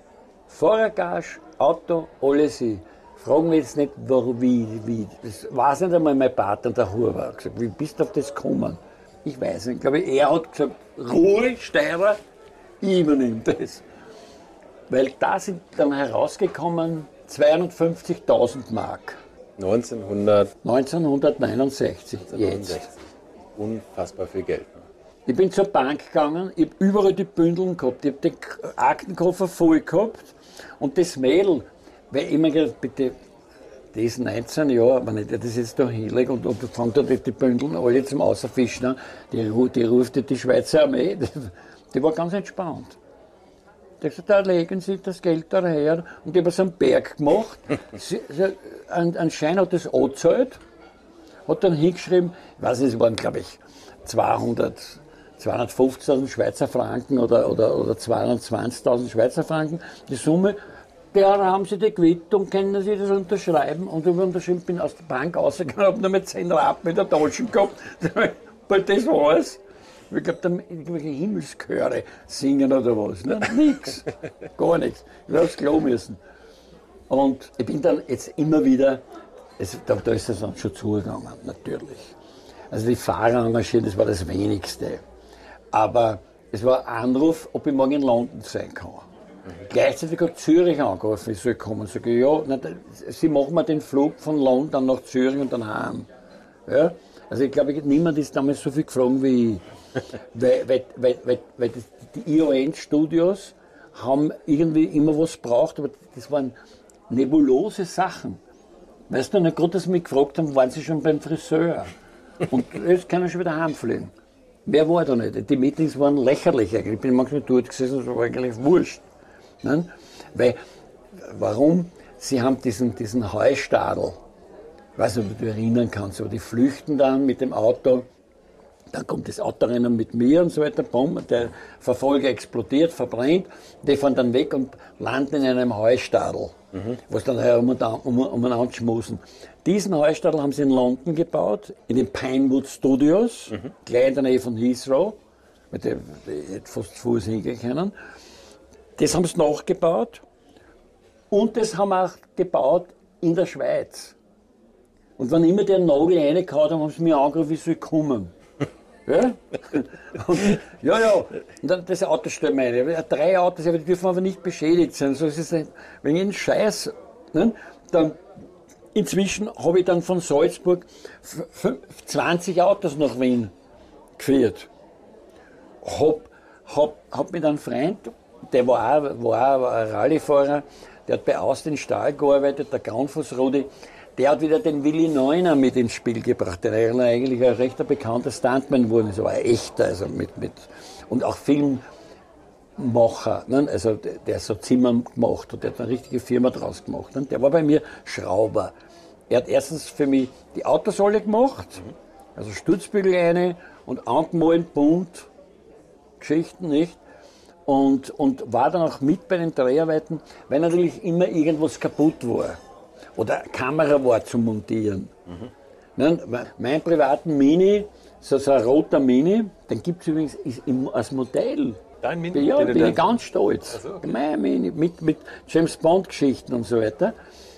Fahrergage, Auto, alles ich. Fragen wir jetzt nicht, warum, wie, wie. Das weiß nicht einmal mein Partner, der Hubert. Gesagt, wie bist du auf das gekommen? Ich weiß nicht. Ich glaube, er hat gesagt, Ruhe, Steirer, ich übernehme das. Weil da sind dann herausgekommen zweihundertfünfzigtausend Mark. neunzehnhundert neunzehnhundertneunundsechzig. Jetzt. Unfassbar viel Geld. Ne? Ich bin zur Bank gegangen, ich habe überall die Bündeln gehabt, ich habe den Aktenkoffer voll gehabt und das Mädel, weil ich mir gedacht, bitte, das ist neunzehn Jahre, wenn ich das jetzt da hinlege und, und fangt da die, die Bündeln alle zum Außerfischen an, die, die ruft die Schweizer Armee, die, die war ganz entspannt. Die hat gesagt, da legen Sie das Geld da her. Und ich habe so einen Berg gemacht. Sie, sie, ein, ein Schein hat das angezahlt, hat dann hingeschrieben, ich weiß nicht, es waren glaube ich zweihundert, zweihundertfünfzigtausend Schweizer Franken oder, oder, oder zweihundertzwanzigtausend Schweizer Franken, die Summe. Da haben Sie die Quittung, können Sie das unterschreiben? Und ich habe unterschrieben, bin aus der Bank rausgegangen, habe nur mit zehn Rappen in der Tasche gehabt. Weil das war's. Ich glaube, da irgendwelche Himmelschöre singen oder was. Ne? Nix. Gar nichts. Ich habe aufs Klo müssen. Und ich bin dann jetzt immer wieder, es, da, da ist es dann schon zugegangen, natürlich. Also die Fahrer engagieren, das war das Wenigste. Aber es war ein Anruf, ob ich morgen in London sein kann. Mhm. Gleichzeitig hat Zürich angerufen, ich soll kommen. Ich sage, ja, na, Sie machen mir den Flug von London nach Zürich und dann heim. Ja? Also ich glaube, niemand ist damals so viel gefragt wie ich. weil weil, weil, weil, weil das, die I O N-Studios haben irgendwie immer was gebraucht, aber das waren nebulose Sachen. Weißt du, nicht gerade, dass sie mich gefragt haben, waren sie schon beim Friseur? Und jetzt kann ich schon wieder heimfliegen. Wer war da nicht? Die Meetings waren lächerlich eigentlich. Ich bin manchmal dort gesessen, das war eigentlich wurscht. Ne? Weil, warum? Sie haben diesen, diesen Heustadel. Ich weiß nicht, ob du dich erinnern kannst, aber die flüchten dann mit dem Auto. Dann kommt das Autorennen mit mir und so weiter, bumm, der Verfolger explodiert, verbrennt, die fahren dann weg und landen in einem Heustadel, mhm. was dann herum und an, um, umeinander schmusen. Diesen Heustadel haben sie in London gebaut, in den Pinewood Studios, mhm. gleich in der Nähe von Heathrow, mit der ich hätte fast zu Fuß hingehen können. Das haben sie nachgebaut und das haben wir auch gebaut in der Schweiz. Und wenn immer der Nagel reingehauen haben, haben sie mich angerufen, ich soll kommen. Ja? Und, ja, ja. Und dann das Auto stellen wir ein. Drei Autos, aber die dürfen aber nicht beschädigt sein. So ist es nicht. Wenn ich einen Scheiß, ne, dann inzwischen habe ich dann von Salzburg zwanzig Autos nach Wien geführt. Hab, hab, hab mit einem Freund, der war auch, war auch ein Rallyefahrer, der hat bei Austin Stahl gearbeitet, der Graunfuß Rudi. Der hat wieder den Willi Neuner mit ins Spiel gebracht, der eigentlich ein recht bekannter Stuntman wurde, so ein echter, also mit, mit, und auch Filmmacher, ne? Also der, der so Zimmer gemacht hat, der hat eine richtige Firma draus gemacht. Ne? Der war bei mir Schrauber. Er hat erstens für mich die Autos alle gemacht, also Stutzbügel eine und angemalt, bunt, Geschichten, nicht? Und, und war dann auch mit bei den Dreharbeiten, weil natürlich immer irgendwas kaputt war. Oder eine Kamera war zum Montieren. Mhm. Mein privaten Mini, so, so ein roter Mini, den gibt es übrigens ist im, als Modell. Dein Mini? Ja, bin ich ganz stolz. Also, okay. Mein Mini, mit, mit James Bond Geschichten und so weiter.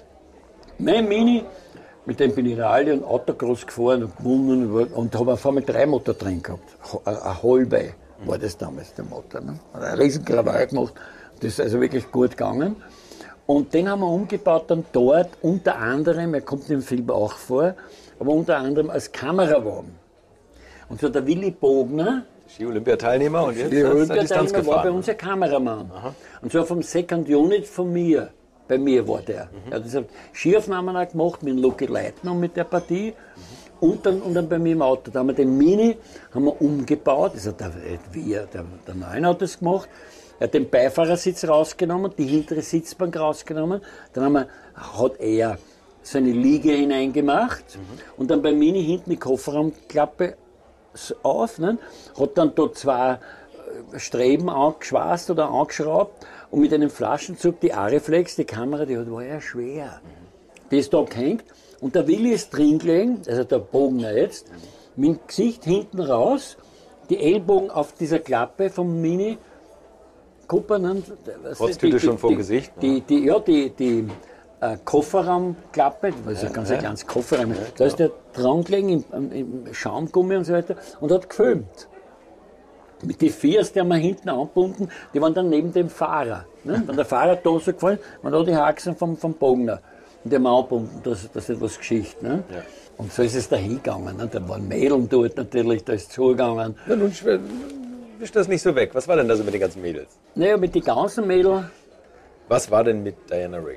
Mein Mini, mit dem bin ich Rallye und Autocross gefahren und gewonnen und habe auf einmal drei Motor drin gehabt. Ein Holbei war das damals der Motor. Ne? Ein riesen Krawall gemacht. Das ist also wirklich gut gegangen. Und den haben wir umgebaut dann dort, unter anderem, er kommt im Film auch vor, aber unter anderem als Kamerawagen. Und so der Willi Bogner, Ski-Olympiateilnehmer und jetzt Ski-Olympiateilnehmer war bei uns ein Kameramann. Aha. Und so vom Second Unit von mir Bei mir war der. Mhm. Er hat gesagt, Skiaufnahmen auch gemacht mit dem Lucky Leitner mit der Partie. Mhm. Und, dann, und dann bei mir im Auto. Da haben wir den Mini haben wir umgebaut. Also der, wir, der, der Neuen hat das gemacht. Er hat den Beifahrersitz rausgenommen, die hintere Sitzbank rausgenommen. Dann haben wir, hat er so eine Liege hineingemacht. Mhm. Und dann bei Mini hinten die Kofferraumklappe auf. Ne? Hat dann dort zwei Streben angeschweißt oder angeschraubt. Und mit einem Flaschenzug die Ariflex, die Kamera, die war ja schwer. Die ist da gehängt. Und der Willi ist drin gelegen, also der Bogner jetzt, mit dem Gesicht hinten raus, die Ellbogen auf dieser Klappe vom Mini Cooper. Kotztüte schon vor dem Gesicht? Die, die, ja, die, die äh, Kofferraumklappe, das ist ja, ein ganz ja. kleines Kofferraum. Ja, da ist der dran gelegen im, im Schaumgummi und so weiter und hat gefilmt. Mit den Viers, die haben wir hinten angebunden, die waren dann neben dem Fahrer. Ne? Wenn der Fahrer da so gefallen, waren da die Haxen vom, vom Bogner. Und die haben wir angebunden, das, das ist etwas Geschichte. Ne? Ja. Und so ist es da hingegangen. Ne? Da waren Mädeln dort natürlich, da ist es zugegangen. Ja, nun wisch das nicht so weg. Was war denn da so mit den ganzen Mädels? Naja, mit den ganzen Mädeln. Was war denn mit Diana Rigg?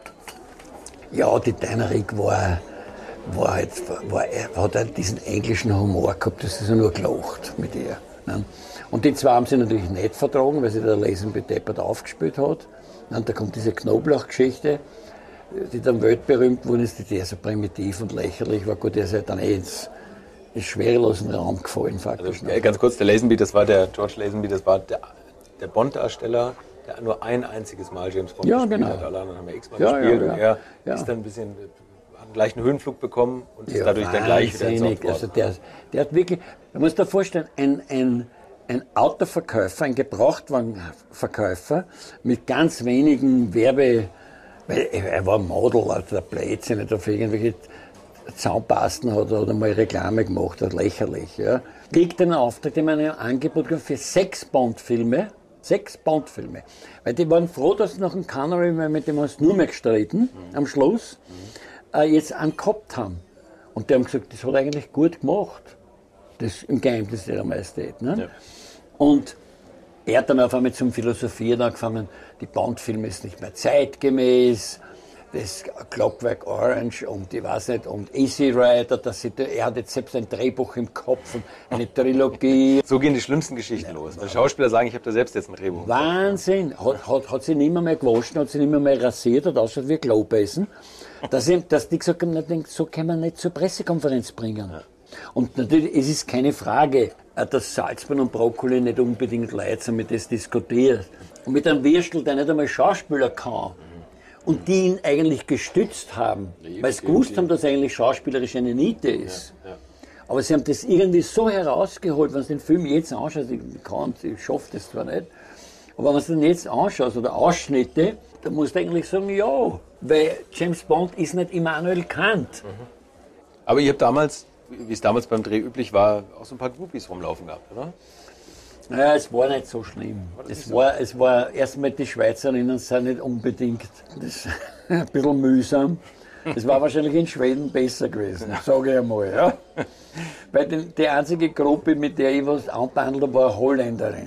Ja, die Diana Rigg war, war halt, war, hat halt diesen englischen Humor gehabt, das ist ja nur gelacht mit ihr. Ne? Und die zwei haben sie natürlich nicht vertragen, weil sie der Lesen bedeppert aufgespielt hat. Und da kommt diese Knoblauch-Geschichte, die dann weltberühmt wurde, die der so primitiv und lächerlich war. Gut, der ist halt dann eh ins, ins schwerelosen Raum gefallen, faktisch. Also, ganz kurz, der Lazenby, das war der George Lazenby, das war der, der Bond-Darsteller, der nur ein einziges Mal James Bond ja, gespielt genau. hat. Alle anderen haben ja x-mal ja, gespielt ja, ja. und er ja. ist dann ein bisschen, hat gleich einen Höhenflug bekommen und ist ja, dadurch dann gleich wieder ins Software. Also der, der hat wirklich, du musst dir vorstellen, ein, ein Ein Autoverkäufer, ein Gebrauchtwagenverkäufer mit ganz wenigen Werbe... Weil er war Model, also der Blödsinn, nicht auf irgendwelche Zaunpasten hat oder mal Reklame gemacht hat, lächerlich. Ja. Kriegt einen Auftrag, dem ein Angebot für sechs Bond-Filme. Sechs Bond-Filme. Weil die waren froh, dass sie nach dem Connery, weil mit dem haben sie nur mehr gestritten, mhm. am Schluss, mhm. äh, jetzt einen gehabt haben. Und die haben gesagt, das hat er eigentlich gut gemacht. Das im Geheimnis ihrer Majestät. Ne? Ja. Und er hat dann auf einmal zum Philosophieren angefangen, die Bond-Filme ist nicht mehr zeitgemäß, das Clockwork Orange und ich weiß nicht, und Easy Rider, das, er hat jetzt selbst ein Drehbuch im Kopf und eine Trilogie. So gehen die schlimmsten Geschichten ja, los. Wenn Schauspieler sagen, ich habe da selbst jetzt ein Drehbuch. Wahnsinn! Hat, hat, hat sie nicht mehr, mehr gewaschen, hat sie nicht mehr, mehr rasiert, hat ausschaut wie Globesen. Dass, dass die gesagt haben, so kann man nicht zur Pressekonferenz bringen. Ja. Und natürlich, es ist keine Frage, dass Salzmann und Brokkoli nicht unbedingt Leute sind, mit das diskutiert. Und mit einem Würstel, der nicht einmal Schauspieler kann. Und die ihn eigentlich gestützt haben, weil sie gewusst haben, dass er eigentlich schauspielerisch eine Niete ist. Ja, ja. Aber sie haben das irgendwie so herausgeholt, wenn du den Film jetzt anschaust, ich kann, ich schaffe das zwar nicht, aber wenn du den jetzt anschaust oder Ausschnitte, dann musst du eigentlich sagen, ja, weil James Bond ist nicht Immanuel Kant. Mhm. Aber ihr habt damals, wie es damals beim Dreh üblich war, auch so ein paar Groupies rumlaufen gehabt, oder? Ja, es war nicht so schlimm. War es, so? war, es war erstmal, die Schweizerinnen sind nicht unbedingt das, ein bisschen mühsam. Es war wahrscheinlich in Schweden besser gewesen, sage ich einmal. Ja. Weil die, die einzige Gruppe, mit der ich was anbehandelt habe, war eine Holländerin.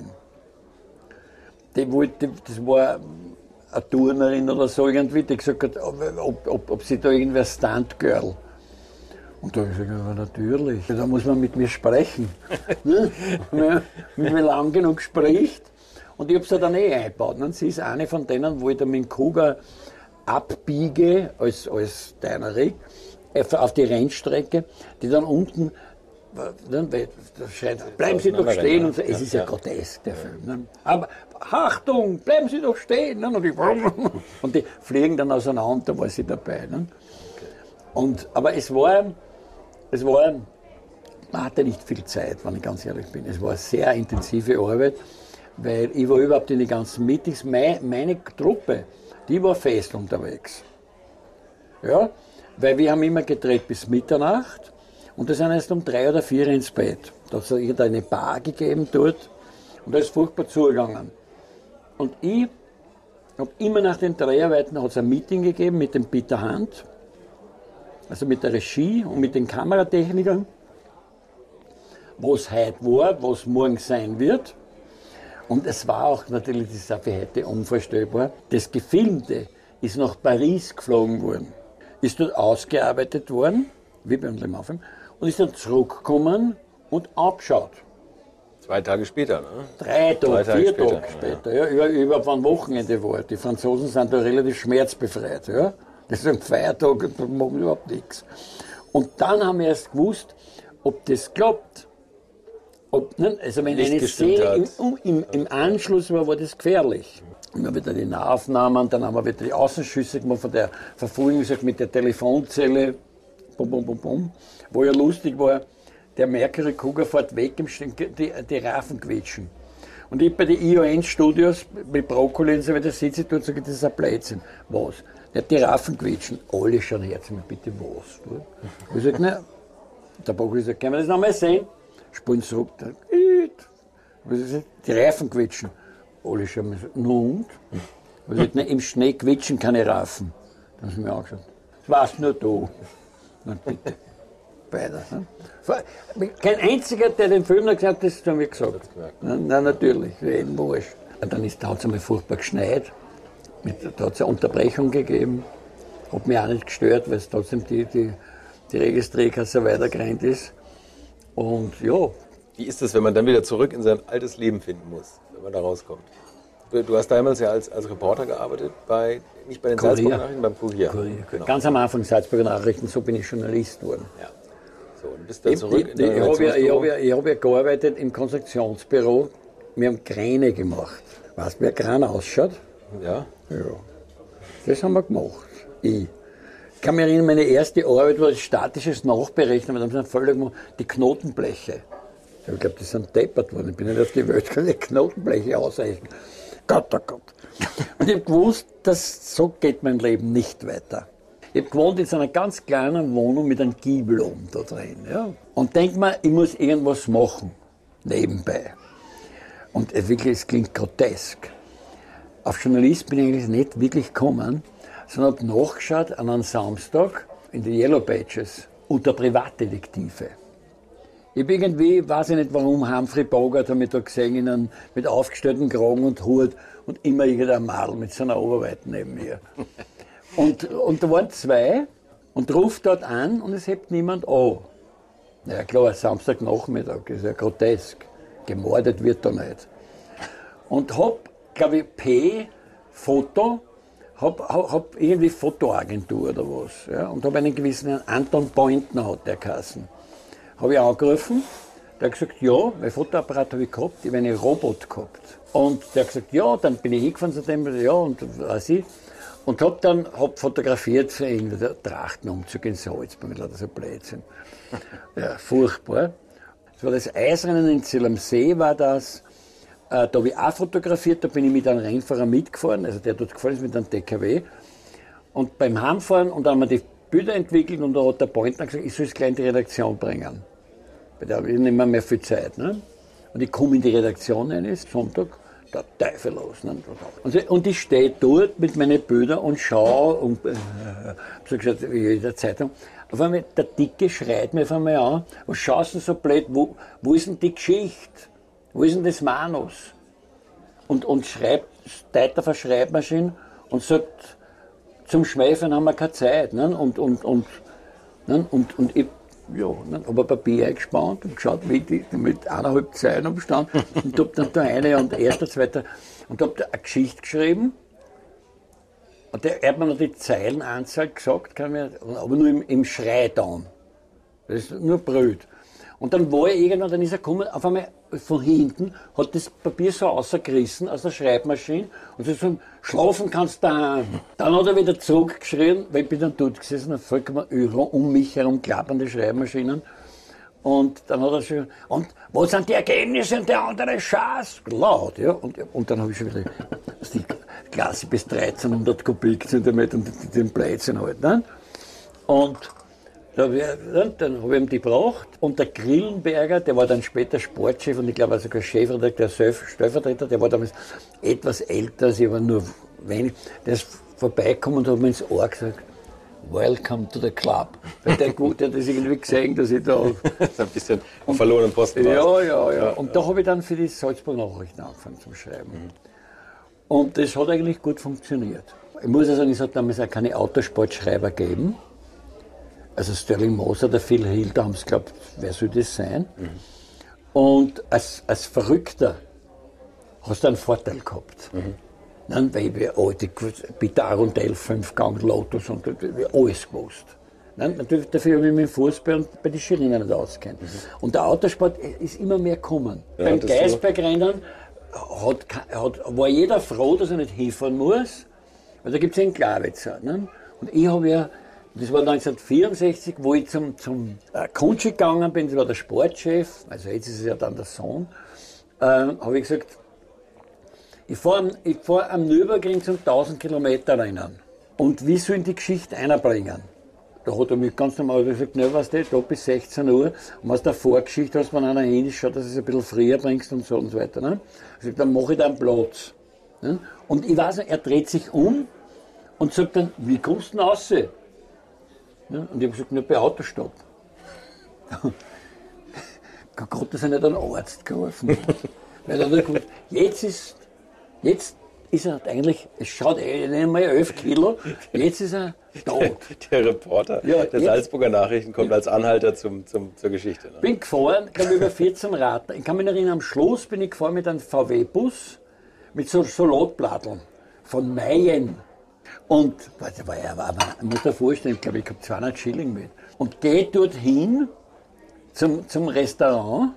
Die wollte, das war eine Turnerin oder so irgendwie, die gesagt hat, ob, ob, ob sie da irgendwie ein Stunt-Girl. Und da habe ich gesagt, ja, natürlich, da muss man mit mir sprechen. Wenn man lang genug spricht. Und ich habe sie dann eh eingebaut. Und sie ist eine von denen, wo ich dann mit dem Kuga abbiege, als, als Diana Rigg, auf die Rennstrecke, die dann unten, dann schreit, bleiben Sie doch stehen. Und so. Es ist ja grotesk, der Film. Ne? Aber Achtung, bleiben Sie doch stehen. Ne? Und, die, und die fliegen dann auseinander, da war sie dabei. Ne? Und, aber es war, es war, man hatte nicht viel Zeit, wenn ich ganz ehrlich bin. Es war eine sehr intensive Arbeit, weil ich war überhaupt in den ganzen Meetings, meine, meine Truppe, die war fest unterwegs. Ja, weil wir haben immer gedreht bis Mitternacht und da sind erst um drei oder vier ins Bett. Da hat es irgendeine Bar gegeben dort und da ist furchtbar zugegangen. Und ich habe immer nach den Dreharbeiten hat es ein Meeting gegeben mit dem Peter Hunt, also mit der Regie und mit den Kameratechnikern, was heute war, was morgen sein wird. Und es war auch natürlich, das ist auch für heute unvorstellbar, das Gefilmte ist nach Paris geflogen worden, ist dort ausgearbeitet worden, wie beim Le Mans-Film, und ist dann zurückgekommen und abgeschaut. Zwei Tage später, ne? Drei Tage, Tage vier später, Tage später, ja, über, über ein Wochenende war. Die Franzosen sind da relativ schmerzbefreit, ja. Das ist ein Feiertag, da machen überhaupt nichts. Und dann haben wir erst gewusst, ob das klappt. Ob, ne? Also wenn Nicht eine gestimmt Szene hat. im, im, im Anschluss war, war das gefährlich. Und dann wieder die Nahaufnahmen, dann haben wir wieder die Außenschüsse gemacht von der Verfolgung, gesagt, mit der Telefonzelle, bum, bum, bum, bum. Wo ja lustig war, der Mercury Cougar fährt weg, im St- die, die Rafen quetschen. Und ich bei den I O N-Studios mit Brokkoli und so weiter sitze ich dort und sage, das ist ein Blödsinn. Was? Der hat die Rafen quetschen. Alle schauen her zu mir, bitte was? Du? Ich sage, na, der Brokkoli sagt, können wir das nochmal sehen? Spulen zurück, dann, die Reifen quetschen. Alle schauen mir so, nun und? Ich sage, na, im Schnee quetschen keine Rafen. Dann haben sie mir angeschaut. Das warst nur du. Na bitte. Beide. Ne? Kein einziger, der den Film noch gesagt hat, das haben wir gesagt. Nein, nein, natürlich, jeden wurscht. Und dann ist, da hat es einmal furchtbar geschneit. Mit, da hat es eine Unterbrechung gegeben. Hat mich auch nicht gestört, weil es trotzdem die, die, die Registrierkasse weitergerannt ist. Und ja. Wie ist es, wenn man dann wieder zurück in sein altes Leben finden muss, wenn man da rauskommt? Du, du hast damals ja als, als Reporter gearbeitet, bei, nicht bei den Kurier. Salzburger Nachrichten, beim Kurier. Kurier. Genau. Ganz am Anfang Salzburger Nachrichten, so bin ich Journalist geworden. Ja. So, und bist dann Ich, zurück ich, in dein ich habe ja, ich Redaktionsbüro. hab ja, ich hab ja gearbeitet im Konstruktionsbüro. Wir haben Kräne gemacht. Weißt du, wie ein Kran ausschaut? Ja. Ja. Das haben wir gemacht. Ich. Ich kann mich erinnern, meine erste Arbeit war statisches Nachberechnen, weil da haben sie einen Fehler gemacht, die Knotenbleche. Ich glaube, die sind deppert worden. Ich bin nicht auf die Welt gekommen, die Knotenbleche ausrechnen. Gott, oh Gott. Und ich habe gewusst, dass so geht mein Leben nicht weiter. Ich habe gewohnt in so einer ganz kleinen Wohnung mit einem Giebel oben da drin. Ja? Und denke mir, ich muss irgendwas machen, nebenbei. Und es wirklich, es klingt grotesk. Auf Journalist bin ich eigentlich nicht wirklich gekommen, sondern habe nachgeschaut an einem Samstag in den Yellow Pages unter Privatdetektive. Ich habe irgendwie, weiß ich nicht warum, Humphrey Bogart habe ich da gesehen, in einem, mit aufgestellten Kragen und Hut und immer irgendein Madel mit so einer Oberweite neben mir. Und, und da waren zwei und ruft dort an und es hebt niemand an. Na ja, klar, Samstagnachmittag, ist ja grotesk. Gemordet wird da nicht. Und hab, glaube ich, P, Foto, hab, hab, hab irgendwie Fotoagentur oder was. Ja, und hab einen gewissen Anton Pointner, hat der geheißen. Habe ich angerufen, der hat gesagt, ja, mein Fotoapparat habe ich gehabt, ich habe einen Robot gehabt. Und der hat gesagt, ja, dann bin ich hingefahren zu dem, ja, und weiß ich. Und hab dann hab fotografiert für ihn, der Trachtenumzug in Salzburg, das ist so Blödsinn. Ja, furchtbar. Das war das Eisrennen in Zell am See, war das. Äh, da habe ich auch fotografiert, da bin ich mit einem Rennfahrer mitgefahren, also der dort gefahren ist mit einem D K W. Und beim Heimfahren, und dann haben wir die Bilder entwickelt und da hat der Pointner gesagt, ich soll es gleich in die Redaktion bringen. Weil da habe ich nicht mehr, mehr viel Zeit. Ne? Und ich komme in die Redaktion rein, ist Sonntag, der Teufel los. Ne? Und, so, und ich stehe dort mit meinen Bildern und schaue und äh, so gesagt, wie in der Zeitung. Auf einmal, der Dicke schreit mir auf einmal an, was schaust du so blöd, wo, wo ist denn die Geschichte? Wo ist denn das Manus? Und, und schreibt, steigt auf eine Schreibmaschine und sagt, zum Schweifen haben wir keine Zeit. Ne? Und, und, und, ne? und, und ich ja, ne? habe ein Papier eingespannt und geschaut, wie die mit eineinhalb Zeilen umstanden. Und habe dann da eine und erster, zweiter und habe da eine Geschichte geschrieben. Und der hat mir noch die Zeilenanzahl gesagt, kann mir, aber nur im, im Schreiton. Das ist nur blöd. Und dann war er irgendwann, dann ist er gekommen, auf einmal von hinten, hat das Papier so rausgerissen aus der Schreibmaschine und so gesagt, schlafen kannst du daheim. Dann hat er wieder zurückgeschrien, weil ich bin dann dort gesessen, ein vollkommen Euro um mich herum klappernde Schreibmaschinen. Und dann hat er schon, und wo sind die Ergebnisse und der andere Schatz? Laut, ja. Und, und dann habe ich schon wieder die Klasse bis dreizehnhundert Kubikzentimeter und den Blödsinn halt. Ne? Und Da wir, dann habe ich ihm die gebracht und der Grillenberger, der war dann später Sportchef und ich glaube sogar Chefredakteur, Stellvertreter, der war damals etwas älter als ich, aber nur wenig, der ist vorbeigekommen und hat mir ins Ohr gesagt, Welcome to the Club. Weil der, der hat das irgendwie gesehen, dass ich da... Das ist ein bisschen auf verlorenen Posten Ja, warst. ja, ja. Und da habe ich dann für die Salzburg Nachrichten angefangen zu schreiben. Und das hat eigentlich gut funktioniert. Ich muss ja sagen, es hat damals auch keine Autosportschreiber gegeben. Also Sterling Moser, der Phil Hill, da haben sie geglaubt, wer soll das sein? Mhm. Und als, als Verrückter hast du einen Vorteil gehabt. Mhm. Dann, weil wir alte Peter Arundel, Fünfgang, Lotus und alles gewusst. Nein, natürlich dafür habe ich mich im Fußball und bei den Schirinen nicht auskennt. Mhm. Und der Autosport ist immer mehr gekommen. Ja, beim Geisbergrennen hat, hat, war jeder froh, dass er nicht hinfahren muss, weil da gibt es ja einen Glawitzer. Ne? Und ich habe ja, das war neunzehnhundertvierundsechzig, wo ich zum, zum äh, Kuntschi gegangen bin, das war der Sportchef, also jetzt ist es ja dann der Sohn, äh, habe ich gesagt, ich fahre ich fahr am Nürburgring zum tausend Kilometer Rennen. Und wie sollen die Geschichte einbringen? Da hat er mich ganz normal gesagt, ne, weißt du, da bis sechzehn Uhr. Und aus der Vorgeschichte hast, wenn einer hin ist, schau, dass du es ein bisschen früher bringst und so und so weiter. Ne? Ich sag, dann mache ich da einen Platz. Ne? Und ich weiß nicht, er dreht sich um und sagt dann, wie kommst du denn raus? Ne? Und ich habe gesagt, nur bei Autostopp. Gott, dass er nicht einen Arzt geholfen hat. Weil er hat gesagt, jetzt ist Jetzt ist er eigentlich, es schaut eh nicht mal elf Kilo, jetzt ist er tot. Der Reporter ja, der Salzburger Nachrichten kommt als Anhalter zum, zum, zur Geschichte. Ne? Bin gefahren, glaube über vierzehn Radler. Ich kann mich erinnern, am Schluss bin ich gefahren mit einem V W-Bus mit so Salatbladeln von Mayen. Und, das war ja, aber ich muss dir vorstellen, ich glaube, ich habe zweihundert Schilling mit. Und gehe dorthin zum, zum Restaurant.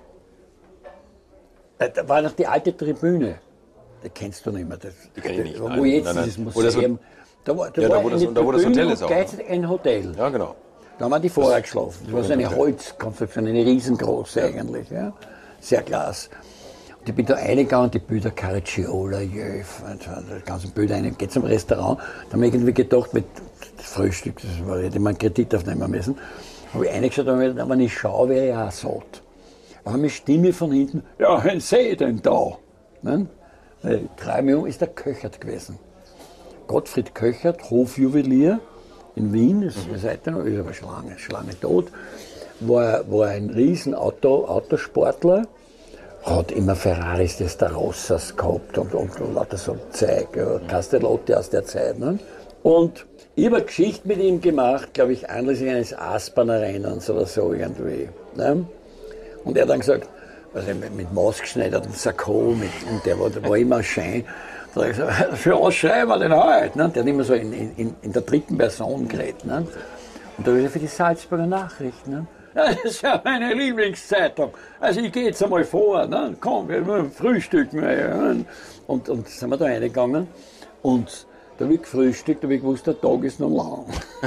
Da war noch die alte Tribüne. Das kennst du nicht mehr. Das, die kenn ich nicht. Wo nein, jetzt nein, nein. dieses Museum. Da war, da ja, war da, wo das, da, wo das Hotel ist auch. Ein Hotel. Ja, genau. Da haben wir die vorher geschlafen. Das war so eine Holzkonstruktion, eine riesengroße eigentlich. Ja. Sehr klasse. Und ich bin da reingegangen, die Bilder Caracciola, Jöf, die ganzen Bilder rein. Geht zum Restaurant. Da haben wir irgendwie gedacht, mit das Frühstück, das war, hätte man einen Kredit aufnehmen müssen. Habe ich reingeschaut, aber wenn ich schaue, wäre ich auch satt. Da haben eine Stimme von hinten, ja, wen sehe ich denn da? Ne? Drei Millionen ist der Köchert gewesen. Gottfried Köchert, Hofjuwelier in Wien, das ist heute noch, ist aber schon lange, schon lange tot, war, war ein riesen Auto, Autosportler, hat immer Ferraris des Rossas gehabt und, und, und lauter so Zeug, ja, Castellotti aus der Zeit. Ne? Und ich habe eine Geschichte mit ihm gemacht, glaube ich, anlässlich eines Aspern Rennens oder so irgendwie. Ne? Und er hat dann gesagt, also mit, mit maßgeschneidertem Sakko, mit, und der war, der war immer schön. Da habe ich gesagt, für was schreiben wir denn heute? Ne? Der hat immer so in, in, in der dritten Person geredet. Ne? Und da habe ich gesagt, für die Salzburger Nachrichten. Ne? Ja, das ist ja meine Lieblingszeitung. Also ich gehe jetzt einmal vor, ne? Komm, wir frühstücken. Ne? Und, und sind wir da reingegangen. Und da habe ich gefrühstückt, da habe ich gewusst, der Tag ist noch lang.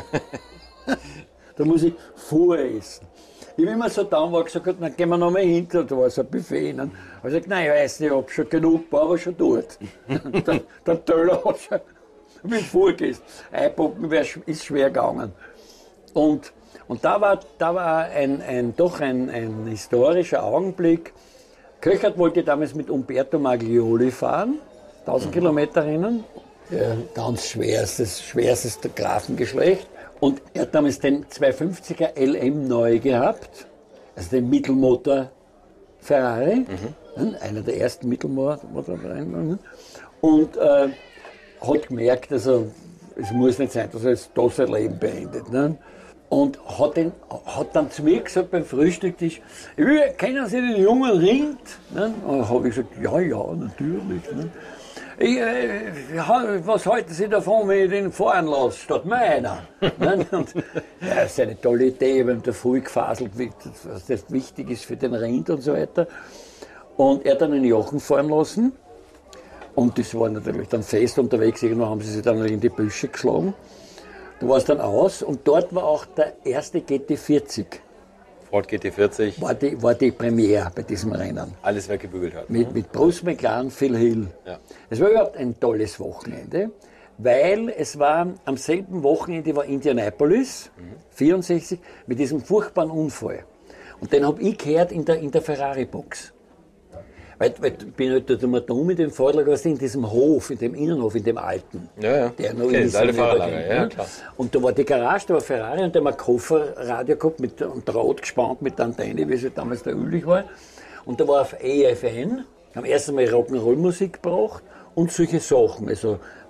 Da muss ich voressen. Ich habe immer so da war gesagt, dann gehen wir noch mal hinter, da war so ein Buffet. Dann habe ich gesagt, nein, ich weiß nicht, ich habe schon genug, aber schon dort. der, der Töller hat schon mit vorgegessen. Einpacken ist schwer gegangen. Und, und da war, da war ein, ein, doch ein, ein historischer Augenblick. Köchert wollte damals mit Umberto Maglioli fahren, tausend Kilometer Rennen. Ja, ganz schwerstes, schwerstes Grafengeschlecht. Und er hat damals den zweihundertfünfziger L M neu gehabt, also den Mittelmotor Ferrari, mhm. einer der ersten Mittelmotor. Und äh, hat gemerkt, also, es muss nicht sein, dass er da sein Leben beendet. Ne? Und hat, den, hat dann zu mir gesagt beim Frühstücktisch, kennen Sie den jungen Rind? Ne? Und dann habe ich gesagt, ja, ja, natürlich. Ne? Ich, äh, was halten Sie davon, wenn ich den fahren lasse, statt meiner? Und, ja, das ist eine tolle Idee, wir haben da früh gefaselt, was das wichtig ist für den Rind und so weiter. Und er hat dann einen Jochen fahren lassen. Und das war natürlich dann fest unterwegs, irgendwann haben sie sich dann in die Büsche geschlagen. Da war es dann aus und dort war auch der erste G T vierzig. Ford G T vierzig. War die, war die Premiere bei diesem Rennen. Alles weggebügelt hat. Mit, mit Bruce McLaren, Phil Hill. Ja. Es war überhaupt ein tolles Wochenende, weil es war am selben Wochenende war Indianapolis, mhm. vierundsechzig, mit diesem furchtbaren Unfall. Und den habe ich gehört in der, in der Ferrari-Box. Weil, weil ich bin halt da mal dumm in dem Vortrag, was in diesem Hof, in dem Innenhof, in dem alten. Ja, ja. Der noch okay, ist. Das alte Fahrerlager, ja, klar. Und da war die Garage, da war Ferrari und da haben wir ein Kofferradio gehabt mit, und Draht gespannt mit der Antenne, wie es damals der üblich war. Und da war auf E F N, haben erst einmal Rock'n'Roll-Musik gebracht und solche Sachen, also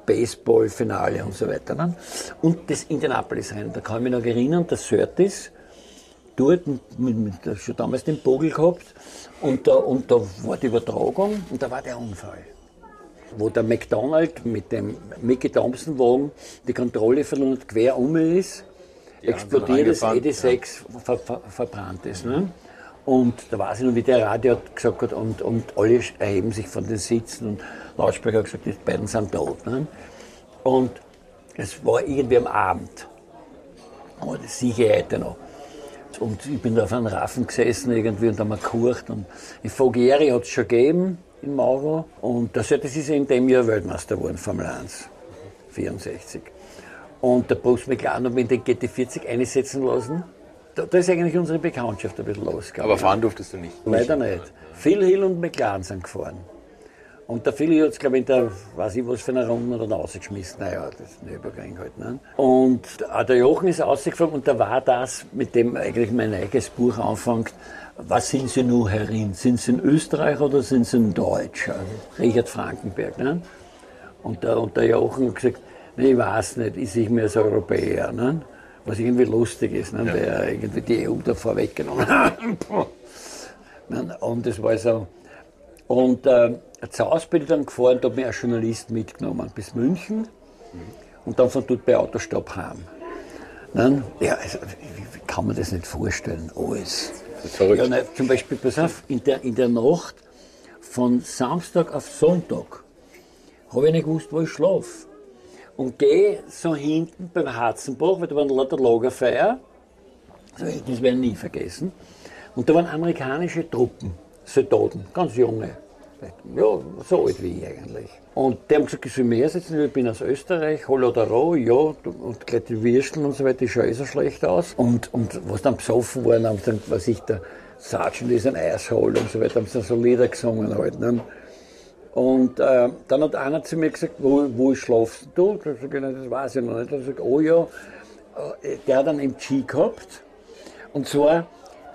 Baseball-Finale und so weiter. Ne? Und das Indianapolis-Rennen, da kann ich mich noch erinnern, der Surtees, dort mit, mit, mit, schon damals den Bogen gehabt und da, und da war die Übertragung und da war der Unfall. Wo der McDonald mit dem Mickey Thompson-Wagen die Kontrolle verloren hat, quer um ist, ja, explodiert das E D sechs ja. ver, ver, verbrannt ist. Ne? Und da weiß ich noch, wie der Radio gesagt hat, und, und alle erheben sich von den Sitzen und Lautsprecher hat gesagt, die beiden sind tot. Ne? Und es war irgendwie am Abend. Aber das sehe ich heute noch. Und ich bin da auf einem Raffen gesessen irgendwie und haben wir gekocht. Und in Fogieri hat es schon gegeben, in Mauro. Und das, das ist in dem Jahr Weltmeister geworden, Formel eins, vierundsechzig. Und der Bruce McLaren hat mich in den G T vierzig einsetzen lassen. Da, da ist eigentlich unsere Bekanntschaft ein bisschen losgegangen. Aber fahren durftest du nicht? Leider nicht. Phil Hill und McLaren sind gefahren. Und der Phil Hill hat es, glaube ich, in der, weiß ich was für eine Runde dann rausgeschmissen. Naja, das ist ein Übergang halt. Ne? Und auch der Jochen ist rausgefahren und da war das, mit dem eigentlich mein eigenes Buch anfängt. Was sind Sie nur herin? Sind Sie ein Österreicher oder sind Sie ein Deutscher? Richard Frankenberg. Ne? Und, der, und der Jochen hat gesagt, nee, ich weiß nicht, ich sehe mich als Europäer. Ne? Was irgendwie lustig ist, ne? Ja. Weil er irgendwie die E U da vorweggenommen hat. Und das war so. Und äh, zu Hause bin ich dann gefahren, da habe mich ein Journalist mitgenommen bis München mhm. und dann von dort bei Autostopp heim. Dann, ja, also, wie, wie kann man das nicht vorstellen? Alles. Das ist verrückt. Ja, ne, zum Beispiel, pass auf, in der, in der Nacht von Samstag auf Sonntag habe ich nicht gewusst, wo ich schlafe. Und gehe so hinten beim Harzenbach, weil da waren lauter Lagerfeuer, das werde ich nie vergessen. Und da waren amerikanische Truppen, Soldaten, ganz junge, ja, so alt wie ich eigentlich. Und die haben gesagt, ich soll mich hersetzen, ich bin aus Österreich, Hol oder Roh, ja, und gleich die Würsteln und so weiter, die schauen eh so schlecht aus. Und, und was dann besoffen waren, haben sie dann, was ich, der Sergeant ist ein Eishol und so weiter, haben sie dann so Lieder gesungen halt. Ne? Und äh, dann hat einer zu mir gesagt, wo, wo schlafst du? Ich sage, das weiß ich noch nicht. Er sagt, oh ja, der hat einen M G gehabt. Und zwar,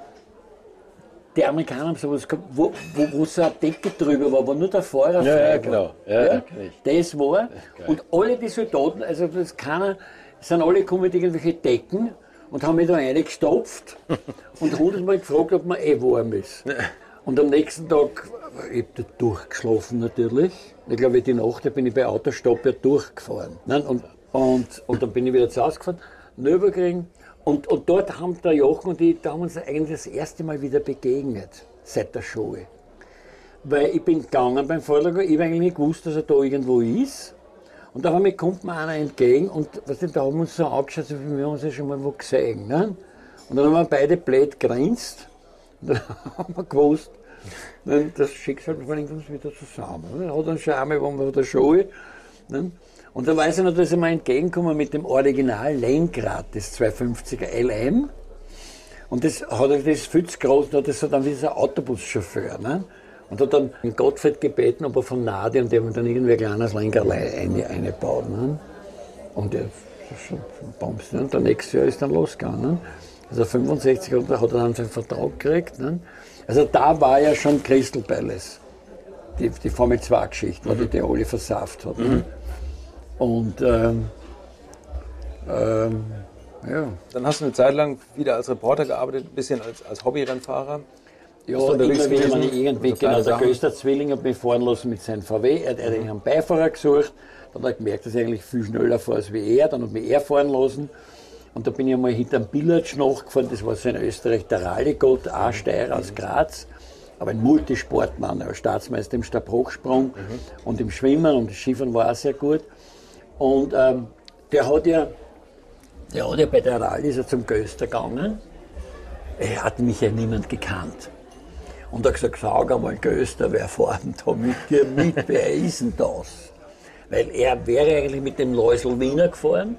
die Amerikaner haben sowas gehabt, wo, wo, wo so eine Decke drüber war, wo nur der Fahrer ja, frei ja, genau. Ja, ja, ja, das war. Und alle die Soldaten, also das keiner, sind alle gekommen mit irgendwelchen Decken und haben mich da reingestopft und hundertmal gefragt, ob man eh warm ist. Und am nächsten Tag, ich habe da durchgeschlafen natürlich. Ich glaube, die Nacht bin ich bei Autostopp ja durchgefahren. Und, und, und dann bin ich wieder zu Hause gefahren, Nürburgring. Und, und dort haben der Jochen und ich, da haben uns eigentlich das erste Mal wieder begegnet, seit der Schule. Weil ich bin gegangen beim Vortrag, ich habe eigentlich nicht gewusst, dass er da irgendwo ist. Und da kommt mir einer entgegen und weißt du, da haben wir uns so angeschaut, so wie wir haben uns ja schon mal wo gesehen. Ne? Und dann haben wir beide blöd grinst. Und dann haben wir gewusst, das Schicksal bringt uns wieder zusammen. Er hat einen Charme, wo wir da Schule. Ne? Und da weiß ich noch, dass ich mir entgegengekommen mit dem Original Lenkrad, das zweihundertfünfziger L M. Und das hat er das viel zu groß, hat das so dann wie so ein Autobuschauffeur. Ne? Und hat dann den Gottfried gebeten, ob er von Nadi und der hat dann irgendwie ein kleines Lenkrad eine, eingebaut. Ne? Und der, Bums, ne? Und der nächste Jahr ist dann losgegangen. Ne? Also fünfundsechzig hat er dann seinen Vertrag gekriegt. Ne? Also da war ja schon Crystal Palace, die, die Formel zwei Geschichte, mhm. die die alle versauft hat. Mhm. Ne? Und ähm, ähm, ja. Dann hast du eine Zeit lang wieder als Reporter gearbeitet, ein bisschen als, als Hobbyrennfahrer. Ja, immer wieder, wenn ich irgendwie, genau, der Göster-Zwilling hat mich fahren lassen mit seinem V W, er hat mhm. einen Beifahrer gesucht, dann hat er gemerkt, dass ich eigentlich viel schneller fahre als wie er, dann hat mich er fahren lassen. Und da bin ich einmal hinter einem Billatsch nachgefahren, das war so in Österreich der Rallye-Gott, ein Steirer aus Graz, aber ein Multisportmann, er war Staatsmeister im Stabhochsprung mhm. und im Schwimmen und das Skifahren war auch sehr gut. Und ähm, der hat ja, der hat ja bei der Rallye ist er zum Göster gegangen. Er hat mich ja niemand gekannt. Und er hat gesagt, sag einmal Göster, wer fährt denn da mit dir mit? Wer ist denn das? Weil er wäre eigentlich mit dem Läusel Wiener gefahren.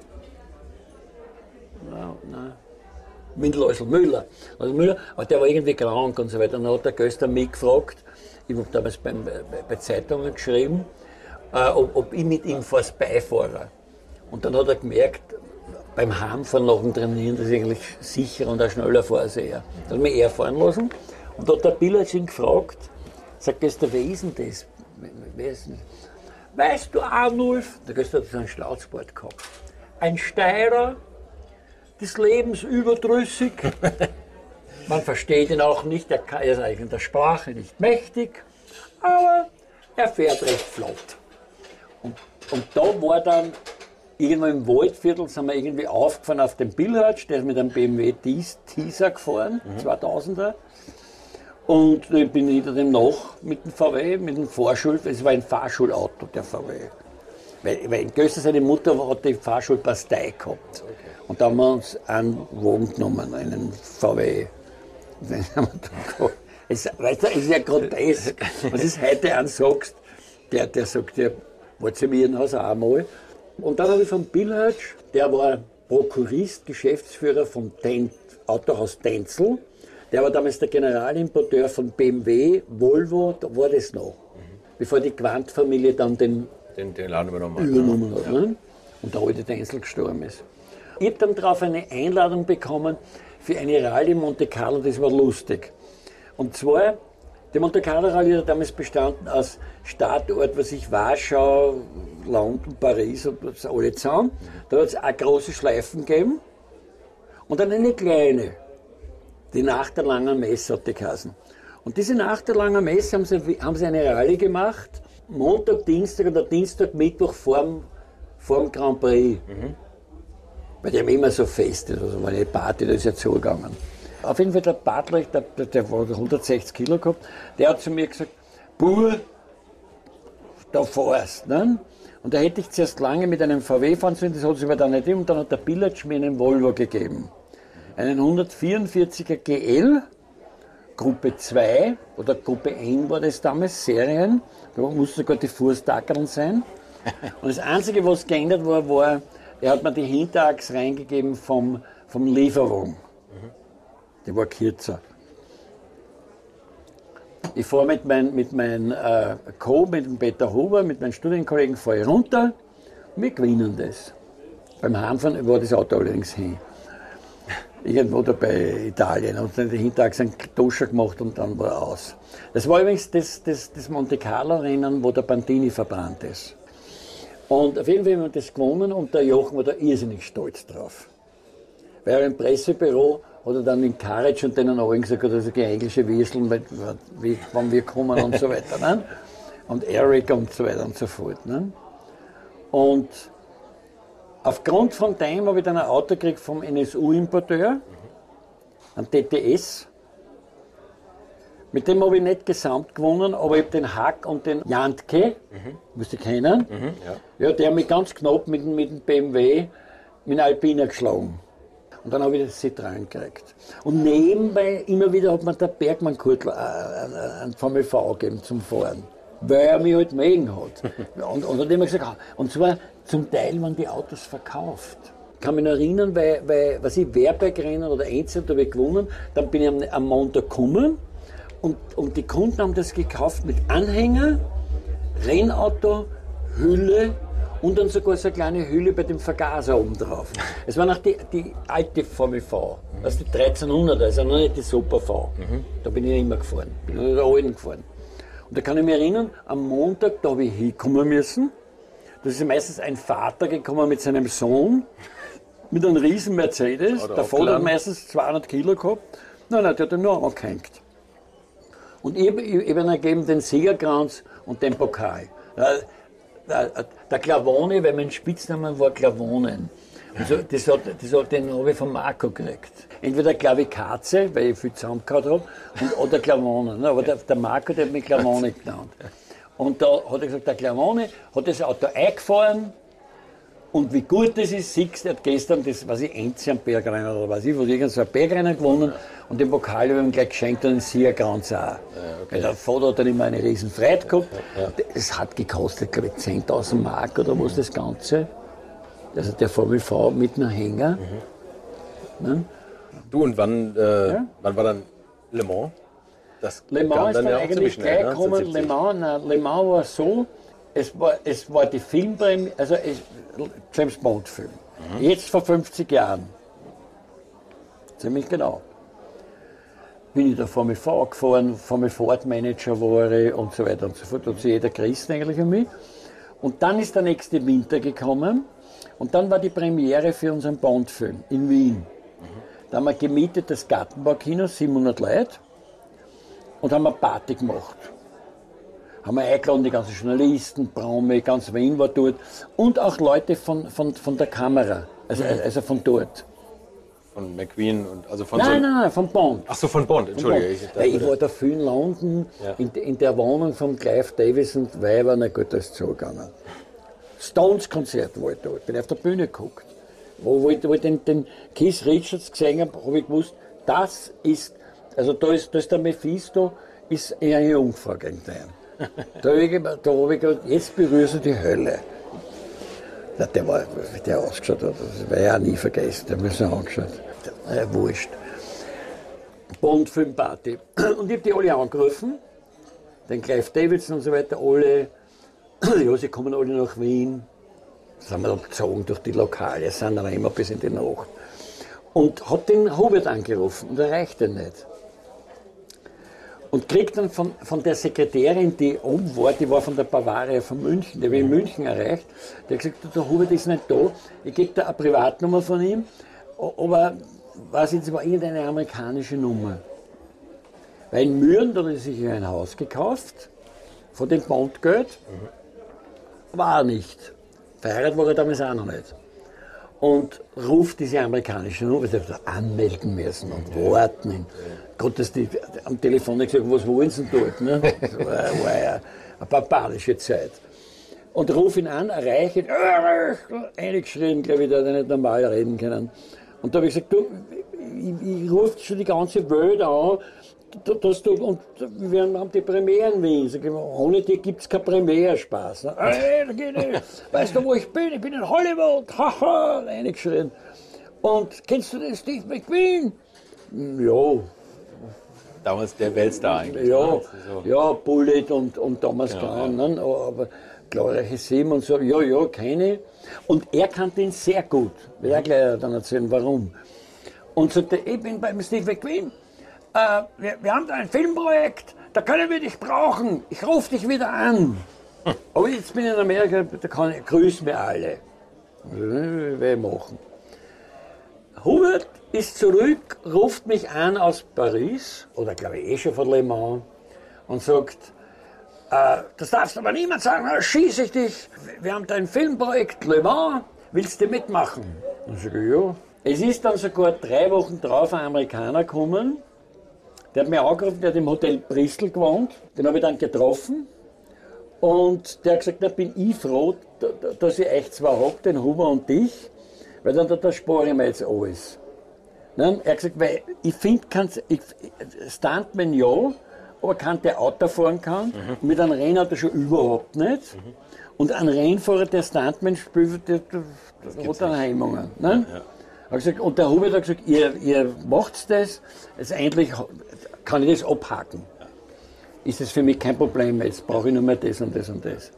Nein, nein. Mit Läusel Müller. Also Müller. Aber der war irgendwie krank und so weiter. Und dann hat der Göster mich gefragt, ich habe damals beim, bei, bei Zeitungen geschrieben, Äh, ob, ob ich mit ihm fahre als Beifahrer. Und dann hat er gemerkt, beim Heimfahren nach dem Trainieren, dass ich eigentlich sicherer und auch schneller fahre als er. Dann hat mich er fahren lassen und da hat der Billatsch ihn gefragt, sagt, wer ist denn das? Wer ist denn? weißt du, Arnulf, da gehst du so einen Schnauzbart gehabt, ein Steirer, des Lebens überdrüssig, man versteht ihn auch nicht, er, kann, er ist eigentlich in der Sprache nicht mächtig, aber er fährt recht flott. Und, und da war dann, irgendwo im Waldviertel, sind wir irgendwie aufgefahren auf den Bilhardsch, der ist mit einem B M W Teaser gefahren, mhm. zweitausender. Und ich bin hinter dem nach mit dem V W, mit dem Fahrschul, es war ein Fahrschulauto, der V W. Weil, weil in Göster seine Mutter hat die Fahrschulpastei gehabt. Okay. Und da haben wir uns einen Wagen genommen, einen V W. Den haben wir da gehabt. Es, weißt du, es ist ja grotesk. Was ist heute an sagst, der, der sagt, der war zu mir in Haus auch einmal. Und dann habe ich von Bilhardsch, der war Prokurist, Geschäftsführer vom Ten, Autohaus Tenzel. Der war damals der Generalimporteur von B M W, Volvo, da war das noch. Mhm. Bevor die Quandt-Familie dann den, den, den Laden übernommen hat. Übernommen hat, ne? Und der alte Tenzel gestorben ist. Ich habe dann darauf eine Einladung bekommen für eine Rallye Monte Carlo, das war lustig. Und zwar, die Monte Carlo Rallye hat damals bestanden aus Startort, was ich Warschau, London, Paris und das alle zusammen. Da hat es auch große Schleifen gegeben und dann eine kleine. Die Nacht der langen Messe hat die geheißen. Und diese Nacht der langen Messe haben sie, haben sie eine Rallye gemacht, Montag, Dienstag oder Dienstag, Mittwoch vorm, vorm Grand Prix. Mhm. Weil die haben immer so Feste, also eine Party, da ist ja zugegangen. Auf jeden Fall der Butler, der, der war hundertsechzig Kilo gehabt, der hat zu mir gesagt, Bur, da fährst. Ne? Und da hätte ich zuerst lange mit einem V W fahren sollen, das hat sich aber dann nicht gegeben. Und dann hat der Bilhardsch mir einen Volvo gegeben. Einen hundertvierundvierziger G L, Gruppe zwei oder Gruppe N war das damals, Serien. Da mussten sogar die Fußtackeln sein. Und das Einzige, was geändert war, war, er hat mir die Hinterachse reingegeben vom, vom Lieferwagen. Die war kürzer. Ich fahre mit meinem mit mein, äh, Co., mit dem Peter Huber, mit meinen Studienkollegen, fahre ich runter und wir gewinnen das. Beim Heimfahren war das Auto allerdings hin. Irgendwo da bei Italien und dann die Hinterachse einen Doscher gemacht und dann war er aus. Das war übrigens das, das, das Monte Carlo Rennen, wo der Pantini verbrannt ist. Und auf jeden Fall haben wir das gewonnen und der Jochen war da irrsinnig stolz drauf. Weil er im Pressebüro hat er dann in Karic und denen allen gesagt, dass er englische Würsteln, wie, wann wir kommen und so weiter. Ne? Und Eric und so weiter und so fort. Ne? Und aufgrund von dem habe ich dann ein Auto gekriegt vom N S U-Importeur, ein T T S. Mit dem habe ich nicht gesamt gewonnen, aber ich habe den Hack und den Jantke, mhm. musst du kennen, mhm, ja. Ja, der hat mich ganz knapp mit, mit dem B M W, mit dem Alpina geschlagen. Und dann habe ich das Citroën gekriegt. Und nebenbei immer wieder hat mir der Bergmann-Kurtl einen V M V gegeben zum Fahren. Weil er mich halt mögen hat. Und, und hat immer gesagt, und zwar zum Teil waren die Autos verkauft. Ich kann mich noch erinnern, weil, weil was ich, Werbergrennen oder Einzel habe ich gewonnen, dann bin ich am, am Montag gekommen und, und die Kunden haben das gekauft mit Anhänger, Rennauto, Hülle und dann sogar so eine kleine Hülle bei dem Vergaser oben drauf. Es war noch die, die alte V M V, das ist die dreizehnhundert, also noch nicht die Super V. Mhm. Da bin ich immer gefahren, bin in der alten gefahren. Und da kann ich mich erinnern, am Montag, da habe ich hinkommen müssen. Da ist meistens ein Vater gekommen mit seinem Sohn, mit einem riesen Mercedes. Der Vater hat meistens zweihundert Kilo gehabt. Nein, nein, der hat den nur angehängt. Und ich habe ihm gegeben den Siegerkranz und den Pokal. Der, der, der Clavone, weil mein Spitzname war Clavonen. Also das hat, das hat, den habe ich von Marco gekriegt. Entweder Klavikaze, weil ich viel zusammengehauen habe, und, oder Clavone. Aber der, der Marco, der hat mich Clavone genannt. Und da hat er gesagt, der Clavone hat das Auto eingefahren und wie gut das ist, siehst du, er hat gestern das, was ich, Enzian-Bergrennen oder was ich, was irgend so ein Bergrennen gewonnen und den Pokal habe ich ihm gleich geschenkt und den Siegerkranz auch. Ja, okay. Weil der Vater hat dann immer eine riesen Freude gehabt. Ja, ja. Das hat gekostet, glaube ich, zehntausend Mark oder was das Ganze. Also der V W V mit einem Hänger. Mhm. Ne? Du, und wann, äh, ja? wann war dann Le Mans? Das Le Mans ist dann, dann ja eigentlich gleich gekommen. Le Mans, nein, Le Mans war so, es war, es war die Filmpremiere, also es, James Bond Film. Mhm. Jetzt vor fünfzig Jahren. Ziemlich genau. Bin ich da V M V gefahren, V M V Manager war ich und so weiter und so fort. Da hat sich jeder gerissen eigentlich an mich. Und dann ist der nächste Winter gekommen und dann war die Premiere für unseren Bond-Film in Wien. Mhm. Da haben wir gemietet das Gartenbaukino, siebenhundert Leute, und haben eine Party gemacht. Haben wir eingeladen, die ganzen Journalisten, Promi, ganz Wien war dort und auch Leute von, von, von der Kamera, also, also von dort. Von McQueen und also von Nein, so nein, nein, von Bond. Ach so, von Bond, entschuldige. Von Ich, Bond. Ich, ich war da viel in London, ja. in, in der Wohnung von Clive Davis und Weiber, na gut, da ist es zugegangen. Stones-Konzert war ich da, ich bin auf der Bühne geguckt. Wo, wo ich, wo ich den, den Keith Richards gesehen habe, habe ich gewusst, das ist, also da ist, da ist der Mephisto, ist eher eine Jungfrau gegen den. Da habe ich, da hab ich gedacht, jetzt berührst du die Hölle. Na, der war, wie der ausgeschaut hat, das werde ich auch nie vergessen, der hat mir so angeschaut. Ja, wurscht. Bond-Filmparty. Und ich habe die alle angerufen, den Clive Davidson und so weiter, alle, ja, sie kommen alle nach Wien. Sind wir dann gezogen durch die Lokale, sind dann immer bis in die Nacht. Und hat den Hubert angerufen und erreicht ihn nicht. Und kriegt dann von, von der Sekretärin, die oben war, die war von der Bavaria von München, die habe ich in München erreicht, die hat gesagt, der Hubert ist nicht da, ich gebe dir eine Privatnummer von ihm, aber weiß jetzt, war irgendeine amerikanische Nummer. Weil in Mühren, da hat er sich ein Haus gekauft, von dem Bondgeld, mhm. war er nicht. Verheiratet war er damals auch noch nicht. Und ruft diese amerikanische Nummer, sie hat anmelden müssen und ja. warten. Und Gott, dass die am Telefon gesagt, was wollen sie denn dort? Ne? Das war, war ja eine barbarische Zeit. Und ruf ihn an, erreiche ihn, eingeschrien, glaube ich, da hat er nicht normal reden können. Und da habe ich gesagt, du, ich, ich rufe schon die ganze Welt an, dass du, und wir haben die Premiere in Wien. Sag ich, ohne die gibt es keinen Premiere-Spaß. Ne? Hey, da geht nicht. Weißt du, wo ich bin? Ich bin in Hollywood. Haha, eingeschrien. Und kennst du den Steve McQueen? Ja. Damals der Weltstar eigentlich. Ja, ne? so. ja, Bullet und, und Thomas genau, Crown, ja. ne? Aber glorreiche Sieben und so. Ja, ja, keine. Und er kannte ihn sehr gut. Ich will auch gleich dann erzählen, warum. Und sagte, ich bin beim Steve McQueen. Uh, wir, wir haben da ein Filmprojekt, da können wir dich brauchen. Ich rufe dich wieder an. Hm. Aber jetzt bin ich in Amerika, da kann ich, grüß mir alle. Werde ich machen. Hubert ist zurück, ruft mich an aus Paris, oder glaube ich eh schon von Le Mans, und sagt, uh, das darfst du aber niemand sagen, da schieße ich dich. Wir haben da ein Filmprojekt Le Mans, willst du mitmachen? Und ich sage, ja. Es ist dann sogar drei Wochen drauf ein Amerikaner gekommen. Der hat mich angerufen, der hat im Hotel Bristol gewohnt, den habe ich dann getroffen und der hat gesagt, da bin ich froh, dass ich euch zwei habe, den Huber und dich, weil dann da, da spare ich mir jetzt alles. Nein, er hat gesagt, weil ich finde, Stuntman ja, aber kein der Auto fahren kann, mhm. mit einem Rennauto schon überhaupt nicht. Mhm. Und ein Rennfahrer, der Stuntman spielt, der, der, der hat dann Hemmungen. Ne? Ja, ja. Gesagt, und der Hubert hat gesagt, ihr, ihr macht das, also endlich kann ich das abhaken. Ist das für mich kein Problem, jetzt brauche ich nur mehr das und das und das.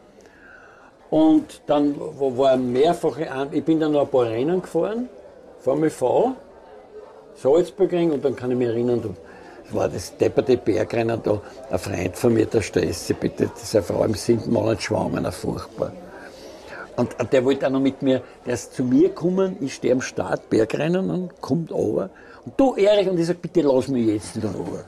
Und dann war mehrfache, ich bin dann noch ein paar Rennen gefahren, Formel V, Salzburgring, und dann kann ich mich erinnern, das war das depperte Bergrennen da, ein Freund von mir, der Stress, bitte, diese Frau im siebten Monat schwanger, furchtbar. Und der wollte auch noch mit mir, der ist zu mir gekommen, ich stehe am Start, Bergrennen, und kommt runter. Und du, Erich, und ich sage, bitte lass mich jetzt nicht runter.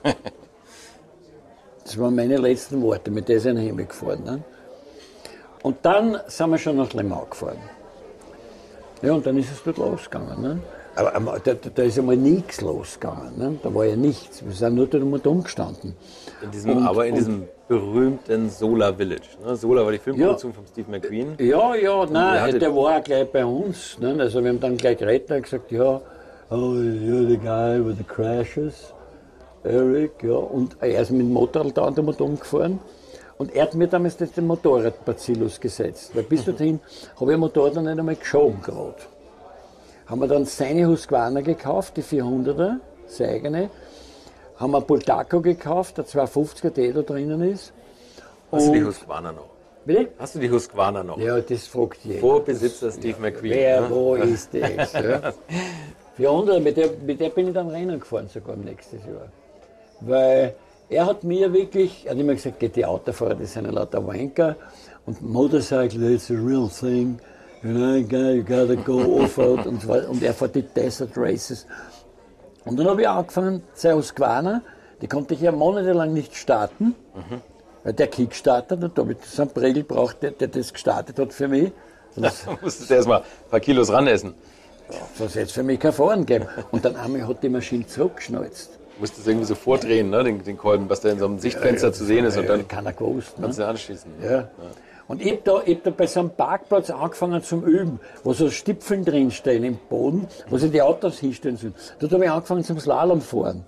Das waren meine letzten Worte, mit der sind wir heimgefahren. Ne? Und dann sind wir schon nach Le Mans gefahren. Ja, und dann ist es dort losgegangen. Ne? Aber da, da ist einmal nichts losgegangen. Ne? Da war ja nichts. Wir sind nur dort umgestanden. In diesem, und, aber in diesem berühmten Solar Village. Ne? Solar war die Filmproduktion ja, von Steve McQueen. Ja, ja, nein, der, der war auch gleich bei uns. Ne? Also wir haben dann gleich geredet und gesagt, ja, oh, you're the guy with the crashes, Eric, ja. Und er ist mit dem Motorrad da und umgefahren. Und er hat mir damals den Motorrad-Bacillus gesetzt. Weil bis dorthin habe ich ein Motorrad noch nicht einmal geschoben gerade. Haben wir dann seine Husqvarna gekauft, die vierhunderter, seine eigene. Haben wir Bultaco gekauft, der zweihundertfünfziger, der da drinnen ist. Hast und du die Husqvarna noch? Bitte? Hast du die Husqvarna noch? Ja, das fragt jeder. Vorbesitzer Steve McQueen. Wer, ne? wo ist das? Ja. vierhundert, mit der, mit der bin ich dann Rennen gefahren, sogar im nächsten Jahr. Weil er hat mir wirklich, er hat immer gesagt, geht die Autofahrer, das sind ja lauter Wanker. Und Motorcycle, it's a real thing. You know, you gotta go off-road und so weiter. Und er fährt die Desert Races. Und dann habe ich angefangen, seine Husqvarna, die konnte ich ja monatelang nicht starten, mhm. weil der Kickstarter, da habe ich so einen Pregel braucht, der, der das gestartet hat für mich. Da musstest du erstmal ein paar Kilos ran essen. Das hätte es für mich kein Fahren gegeben. Und dann einmal hat die Maschine zurückgeschnalzt. Du musst es irgendwie so vordrehen, ne, den, den Kolben, was da in so einem Sichtfenster ja, ja, zu sehen ist. Und dann keiner gewusst. Kannst ne? du anschließen. Ja. Ja. Und ich habe da, hab da bei so einem Parkplatz angefangen zum Üben, wo so Stipfeln drinstehen im Boden, wo sie die Autos hinstellen sollen. Dort habe ich angefangen zum Slalomfahren.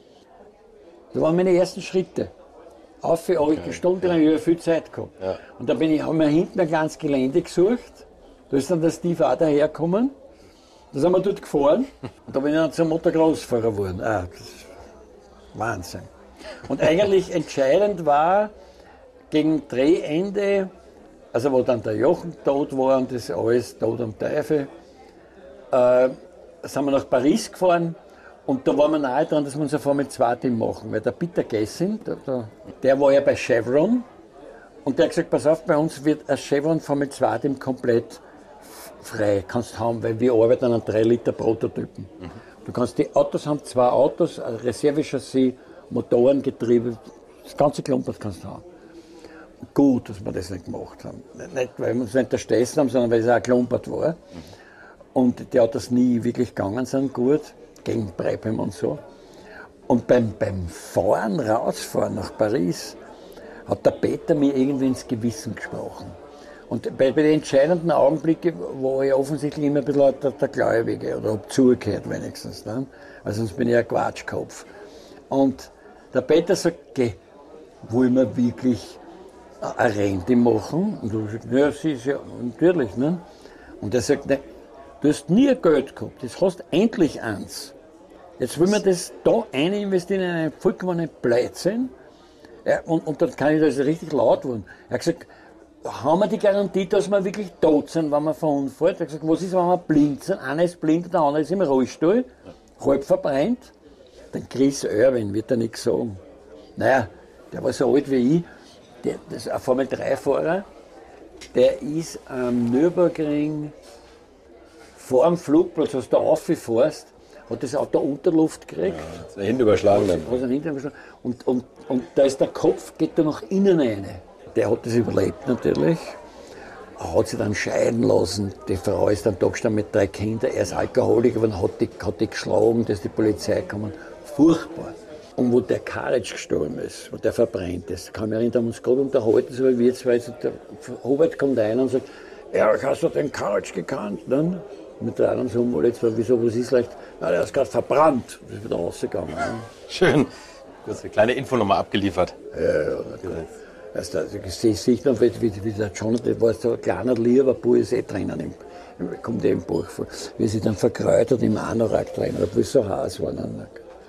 Das waren meine ersten Schritte. Auf, habe ich stundenlang über viel Zeit gehabt. Ja. Und dann bin ich, habe mir hinten ein kleines Gelände gesucht. Da ist dann der Steve auch dahergekommen. Da sind wir dort gefahren. Und da bin ich dann zum Motocross-Fahrer geworden. Ah, das ist Wahnsinn. Und eigentlich entscheidend war, gegen Drehende, also wo dann der Jochen tot war und das alles tot am Teufel, äh, sind wir nach Paris gefahren und da waren wir nahe dran, dass wir unser Formel zwei Team machen, weil der Peter Gessin, der, der, der war ja bei Chevron und der hat gesagt, pass auf, bei uns wird ein Chevron Formel zwei Team komplett frei, kannst haben, weil wir arbeiten an einem drei Liter Prototypen. Mhm. Du kannst, die Autos haben zwei Autos, ein Reservechassis, Motorengetriebe, das ganze Klumpert kannst du haben. Gut, dass wir das nicht gemacht haben. Nicht, weil wir uns nicht erstessen haben, sondern weil es auch geklumpert war. Mhm. Und die Autos nie wirklich gegangen sind gut, gegen Breipem und so. Und beim, beim Fahren, rausfahren nach Paris, hat der Peter mir irgendwie ins Gewissen gesprochen. Und bei, bei den entscheidenden Augenblicken war ich offensichtlich immer ein bisschen der, der Gläubige oder hab zugehört wenigstens. Ne? Also sonst bin ich ein Quatschkopf. Und der Peter sagt, geh, wollen wir wirklich eine Rente machen? Und du sagst, ja, sie ist ja natürlich. Ne? Und er sagt, ne, du hast nie Geld gehabt, jetzt hast du endlich eins. Jetzt will man das da rein investieren in einen vollkommenen Blödsinn. Ja, und, und dann kann ich das richtig laut werden. Er hat gesagt, haben wir die Garantie, dass wir wirklich tot sind, wenn wir verunfallt? Er hat gesagt, was ist, wenn wir blind sind? Einer ist blind, der andere ist im Rollstuhl, halb verbrennt. Dann Chris Irwin wird er nichts sagen. Naja, der war so alt wie ich. Der, das ist ein Formel drei Fahrer, der ist am Nürburgring vor dem Flugplatz, als du rauffährst, hat das Auto Unterluft gekriegt. Ja, hat Hände überschlagen dann. Hat Hände überschlagen. Und, und, und da ist der Kopf, geht da nach innen rein. Der hat das überlebt natürlich. Er hat sich dann scheiden lassen. Die Frau ist dann da gestanden mit drei Kindern. Er ist Alkoholiker, aber hat die, hat die geschlagen, dass die Polizei kam. Furchtbar. Und wo der Karic gestorben ist, wo der verbrennt ist, kann ich mich erinnern, haben uns gerade unterhalten, so wie wir zwei, der Hubert kommt rein und sagt, ja, hast du den Karic gekannt? Ne? Mit der anderen so, weil jetzt, wieso, was ist leicht? Na, der ist gerade verbrannt. Das ist wieder rausgegangen. Ne? Schön. Du hast eine kleine Info nochmal abgeliefert. Ja, ja, natürlich. Also, also, ich sehe sich noch, wie, wie, wie der Jonathan, war so ein kleiner lieber Bub, ist eh drinnen, im, kommt eh im Buch vor, wie sie dann verkreut hat im Anorak drin, obwohl es so heiß war. Ne?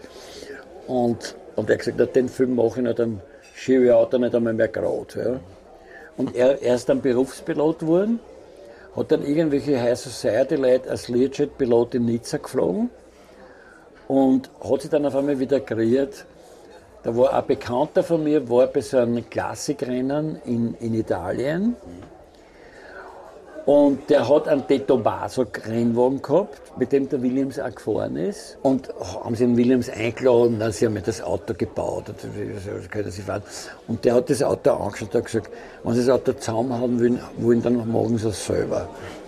Und, und er hat gesagt, den Film mache ich nicht am Skiauto nicht einmal mehr gerade. Ja. Und er, er ist dann Berufspilot geworden, hat dann irgendwelche High Society Leute als Learjet-Pilot in Nizza geflogen und hat sich dann auf einmal wieder kreiert. Da war ein Bekannter von mir, war bei so einem Klassikrennen in, in Italien. Und der hat einen De Tomaso-Rennwagen gehabt, mit dem der Williams auch gefahren ist. Und haben sie den Williams eingeladen, dann sie haben das Auto gebaut. Und der hat das Auto angeschaut und hat gesagt, wenn sie das Auto zusammenhaben wollen, wollen dann machen sie es selber.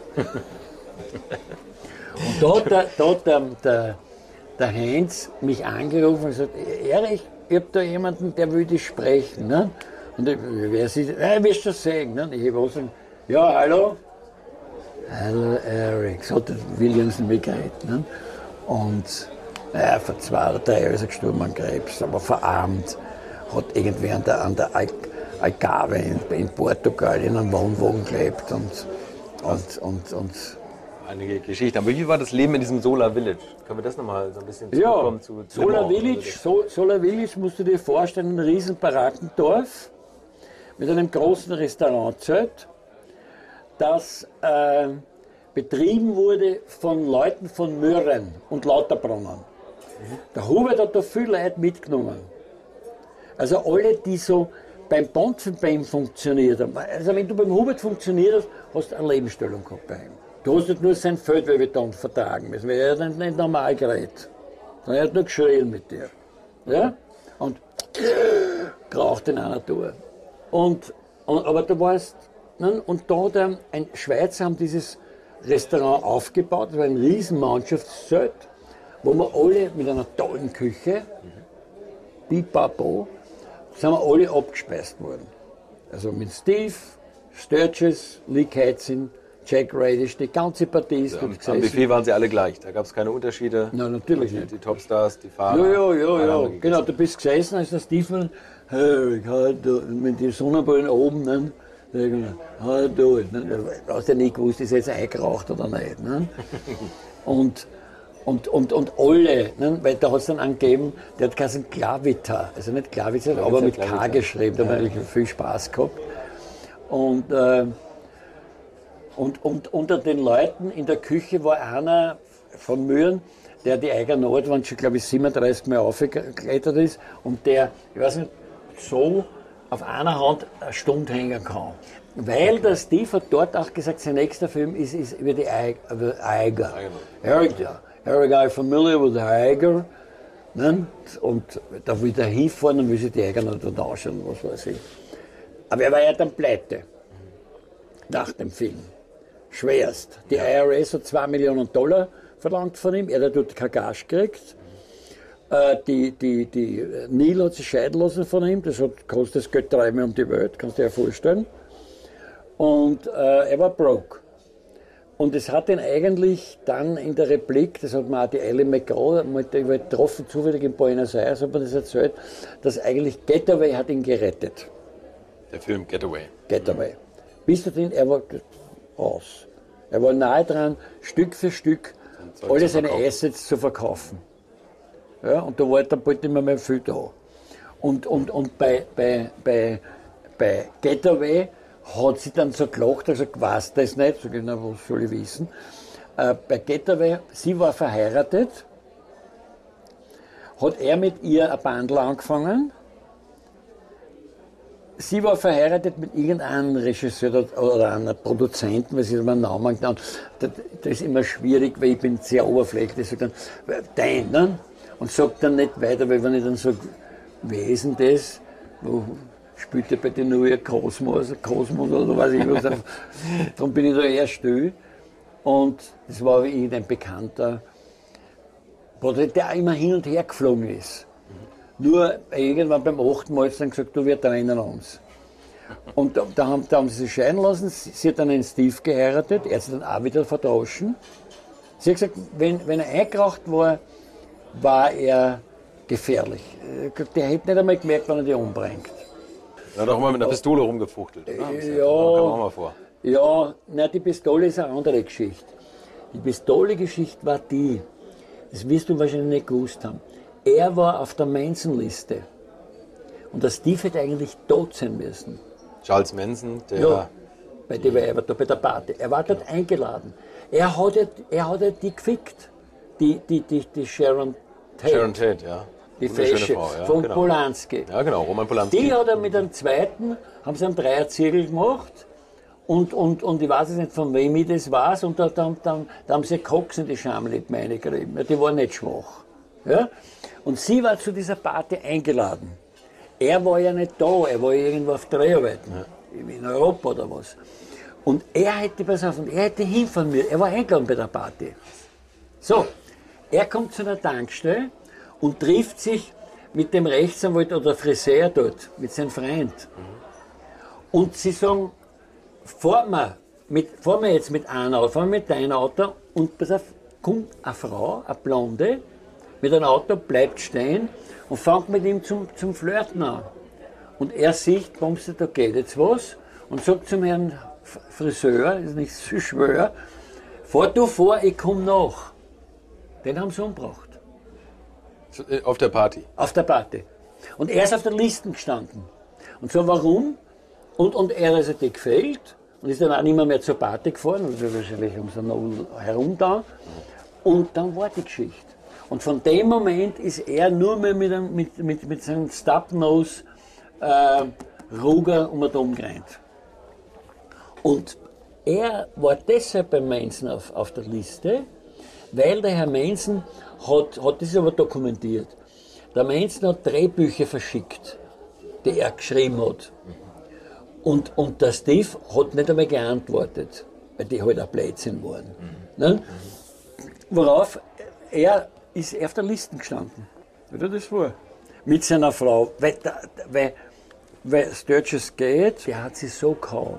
Und da hat, der, da hat der, der, der Heinz mich angerufen und gesagt, Erich, ich habe da jemanden, der will dich sprechen. Ne? Und ich, wer sieht, ja, wirst du das sehen. Ne? Ich habe auch gesagt, ja, hallo. Hallo Eric, so hat Williams nicht mehr geredet. Ne? Und naja, vor zwei oder drei Jahren ist er gestorben an Krebs, aber verarmt. Hat irgendwie an der, an der Algarve in, in Portugal in einem Wohnwagen gelebt. Und, und, und, und einige Geschichten. Aber wie war das Leben in diesem Solar Village? Können wir das nochmal so ein bisschen ja, zurückkommen zu Solar Village? So, Solar Village musst du dir vorstellen, ein riesen Barackendorf mit einem großen Restaurantzelt, das äh, betrieben wurde von Leuten von Mürren und Lauterbrunnen. Mhm. Der Hubert hat da viele Leute mitgenommen. Also alle, die so beim Bond bei ihm funktioniert hat, also wenn du beim Hubert funktioniert hast, hast du eine Lebensstellung gehabt bei ihm. Du hast nicht nur sein Feldwebbeton vertragen müssen, weil er hat nicht normal geredet. Er hat nur geschrien mit dir. Ja? Und geraucht in einer Tour. Und, und, aber du warst, ne? Und da hat er, ein Schweizer haben dieses Restaurant aufgebaut, das war ein riesen Mannschaftszelt, wo wir alle mit einer tollen Küche, Pipapo, sind wir alle abgespeist worden. Also mit Steve, Sturges, Lee Katzin, Jack Radish, die ganze Partie ist also am, am Buffet waren sie alle gleich, da gab es keine Unterschiede. Nein, natürlich die, nicht. Die Topstars, die Fahrer. Ja, ja, ja, ja. Genau, du bist gesessen, als der Steve hey, mit den Sonnenbrillen oben, ne? How do it, ne? Du hast ja nicht gewusst, ist er jetzt eingeraucht oder nicht. Ne? Und, und, und, und alle, ne? Weil da hat es dann angegeben, der hat geheißen Klavita, also nicht Klavita, Klavita aber mit Klavita. K geschrieben, da ja. Hat natürlich viel Spaß gehabt. Und, äh, und, und unter den Leuten in der Küche war einer von Mühren, der die eigene Nordwand schon, glaube ich, siebenunddreißig Mal aufgeklettert ist und der, ich weiß nicht, so auf einer Hand eine Stunde hängen kann. Weil okay. Der Steve hat dort auch gesagt, sein nächster Film ist, ist über die Eiger. Eric, Eric, are you familiar with the Eiger? Ne? Und da will er hinfahren und will sich die Eiger noch dort anschauen, was weiß ich. Aber er war ja dann pleite. Nach dem Film. Schwerst. Die I R S hat zwei Millionen Dollar verlangt von ihm, er hat dort kein Gage gekriegt. Äh, die, die, die Neil hat sich scheiden lassen von ihm, das hat, kostet das Geld dreimal um die Welt, kannst du dir ja vorstellen. Und äh, er war broke. Und es hat ihn eigentlich dann in der Replik, das hat mir auch die Ellie McGraw mal getroffen, zufällig in Buenos Aires, hat man das erzählt, dass eigentlich Getaway hat ihn gerettet. Der Film Getaway. Getaway. Bis dahin, er war aus. Er war nahe dran, Stück für Stück alle seine Assets zu verkaufen. Ja, und da war dann bald nicht mehr, mehr viel da. Und, und, und bei, bei, bei, bei Getaway hat sie dann so gelacht, also ich weiß das nicht, so genau, was soll ich wissen. Äh, bei Getaway, sie war verheiratet, hat er mit ihr ein Bandel angefangen. Sie war verheiratet mit irgendeinem Regisseur oder einem Produzenten, weil sie meinen Namen genannt. Das, das ist immer schwierig, weil ich bin sehr oberflächlich. Ich sage dann, dein, ne? Und sagt dann nicht weiter, weil wenn ich dann sage, wie ist denn das? Wo spielt er bei den neuen Kosmos, Kosmos oder weiß ich was. Darum bin ich da eher still. Und das war wie irgendein Bekannter, der immer hin und her geflogen ist. Nur irgendwann beim achten Mal hat sie dann gesagt, du, wir trennen uns. Und da, da, haben, da haben sie sich scheiden lassen, sie, sie hat dann einen Steve geheiratet, er hat sie dann auch wieder vertauscht. Sie hat gesagt, wenn, wenn er eingeraucht war, war er gefährlich. Der hätte nicht einmal gemerkt, wenn er die umbringt. Er hat auch mal mit einer Pistole rumgefuchtelt. Ja, ja, auch mal vor. Ja, na, die Pistole ist eine andere Geschichte. Die Pistole-Geschichte war die, das wirst du wahrscheinlich nicht gewusst haben. Er war auf der Manson-Liste. Und der Steve hätte eigentlich tot sein müssen. Charles Manson, der... Ja, bei, die, er war da bei der Party. Er war dort eingeladen. Er hat, er hat die gefickt, die, die, die, die Sharon Tate. Sharon Tate, ja. Die Fesche ja, von genau. Polanski. Ja, genau, Roman Polanski. Die hat er mit einem zweiten, haben sie einen Dreierzirkel gemacht. Und, und, und ich weiß jetzt nicht, von wem ich das weiß. Und da, da, da, da haben sie Koks in die Schamlippen reingerieben. Die war nicht schwach. Ja? Und sie war zu dieser Party eingeladen. Er war ja nicht da, er war irgendwo auf Dreharbeiten, ja. In Europa oder was. Und er hätte, pass auf, und er hätte hinfahren müssen, er war eingeladen bei der Party. So, er kommt zu einer Tankstelle und trifft sich mit dem Rechtsanwalt oder Friseur dort, mit seinem Freund. Mhm. Und sie sagen, fahren wir, mit, fahren wir jetzt mit einem Auto, fahren wir mit deinem Auto, und pass auf, kommt eine Frau, eine Blonde, mit einem Auto, bleibt stehen und fängt mit ihm zum, zum Flirten an. Und er sieht, kommst du, da geht jetzt was, und sagt zum Herrn Friseur, ist nicht so schwer, fahr du vor, ich komm nach. Den haben sie umgebracht. Auf der Party? Auf der Party. Und er ist auf der Liste gestanden. Und so, warum? Und, und er ist also gefällt und ist dann auch nicht mehr, mehr zur Party gefahren, also wahrscheinlich um so noch herum da. Und dann war die Geschichte. Und von dem Moment ist er nur mehr mit, einem, mit, mit, mit seinem Stub-Nose äh, Ruger um den umgerannt. Und er war deshalb bei Manson auf, auf der Liste, weil der Herr Manson hat, hat das aber dokumentiert. Der Manson hat Drehbücher verschickt, die er geschrieben hat. Und, und der Steve hat nicht einmal geantwortet, weil die halt auch Blödsinn waren. Mhm. Ne? Worauf er ist auf der Liste gestanden. Wie das war? Mit seiner Frau. Weil, weil, weil Sturges geht, der hat sie so gehauen.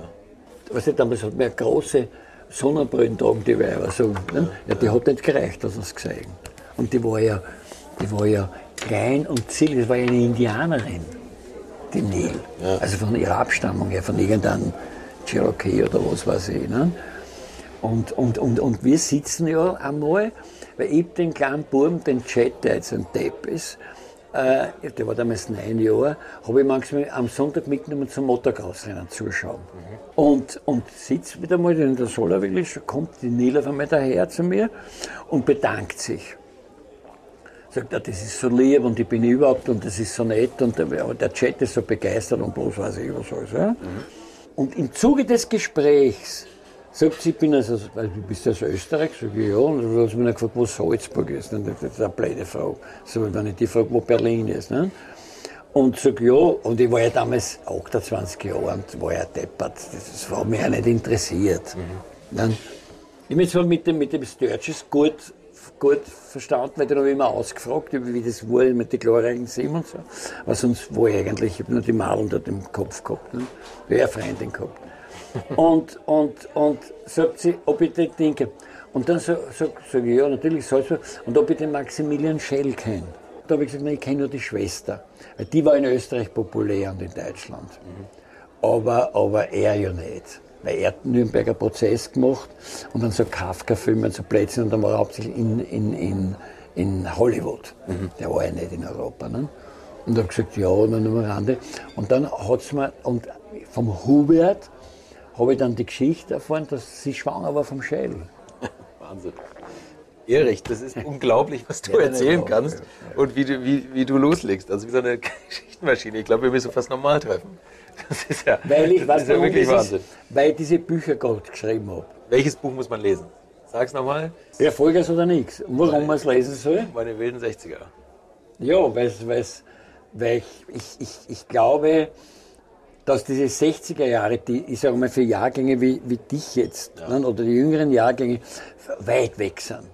Ja. Weißt du, damals hat man eine große Sonnenbrillen tragen, die Weiber so. Ne? Ja, die hat nicht gereicht, das hast du gesehen. Und die war ja, die war ja klein und zierlich, das war ja eine Indianerin, die Neil. Ja. Also von ihrer Abstammung her, von irgendeinem Cherokee oder was weiß ich. Ne? Und, und, und, und wir sitzen ja einmal, weil ich den kleinen Buben, den Chet, der jetzt ein Depp ist, äh, der war damals neun Jahre, habe ich manchmal am Sonntag mitgenommen zum Motocross-Rennen zuschauen. Mhm. Und, und sitzt wieder mal in der Solarville, kommt die Neil auf einmal daher zu mir und bedankt sich. Sagt, ah, das ist so lieb und ich bin überhaupt und das ist so nett und der, der Chat ist so begeistert und bloß weiß ich was alles. Ja? Mhm. Und im Zuge des Gesprächs sagt sie, ich bin also, du bist aus Österreich? Sag ich, ja. Und dann hat sie mich gefragt, wo Salzburg ist. Das ist eine blöde Frage. So, wenn ich die frage, wo Berlin ist. Ne? Und sag, ja, und ich war ja damals achtundzwanzig Jahre und war ja deppert. Das hat mich auch nicht interessiert. Mhm. Dann, ich bin zwar mit dem, mit dem Sturges gut, gut verstanden, weil den habe ich immer ausgefragt, wie das war mit den glorreichen Sieben und so. Aber sonst war ich eigentlich, ich habe nur die Madeln dort im Kopf gehabt. Ne? Ich habe eine Freundin gehabt. Und, und, und sagt sie, ob ich das denke. Und dann sage so, so, ich, ja, natürlich Salzburg. Und ob ich den Maximilian Schell kenne. Da habe ich gesagt, nein, ich kenne nur die Schwester. Weil die war in Österreich populär und in Deutschland. Mhm. Aber, aber er ja nicht. Weil er hat den Nürnberger Prozess gemacht und dann so Kafka-Filme und so Plätzchen. Und dann war er hauptsächlich in, in, in, in Hollywood. Mhm. Der war ja nicht in Europa. Ne? Und habe gesagt, ja, nur am Rande. Und dann hat es mir, und vom Hubert, habe ich dann die Geschichte erfahren, dass sie schwanger war vom Schell. Wahnsinn. Erich, das ist unglaublich, was du ja, erzählen kannst ja. Und wie du, wie, wie du loslegst. Also wie so eine Geschichtenmaschine. Ich glaube, wir müssen fast normal treffen. Das ist ja, weil ich, das ist ja wirklich Wahnsinn. Es, weil ich diese Bücher gerade geschrieben habe. Welches Buch muss man lesen? Sag's nochmal. Ja, Vollgas oder nichts. Und warum man es lesen soll? Meine wilden sechziger. Ja, weil's, weil's, weil ich, ich, ich, ich glaube, dass diese sechziger Jahre, die, ich sage mal, für Jahrgänge wie, wie dich jetzt, ja. ne, oder die jüngeren Jahrgänge, weit weg sind.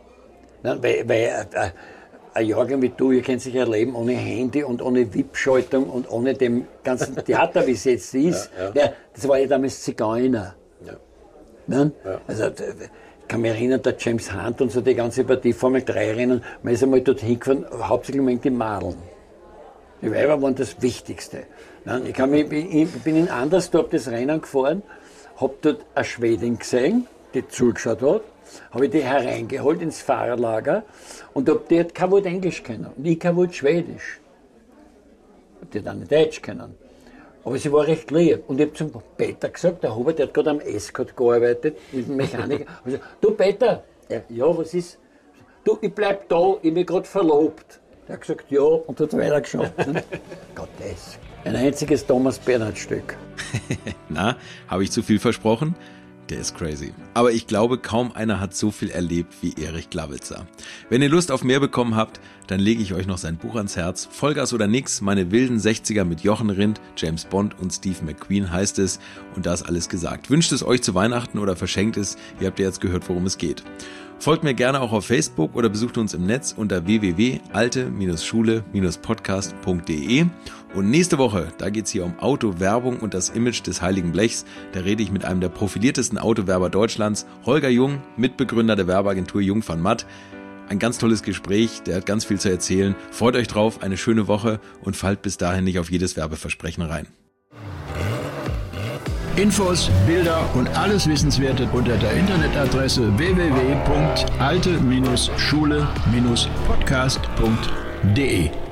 Ne, weil weil äh, ein Jahrgang wie du, ihr könnt sich ein Leben ohne Handy und ohne V I P-Schaltung und ohne dem ganzen Theater, wie es jetzt ist. Ja, ja. Ja, das war ja damals Zigeuner. Ja. Ne? Ja. Also, ich kann mich erinnern, der James Hunt und so die ganze Partie Formel drei Rennen, man ist einmal dorthin gefahren, hauptsächlich um die Madeln. Die Weiber waren das Wichtigste. Ich, kann mich, ich bin in Andersdorf das Rennen gefahren, habe dort eine Schwedin gesehen, die zugeschaut hat, habe ich die hereingeholt ins Fahrerlager und hab, die hat kein Wort Englisch kennen und ich kein Wort Schwedisch. Die hat auch nicht Deutsch kennen. Aber sie war recht lieb. Und ich habe zum Peter gesagt, der Hubert, der hat gerade am Escort gearbeitet, mit dem Mechaniker. Ich gesagt, du Peter, ja, was ist? Du, ich bleib da, ich bin gerade verlobt. Der hat gesagt, ja, und hat weitergeschaut. Gott, das. Ein einziges Thomas Bernhard-Stück. Na, habe ich zu viel versprochen? Der ist crazy. Aber ich glaube, kaum einer hat so viel erlebt wie Erich Glawitzer. Wenn ihr Lust auf mehr bekommen habt, dann lege ich euch noch sein Buch ans Herz. Vollgas oder nix, meine wilden sechziger mit Jochen Rindt, James Bond und Steve McQueen heißt es. Und da ist alles gesagt. Wünscht es euch zu Weihnachten oder verschenkt es. Ihr habt ja jetzt gehört, worum es geht. Folgt mir gerne auch auf Facebook oder besucht uns im Netz unter w w w punkt alte schule podcast punkt de. Und nächste Woche, da geht's hier um Autowerbung und das Image des heiligen Blechs. Da rede ich mit einem der profiliertesten Autowerber Deutschlands, Holger Jung, Mitbegründer der Werbeagentur Jung von Matt. Ein ganz tolles Gespräch, der hat ganz viel zu erzählen. Freut euch drauf, eine schöne Woche und fallt bis dahin nicht auf jedes Werbeversprechen rein. Infos, Bilder und alles Wissenswerte unter der Internetadresse w w w punkt alte schule podcast punkt de.